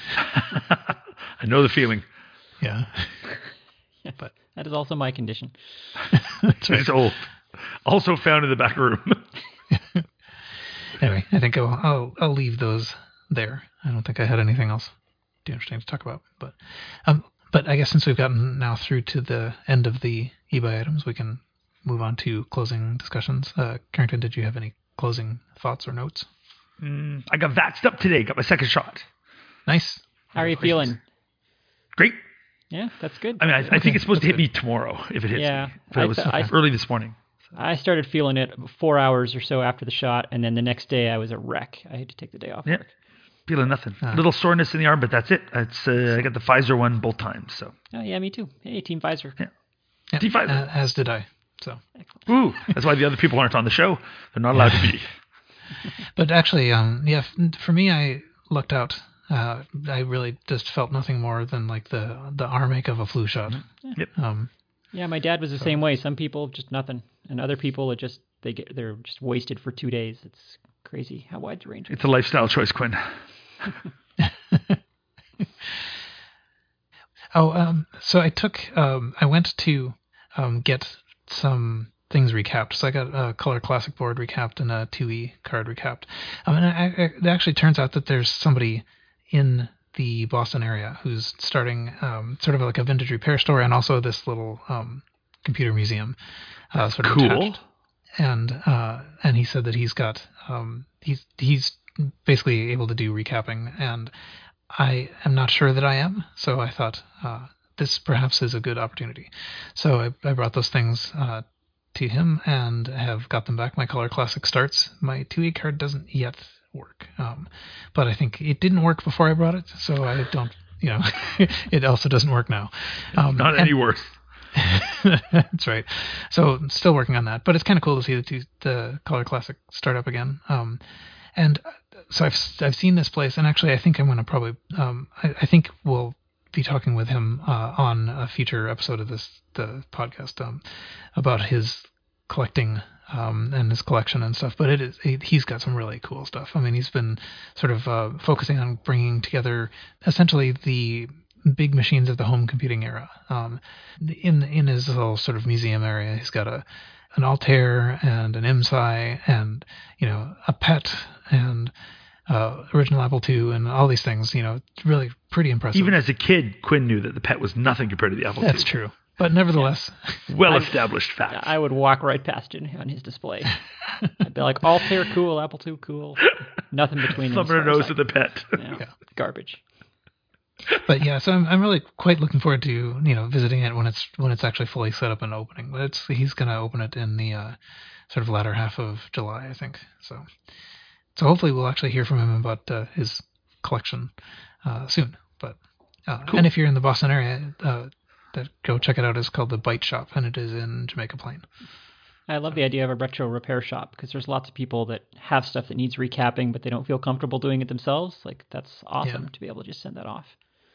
I know the feeling. Yeah. But that is also my condition. That's right. It's old. Also found in the back room. Anyway, I think I'll leave those there. I don't think I had anything else too interesting to talk about. But I guess since we've gotten now through to the end of the eBay items, we can move on to closing discussions. Carrington, did you have any closing thoughts or notes? I got vaxxed up today. Got my second shot. Nice. How are you feeling? Great. Yeah, that's good. I mean, I think it's supposed to hit me tomorrow if it hits Yeah. me. But it was early this morning. I started feeling it 4 hours or so after the shot, and then the next day I was a wreck. I had to take the day off Yeah. work. Feeling nothing. A little soreness in the arm, but that's it. It's I got the Pfizer one both times. So. Oh, yeah, me too. Hey, Team Pfizer. Yeah. Yeah, T5. as did I. So, Ooh, that's why the other people aren't on the show. They're not allowed to be. but actually, for me, I lucked out. I really just felt nothing more than like the arm ache of a flu shot. Yep. Yeah, my dad was the same way. Some people just nothing, and other people they're just wasted for 2 days. It's crazy how wide the range is. It's a lifestyle choice, Quinn. So I went to get some things recapped. So I got a Color Classic board recapped and a 2E card recapped. It actually turns out that there's somebody in the Boston area who's starting sort of like a vintage repair store and also this little computer museum sort of Cool. attached. And he said that he's got he's basically able to do recapping, and I am not sure that I am. So I thought this perhaps is a good opportunity. So I brought those things to him and have got them back. My Color Classic starts. My 2E card doesn't yet work, but I think it didn't work before I brought it, so I don't. It also doesn't work now. Not any worse. That's right. So still working on that, but it's kind of cool to see the Color Classic start up again. And so I've seen this place, and actually I think I'm going to probably I think we'll be talking with him on a future episode of the podcast about his collecting and his collection and stuff. But he's got some really cool stuff. I mean, he's been sort of focusing on bringing together essentially the big machines of the home computing era. In his little sort of museum area, he's got an Altair and an MSI and a PET and original Apple II and all these things. It's really pretty impressive. Even as a kid, Quinn knew that the PET was nothing compared to the Apple II. That's true. But nevertheless, Well-established fact. I would walk right past it on his display. I'd be like, Altair cool, Apple II cool. Nothing between them. Thumb her nose at the PET. Yeah. Garbage. But yeah, so I'm really quite looking forward to visiting it when it's actually fully set up and opening. But he's going to open it in the sort of latter half of July, I think. So hopefully we'll actually hear from him about his collection soon. But Cool. And if you're in the Boston area, go check it out. It's called the Byte Shop, and it is in Jamaica Plain. I love the idea of a retro repair shop because there's lots of people that have stuff that needs recapping, but they don't feel comfortable doing it themselves. Like, that's awesome to be able to just send that off.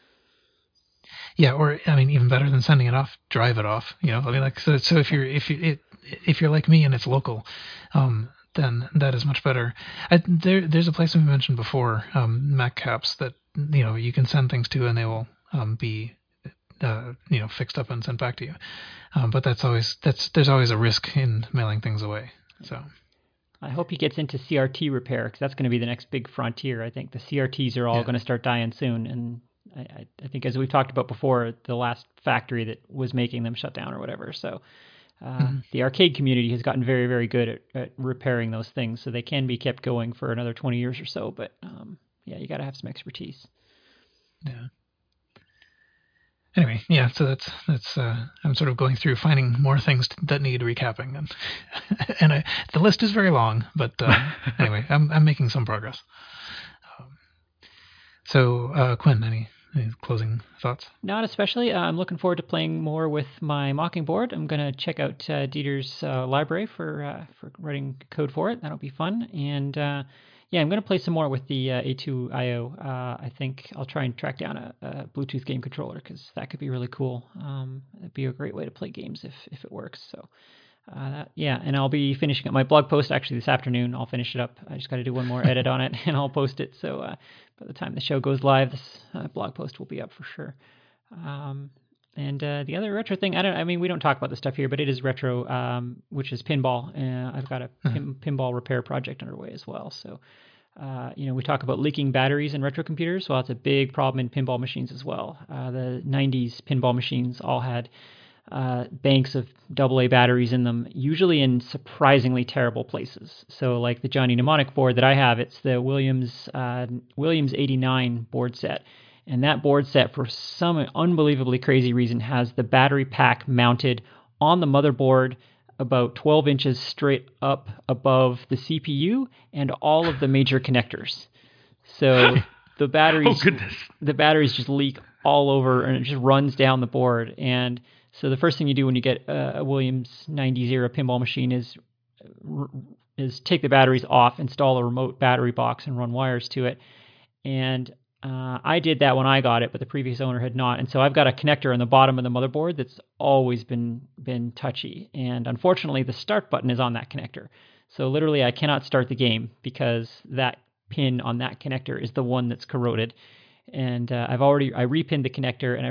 Yeah, or I mean, even better than sending it off, drive it off. I mean, like so if you're like me and it's local, then that is much better. There's a place we mentioned before, Mac Caps, that you can send things to and they will be fixed up and sent back to you. But there's always a risk in mailing things away. So I hope he gets into CRT repair because that's going to be the next big frontier. I think the CRTs are all going to start dying soon, and I think, as we've talked about before, the last factory that was making them shut down or whatever. So the arcade community has gotten very, very good at repairing those things, so they can be kept going for another 20 years or so. But you got to have some expertise. Yeah. Anyway, yeah. So that's I'm sort of going through finding more things that need recapping, and the list is very long. But anyway, I'm making some progress. So Quinn, any closing thoughts? Not especially. I'm looking forward to playing more with my Mockingbird. I'm going to check out Dieter's library for writing code for it. That'll be fun. And I'm going to play some more with the A2IO. I think I'll try and track down a Bluetooth game controller because that could be really cool. It'd be a great way to play games if it works. So. And I'll be finishing up my blog post actually this afternoon. I'll finish it up. I just got to do one more edit on it, and I'll post it. So by the time the show goes live, this blog post will be up for sure. And the other retro thing, we don't talk about this stuff here, but it is retro, which is pinball. I've got a pinball repair project underway as well. So, we talk about leaking batteries in retro computers. Well, it's a big problem in pinball machines as well. The 90s pinball machines all had banks of AA batteries in them, usually in surprisingly terrible places. So like the Johnny Mnemonic board that I have, it's the Williams 89 board set. And that board set, for some unbelievably crazy reason, has the battery pack mounted on the motherboard about 12 inches straight up above the CPU and all of the major connectors. So the batteries just leak all over, and it just runs down the board. And so the first thing you do when you get a Williams 90 pinball machine is take the batteries off, install a remote battery box, and run wires to it. And I did that when I got it, but the previous owner had not. And so I've got a connector on the bottom of the motherboard that's always been touchy. And unfortunately, the start button is on that connector. So literally, I cannot start the game because that pin on that connector is the one that's corroded. And I repinned the connector, and I've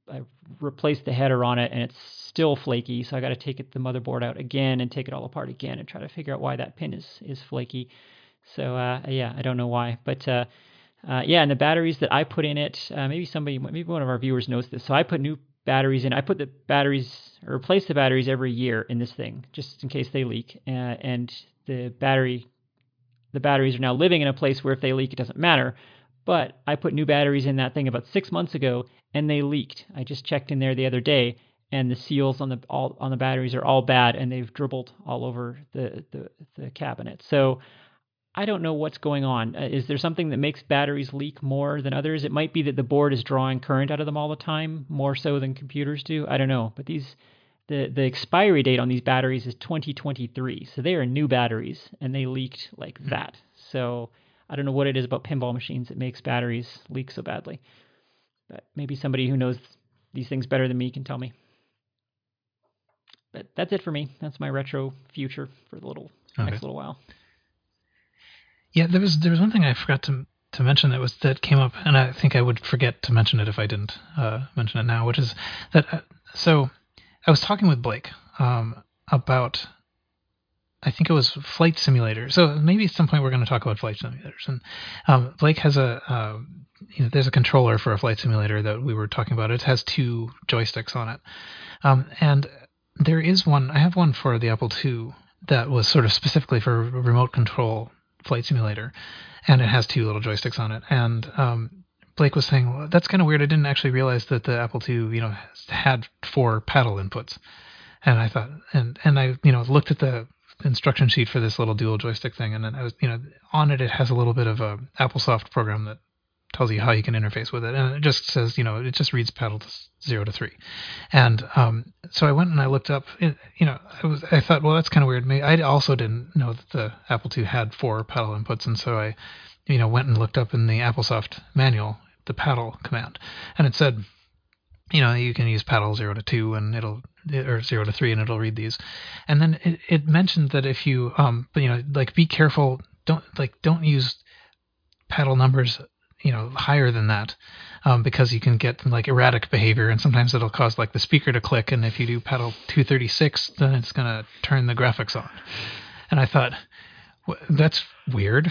replaced the header on it, and it's still flaky. So I got to take the motherboard out again and take it all apart again and try to figure out why that pin is flaky. So I don't know why, but and the batteries that I put in it, maybe one of our viewers knows this. So I put new batteries in. I put the batteries, or replace the batteries every year in this thing, just in case they leak. And the batteries are now living in a place where if they leak, it doesn't matter. But I put new batteries in that thing about 6 months ago, and they leaked. I just checked in there the other day, and the seals on the batteries are all bad, and they've dribbled all over the cabinet. So I don't know what's going on. Is there something that makes batteries leak more than others? It might be that the board is drawing current out of them all the time, more so than computers do. I don't know. But the expiry date on these batteries is 2023. So they are new batteries, and they leaked like that. So I don't know what it is about pinball machines that makes batteries leak so badly. But maybe somebody who knows these things better than me can tell me. But that's it for me. That's my retro future for the next little while. Yeah, there was one thing I forgot to mention that came up, and I think I would forget to mention it if I didn't mention it now, which is that. So I was talking with Blake about, I think it was flight simulators. So maybe at some point we're going to talk about flight simulators. And Blake has there's a controller for a flight simulator that we were talking about. It has 2 joysticks on it, and there is one. I have one for the Apple II that was sort of specifically for remote control flight simulator, and it has 2 little joysticks on it. And Blake was saying, well, that's kind of weird. I didn't actually realize that the Apple II, had 4 paddle inputs. And I thought, and I, looked at the instruction sheet for this little dual joystick thing, and then I was, on it has a little bit of a AppleSoft program that tells you how you can interface with it, and it just says, it just reads paddle 0 to 3. And so I went and I looked up, I thought, well, that's kind of weird. I also didn't know that the Apple II had 4 paddle inputs, and so I, went and looked up in the AppleSoft manual the paddle command, and it said, you can use paddle 0 to 2 and or 0 to 3 and it'll read these. And then it mentioned that if you, be careful, don't use paddle numbers higher than that, because you can get erratic behavior, and sometimes it'll cause the speaker to click, and if you do paddle 236, then it's going to turn the graphics on. And I thought, that's weird.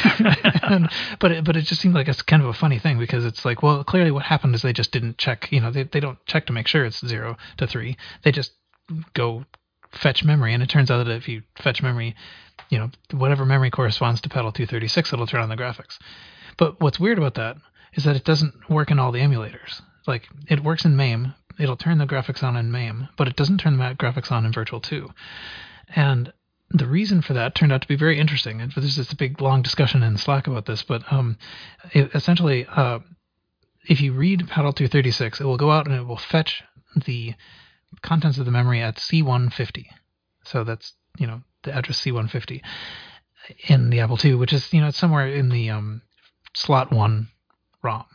but it just seemed like it's kind of a funny thing, because it's well, clearly what happened is they just didn't check, they don't check to make sure it's 0 to 3. They just go fetch memory, and it turns out that if you fetch memory, whatever memory corresponds to paddle 236, it'll turn on the graphics. But what's weird about that is that it doesn't work in all the emulators. It works in MAME. It'll turn the graphics on in MAME, but it doesn't turn the graphics on in Virtual 2. And the reason for that turned out to be very interesting. And there's this big, long discussion in Slack about this. But essentially, if you read paddle 236, it will go out and it will fetch the contents of the memory at C150. So that's, the address C150 in the Apple II, which is, it's somewhere in the slot 1 ROM.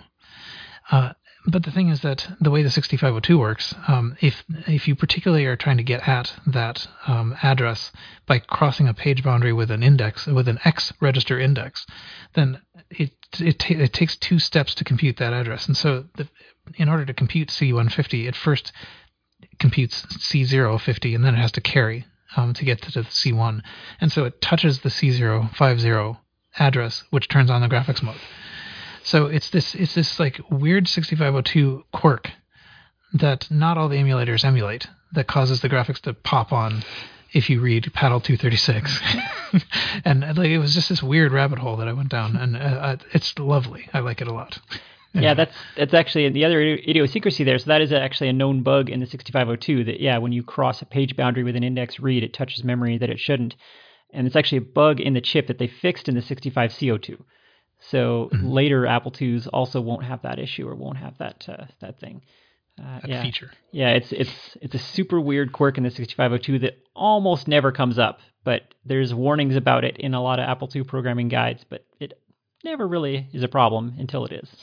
But the thing is that the way the 6502 works, if you particularly are trying to get at that address by crossing a page boundary with an index, with an X register index, then it takes 2 steps to compute that address. And so in order to compute C150, it first computes C050, and then it has to carry to get to the C1. And so it touches the C050 address, which turns on the graphics mode. So it's this weird 6502 quirk that not all the emulators emulate, that causes the graphics to pop on if you read paddle 236. And it was just this weird rabbit hole that I went down, and it's lovely. I like it a lot. Yeah, that's actually the other idiosyncrasy there. So that is actually a known bug in the 6502 that, when you cross a page boundary with an index read, it touches memory that it shouldn't. And it's actually a bug in the chip that they fixed in the 65C02. So later Apple IIs also won't have that issue, or won't have that thing. That feature. Yeah, it's a super weird quirk in the 6502 that almost never comes up, but there's warnings about it in a lot of Apple II programming guides, but it never really is a problem until it is.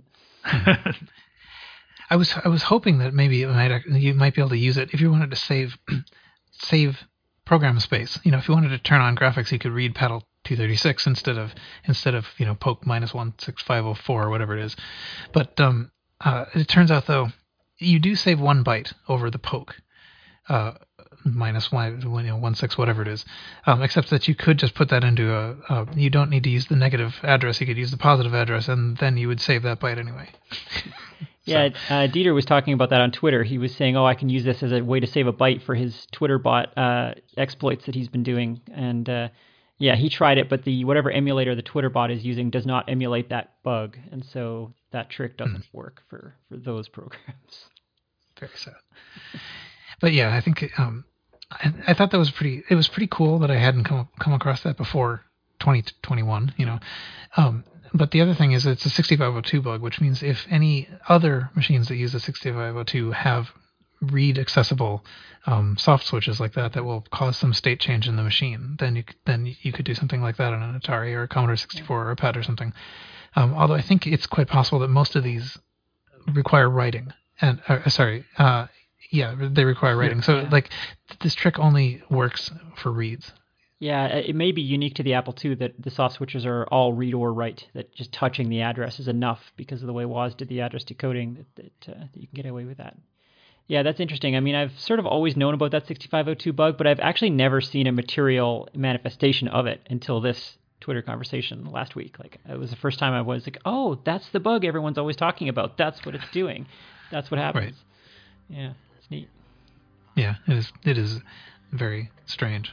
I was hoping that maybe you might be able to use it if you wanted to save program space. If you wanted to turn on graphics, you could read paddle 236 instead of poke -16504 or whatever it is. But it turns out though you do save 1 byte over the poke, minus 1.16, whatever it is. Except that you could just put that into you don't need to use the negative address. You could use the positive address, and then you would save that byte anyway. Yeah, Dieter was talking about that on Twitter. He was saying, I can use this as a way to save a byte for his Twitter bot exploits that he's been doing. And he tried it, but whatever emulator the Twitter bot is using does not emulate that bug. And so that trick doesn't work for those programs. Very sad. But yeah, I think I thought that was it was pretty cool that I hadn't come across that before 2021, But the other thing is it's a 6502 bug, which means if any other machines that use the 6502 have read accessible soft switches like that will cause some state change in the machine, then you could do something like that on an Atari or a Commodore 64 or a PET or something. Although I think it's quite possible that most of these require writing. And they require writing. So this trick only works for reads. Yeah, it may be unique to the Apple II that the soft switches are all read or write, that just touching the address is enough because of the way Woz did the address decoding that you can get away with that. Yeah, that's interesting. I mean, I've sort of always known about that 6502 bug, but I've actually never seen a material manifestation of it until this Twitter conversation last week. It was the first time I was like, oh, that's the bug everyone's always talking about. That's what it's doing. That's what happens. Right. Yeah, it's neat. Yeah, it is very strange.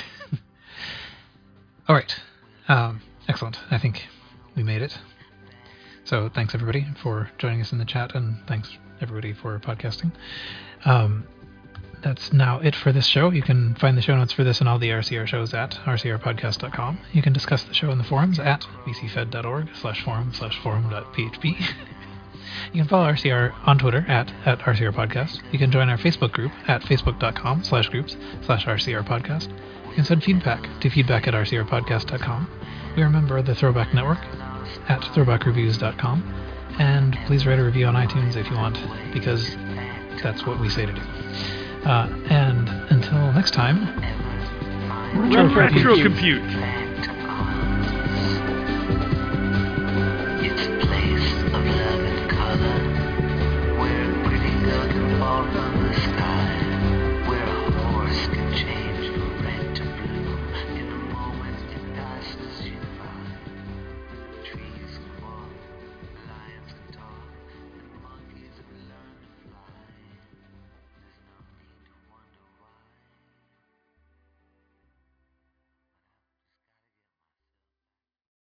All right. Excellent. I think we made it. So thanks, everybody, for joining us in the chat, and thanks, everybody, for podcasting. That's now it for this show. You can find the show notes for this and all the RCR shows at rcrpodcast.com. You can discuss the show in the forums at bcfed.org/forum/forum.php. You can follow RCR on Twitter at RCRPodcast. You can join our Facebook group at facebook.com/groups/RCRPodcast. You can send feedback to feedback@rcrpodcast.com. We are a member of the Throwback Network at throwbackreviews.com. And please write a review on iTunes if you want, because that's what we say to do. And until next time, retro compute.